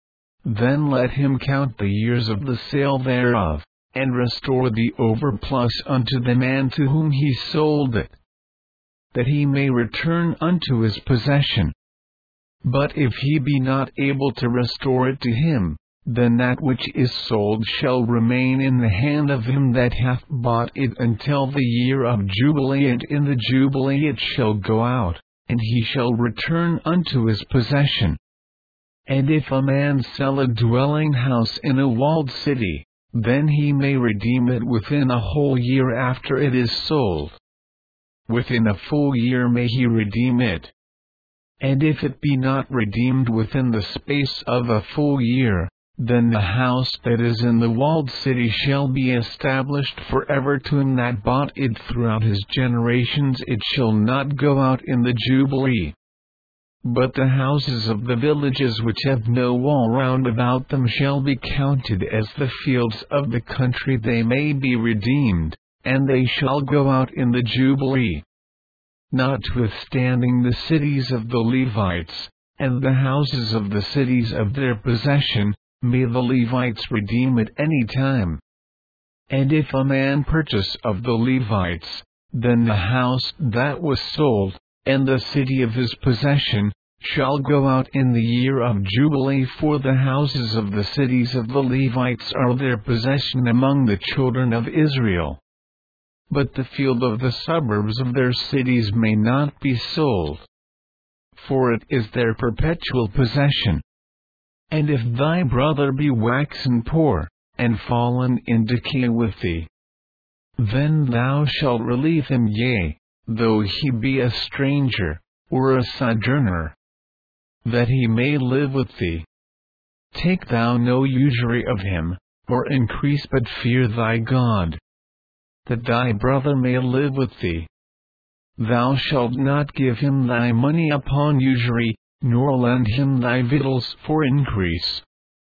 then let him count the years of the sale thereof, and restore the overplus unto the man to whom he sold it, that he may return unto his possession. But if he be not able to restore it to him, then that which is sold shall remain in the hand of him that hath bought it until the year of Jubilee, and in the Jubilee it shall go out, and he shall return unto his possession. And if a man sell a dwelling house in a walled city, then he may redeem it within a whole year after it is sold. Within a full year may he redeem it. And if it be not redeemed within the space of a full year, then the house that is in the walled city shall be established forever to him that bought it throughout his generations. It shall not go out in the Jubilee. But the houses of the villages which have no wall round about them shall be counted as the fields of the country. They may be redeemed, and they shall go out in the Jubilee. Notwithstanding the cities of the Levites, and the houses of the cities of their possession, may the Levites redeem at any time. And if a man purchase of the Levites, then the house that was sold, and the city of his possession, shall go out in the year of Jubilee, for the houses of the cities of the Levites are their possession among the children of Israel. But the field of the suburbs of their cities may not be sold, for it is their perpetual possession. And if thy brother be waxen poor, and fallen in decay with thee, then thou shalt relieve him, yea, though he be a stranger, or a sojourner, that he may live with thee. Take thou no usury of him, or increase, but fear thy God, that thy brother may live with thee. Thou shalt not give him thy money upon usury, nor lend him thy victuals for increase.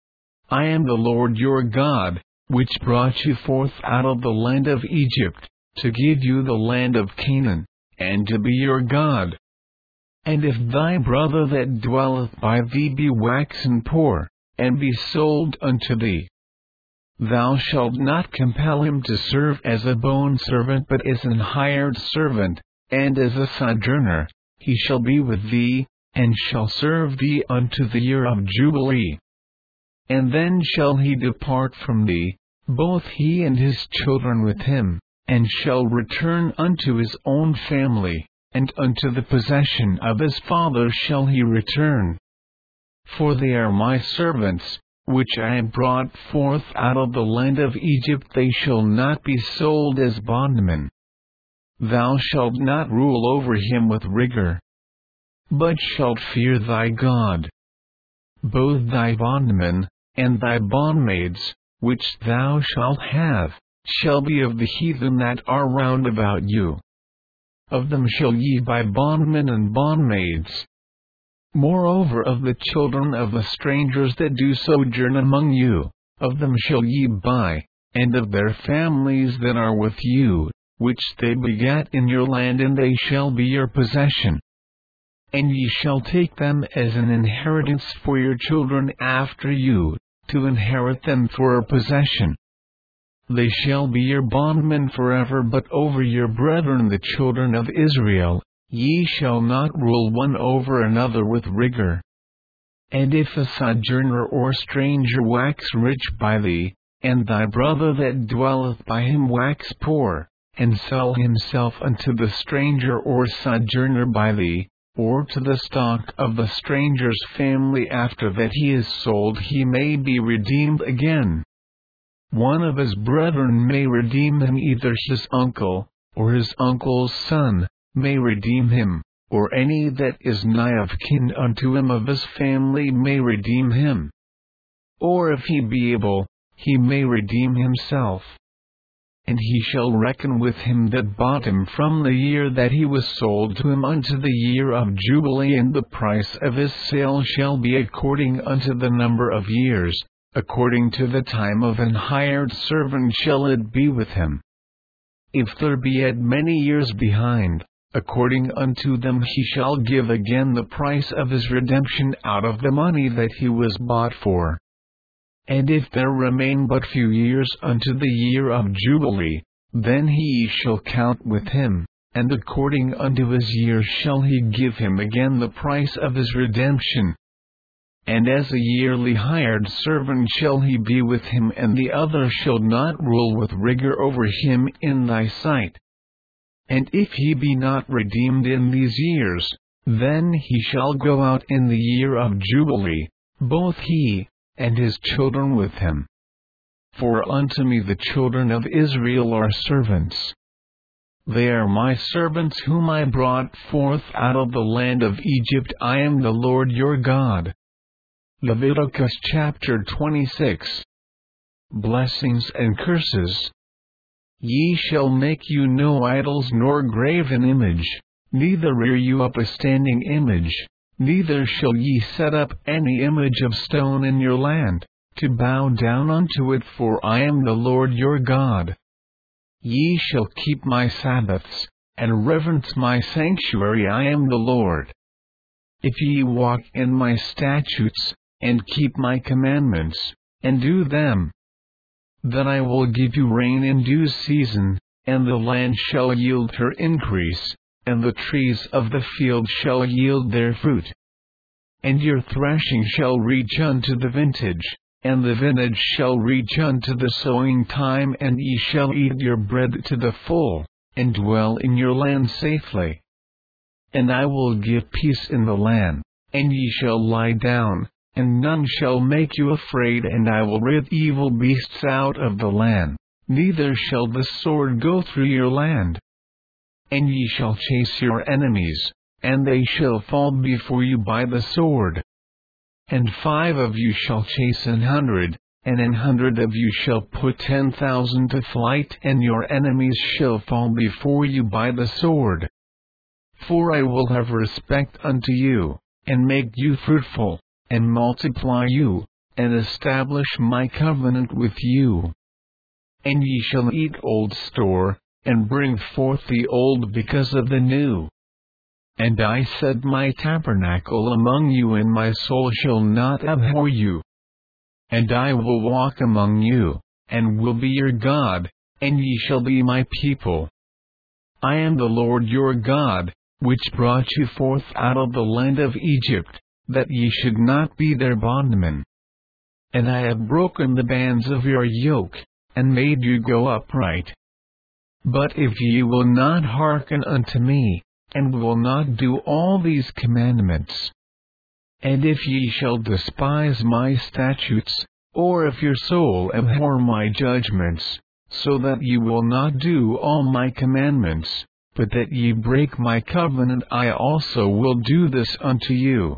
I am the Lord your God, which brought you forth out of the land of Egypt, to give you the land of Canaan, and to be your God. And if thy brother that dwelleth by thee be waxen poor, and be sold unto thee, thou shalt not compel him to serve as a bondservant, but as an hired servant, and as a sojourner. He shall be with thee, and shall serve thee unto the year of Jubilee. And then shall he depart from thee, both he and his children with him, and shall return unto his own family, and unto the possession of his father shall he return. For they are my servants, which I have brought forth out of the land of Egypt. They shall not be sold as bondmen. Thou shalt not rule over him with rigor, but shalt fear thy God. Both thy bondmen, and thy bondmaids, which thou shalt have, shall be of the heathen that are round about you. Of them shall ye buy bondmen and bondmaids. Moreover, of the children of the strangers that do sojourn among you, of them shall ye buy, and of their families that are with you, which they begat in your land, and they shall be your possession. And ye shall take them as an inheritance for your children after you, to inherit them for a possession. They shall be your bondmen forever, but over your brethren the children of Israel, ye shall not rule one over another with rigor. And if a sojourner or stranger wax rich by thee, and thy brother that dwelleth by him wax poor, and sell himself unto the stranger or sojourner by thee, or to the stock of the stranger's family, after that he is sold he may be redeemed again. One of his brethren may redeem him, either his uncle, or his uncle's son, may redeem him, or any that is nigh of kin unto him of his family may redeem him. Or if he be able, he may redeem himself. And he shall reckon with him that bought him from the year that he was sold to him unto the year of Jubilee, and the price of his sale shall be according unto the number of years, according to the time of an hired servant shall it be with him. If there be yet many years behind, according unto them he shall give again the price of his redemption out of the money that he was bought for. And if there remain but few years unto the year of Jubilee, then he shall count with him, and according unto his years shall he give him again the price of his redemption. and as a yearly hired servant shall he be with him, and the other shall not rule with rigor over him in thy sight. And if he be not redeemed in these years, then he shall go out in the year of Jubilee, both he, and his children with him. For unto me the children of Israel are servants. They are my servants whom I brought forth out of the land of Egypt. I am the Lord your God. Leviticus chapter twenty-six. Blessings and curses. Ye shall make you no idols nor graven image, neither rear you up a standing image, neither shall ye set up any image of stone in your land, to bow down unto it, for I am the Lord your God. Ye shall keep my Sabbaths, and reverence my sanctuary. I am the Lord. If ye walk in my statutes, and keep my commandments, and do them, then I will give you rain in due season, and the land shall yield her increase, and the trees of the field shall yield their fruit. And your threshing shall reach unto the vintage, and the vintage shall reach unto the sowing time, and ye shall eat your bread to the full, and dwell in your land safely. And I will give peace in the land, and ye shall lie down, and none shall make you afraid, and I will rid evil beasts out of the land, neither shall the sword go through your land. And ye shall chase your enemies, and they shall fall before you by the sword. And five of you shall chase an hundred, and an hundred of you shall put ten thousand to flight, and your enemies shall fall before you by the sword. For I will have respect unto you, and make you fruitful, and multiply you, and establish my covenant with you. And ye shall eat old store, and bring forth the old because of the new. And I set my tabernacle among you, and my soul shall not abhor you. And I will walk among you, and will be your God, and ye shall be my people. I am the Lord your God, which brought you forth out of the land of Egypt, that ye should not be their bondmen. And I have broken the bands of your yoke, and made you go upright. But if ye will not hearken unto me, and will not do all these commandments, and if ye shall despise my statutes, or if your soul abhor my judgments, so that ye will not do all my commandments, but that ye break my covenant, I also will do this unto you.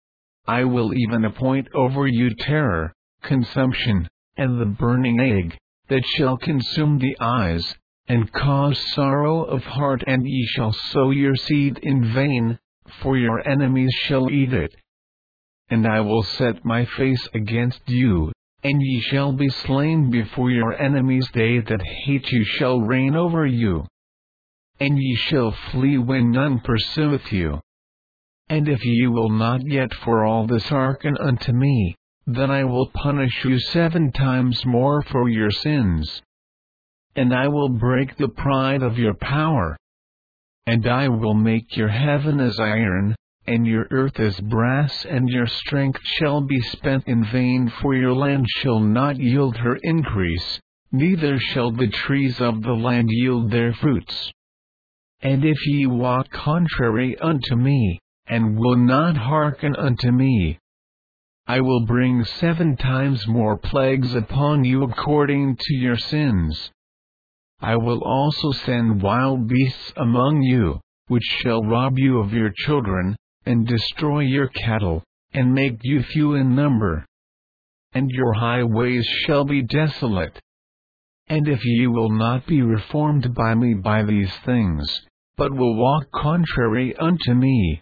I will even appoint over you terror, consumption, and the burning egg, that shall consume the eyes, and cause sorrow of heart, and ye shall sow your seed in vain, for your enemies shall eat it. And I will set my face against you, and ye shall be slain before your enemies. They that hate you shall reign over you. And ye shall flee when none pursueth you. And if ye will not yet for all this hearken unto me, then I will punish you seven times more for your sins. And I will break the pride of your power. And I will make your heaven as iron, and your earth as brass, and your strength shall be spent in vain, for your land shall not yield her increase, neither shall the trees of the land yield their fruits. And if ye walk contrary unto me, and will not hearken unto me, I will bring seven times more plagues upon you according to your sins. I will also send wild beasts among you, which shall rob you of your children, and destroy your cattle, and make you few in number. And your highways shall be desolate. And if ye will not be reformed by me by these things, but will walk contrary unto me,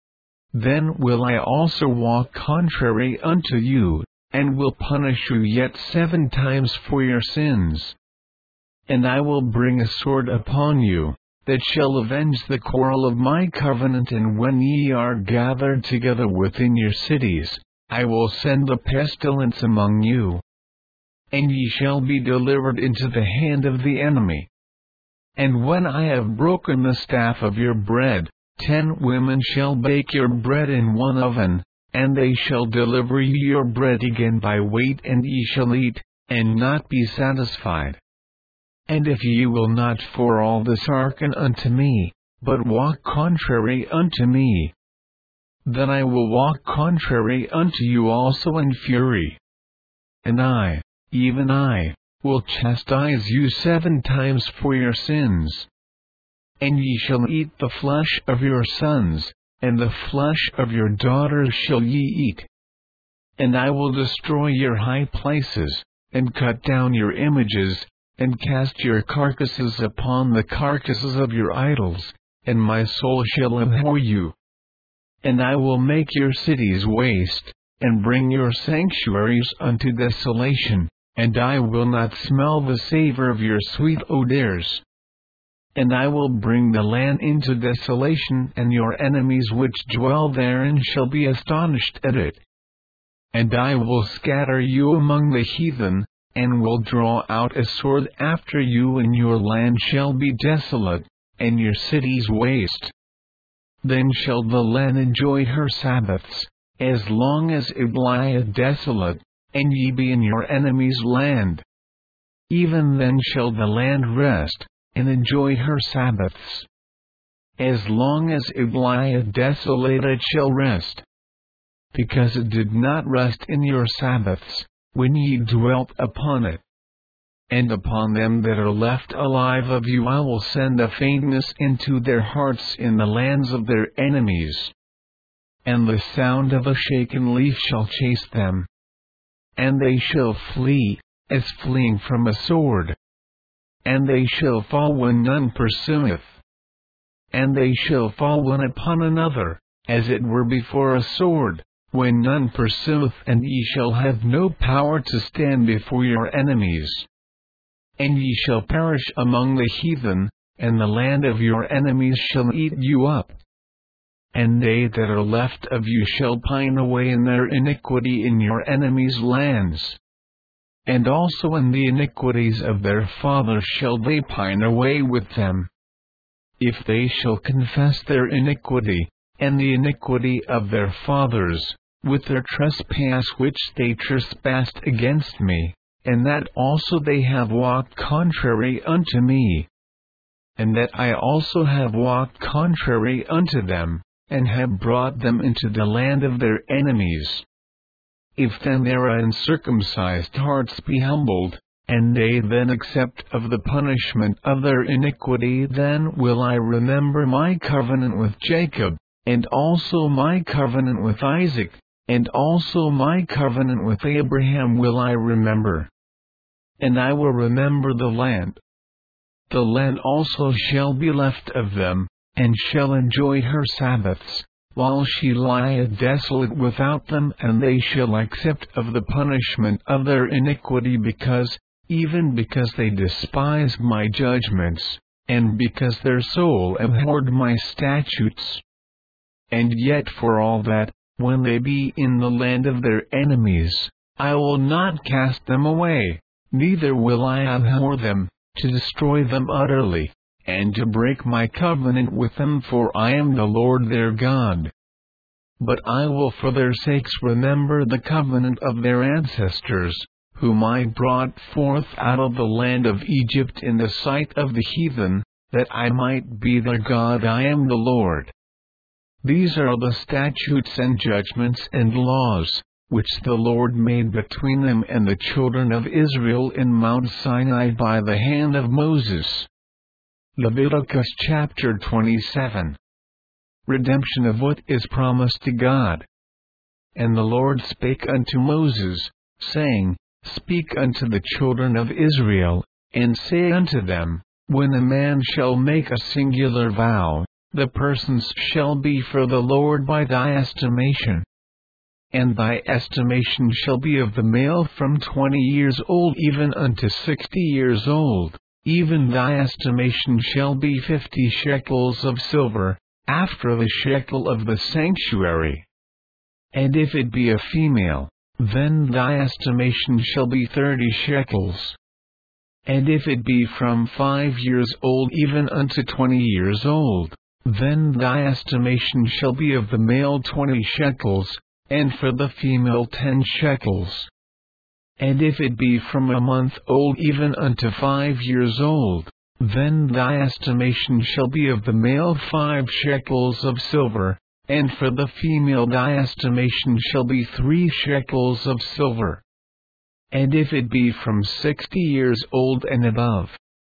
then will I also walk contrary unto you, and will punish you yet seven times for your sins. And I will bring a sword upon you, that shall avenge the quarrel of my covenant. And when ye are gathered together within your cities, I will send a pestilence among you. And ye shall be delivered into the hand of the enemy. And when I have broken the staff of your bread, ten women shall bake your bread in one oven, And they shall deliver you your bread again by weight, and ye shall eat, and not be satisfied. And if ye will not for all this hearken unto me, but walk contrary unto me, then I will walk contrary unto you also in fury. And I, even I, will chastise you seven times for your sins. And ye shall eat the flesh of your sons, and the flesh of your daughters shall ye eat. And I will destroy your high places, and cut down your images, and cast your carcasses upon the carcasses of your idols, and my soul shall abhor you. And I will make your cities waste, and bring your sanctuaries unto desolation, and I will not smell the savor of your sweet odors. And I will bring the land into desolation, and your enemies which dwell therein shall be astonished at it. And I will scatter you among the heathen, and will draw out a sword after you, and your land shall be desolate, and your cities waste. Then shall the land enjoy her Sabbaths, as long as it lieth desolate, and ye be in your enemy's land. Even then shall the land rest, and enjoy her Sabbaths. As long as it lieth desolate it shall rest. Because it did not rest in your Sabbaths, when ye dwelt upon it. And upon them that are left alive of you I will send a faintness into their hearts in the lands of their enemies. And the sound of a shaken leaf shall chase them. And they shall flee, as fleeing from a sword. And they shall fall when none pursueth. And they shall fall one upon another, as it were before a sword, when none pursueth, and ye shall have no power to stand before your enemies. And ye shall perish among the heathen, and the land of your enemies shall eat you up. And they that are left of you shall pine away in their iniquity in your enemies' lands. And also in the iniquities of their fathers shall they pine away with them. If they shall confess their iniquity, and the iniquity of their fathers, with their trespass which they trespassed against me, and that also they have walked contrary unto me, and that I also have walked contrary unto them, and have brought them into the land of their enemies. If then their uncircumcised hearts be humbled, and they then accept of the punishment of their iniquity, then will I remember my covenant with Jacob, and also my covenant with Isaac, and also my covenant with Abraham will I remember. And I will remember the land. The land also shall be left of them, and shall enjoy her Sabbaths, while she lieth desolate without them, and they shall accept of the punishment of their iniquity, because, even because they despised my judgments, and because their soul abhorred my statutes. And yet for all that, when they be in the land of their enemies, I will not cast them away, neither will I abhor them, to destroy them utterly, and to break my covenant with them, for I am the Lord their God. But I will for their sakes remember the covenant of their ancestors, whom I brought forth out of the land of Egypt in the sight of the heathen, that I might be their God. I am the Lord. These are the statutes and judgments and laws, which the Lord made between them and the children of Israel in Mount Sinai by the hand of Moses. Leviticus chapter twenty-seven. Redemption of what is promised to God. And the Lord spake unto Moses, saying, Speak unto the children of Israel, and say unto them, When a man shall make a singular vow, the persons shall be for the Lord by thy estimation. And thy estimation shall be of the male from twenty years old even unto sixty years old, even thy estimation shall be fifty shekels of silver, after the shekel of the sanctuary. And if it be a female, then thy estimation shall be thirty shekels. And if it be from five years old even unto twenty years old, then thy estimation shall be of the male twenty shekels, and for the female ten shekels. And if it be from a month old even unto five years old, then thy estimation shall be of the male five shekels of silver, and for the female thy estimation shall be three shekels of silver. And if it be from sixty years old and above,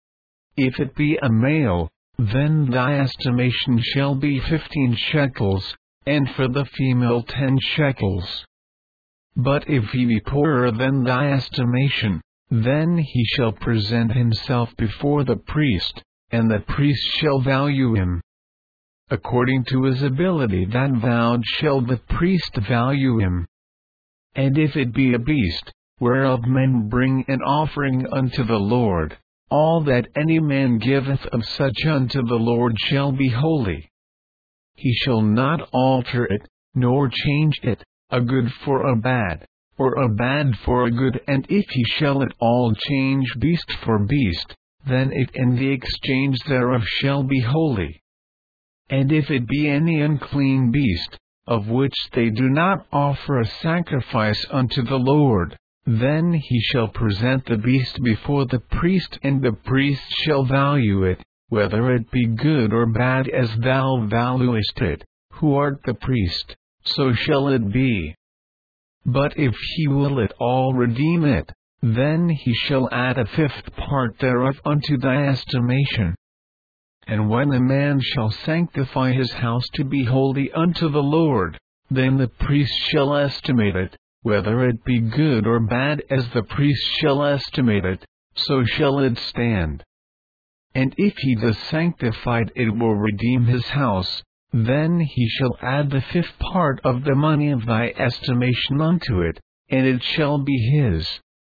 if it be a male, then thy estimation shall be fifteen shekels, and for the female ten shekels. But if he be poorer than thy estimation, then he shall present himself before the priest, and the priest shall value him. According to his ability that vowed shall the priest value him. And if it be a beast, whereof men bring an offering unto the Lord, all that any man giveth of such unto the Lord shall be holy. He shall not alter it, nor change it, a good for a bad, or a bad for a good. And if he shall at all change beast for beast, then it and the exchange thereof shall be holy. And if it be any unclean beast, of which they do not offer a sacrifice unto the Lord, then he shall present the beast before the priest, and the priest shall value it, whether it be good or bad as thou valuest it, who art the priest, so shall it be. But if he will at all redeem it, then he shall add a fifth part thereof unto thy estimation. And when a man shall sanctify his house to be holy unto the Lord, then the priest shall estimate it, whether it be good or bad as the priest shall estimate it, so shall it stand. And if he thus sanctified it will redeem his house, then he shall add the fifth part of the money of thy estimation unto it, and it shall be his.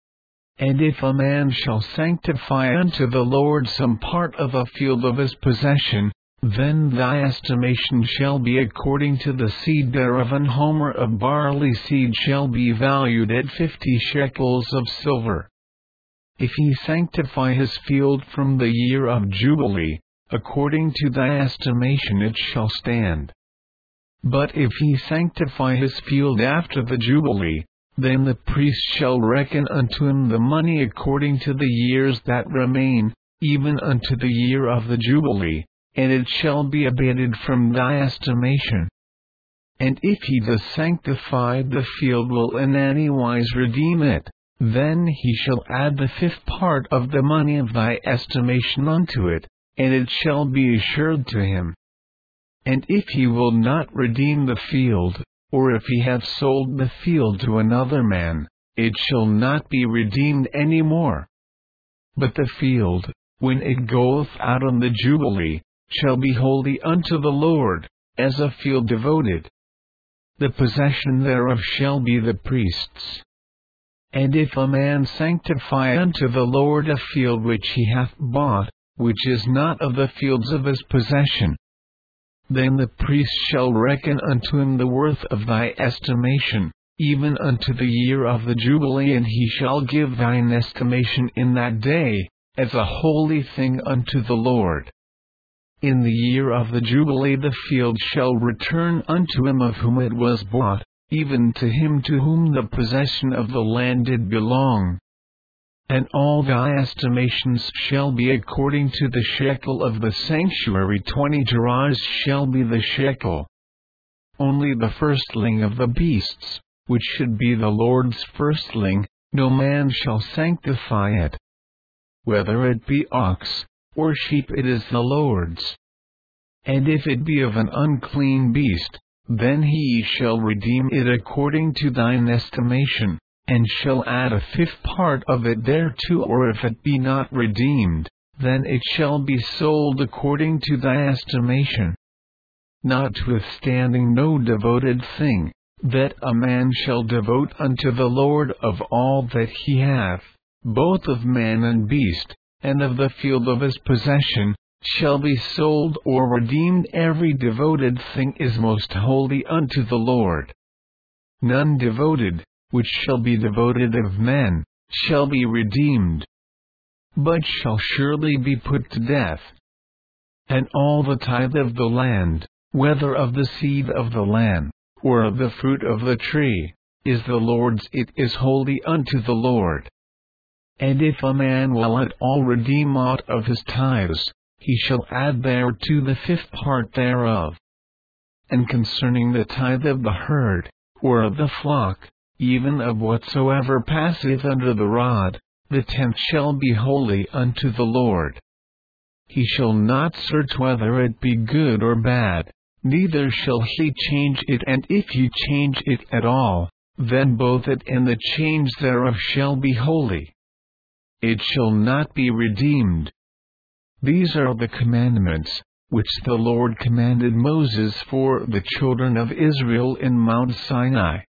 And if a man shall sanctify unto the Lord some part of a field of his possession, then thy estimation shall be according to the seed thereof. An homer of barley seed shall be valued at fifty shekels of silver. If he sanctify his field from the year of Jubilee, according to thy estimation it shall stand. But if he sanctify his field after the Jubilee, then the priest shall reckon unto him the money according to the years that remain, even unto the year of the Jubilee, and it shall be abated from thy estimation. And if he thus sanctified the field will in any wise redeem it, then he shall add the fifth part of the money of thy estimation unto it, and it shall be assured to him. And if he will not redeem the field, or if he have sold the field to another man, it shall not be redeemed any more. But the field, when it goeth out on the Jubilee, shall be holy unto the Lord, as a field devoted. The possession thereof shall be the priest's. And if a man sanctify unto the Lord a field which he hath bought, which is not of the fields of his possession, then the priest shall reckon unto him the worth of thy estimation, even unto the year of the Jubilee, and he shall give thine estimation in that day, as a holy thing unto the Lord. In the year of the Jubilee the field shall return unto him of whom it was bought, even to him to whom the possession of the land did belong. And all thy estimations shall be according to the shekel of the sanctuary. Twenty gerahs shall be the shekel. Only the firstling of the beasts, which should be the Lord's firstling, no man shall sanctify it. Whether it be ox, or sheep, it is the Lord's. And if it be of an unclean beast, then he shall redeem it according to thine estimation, and shall add a fifth part of it thereto. Or if it be not redeemed, then it shall be sold according to thy estimation. Notwithstanding no devoted thing, that a man shall devote unto the Lord of all that he hath, both of man and beast, and of the field of his possession, shall be sold or redeemed. Every devoted thing is most holy unto the Lord. None devoted, which shall be devoted of men, shall be redeemed, but shall surely be put to death. And all the tithe of the land, whether of the seed of the land, or of the fruit of the tree, is the Lord's, it is holy unto the Lord. And if a man will at all redeem aught of his tithes, he shall add thereto the fifth part thereof. And concerning the tithe of the herd, or of the flock, even of whatsoever passeth under the rod, the tenth shall be holy unto the Lord. He shall not search whether it be good or bad, neither shall he change it, and if he change it at all, then both it and the change thereof shall be holy. It shall not be redeemed. These are the commandments, which the Lord commanded Moses for the children of Israel in Mount Sinai.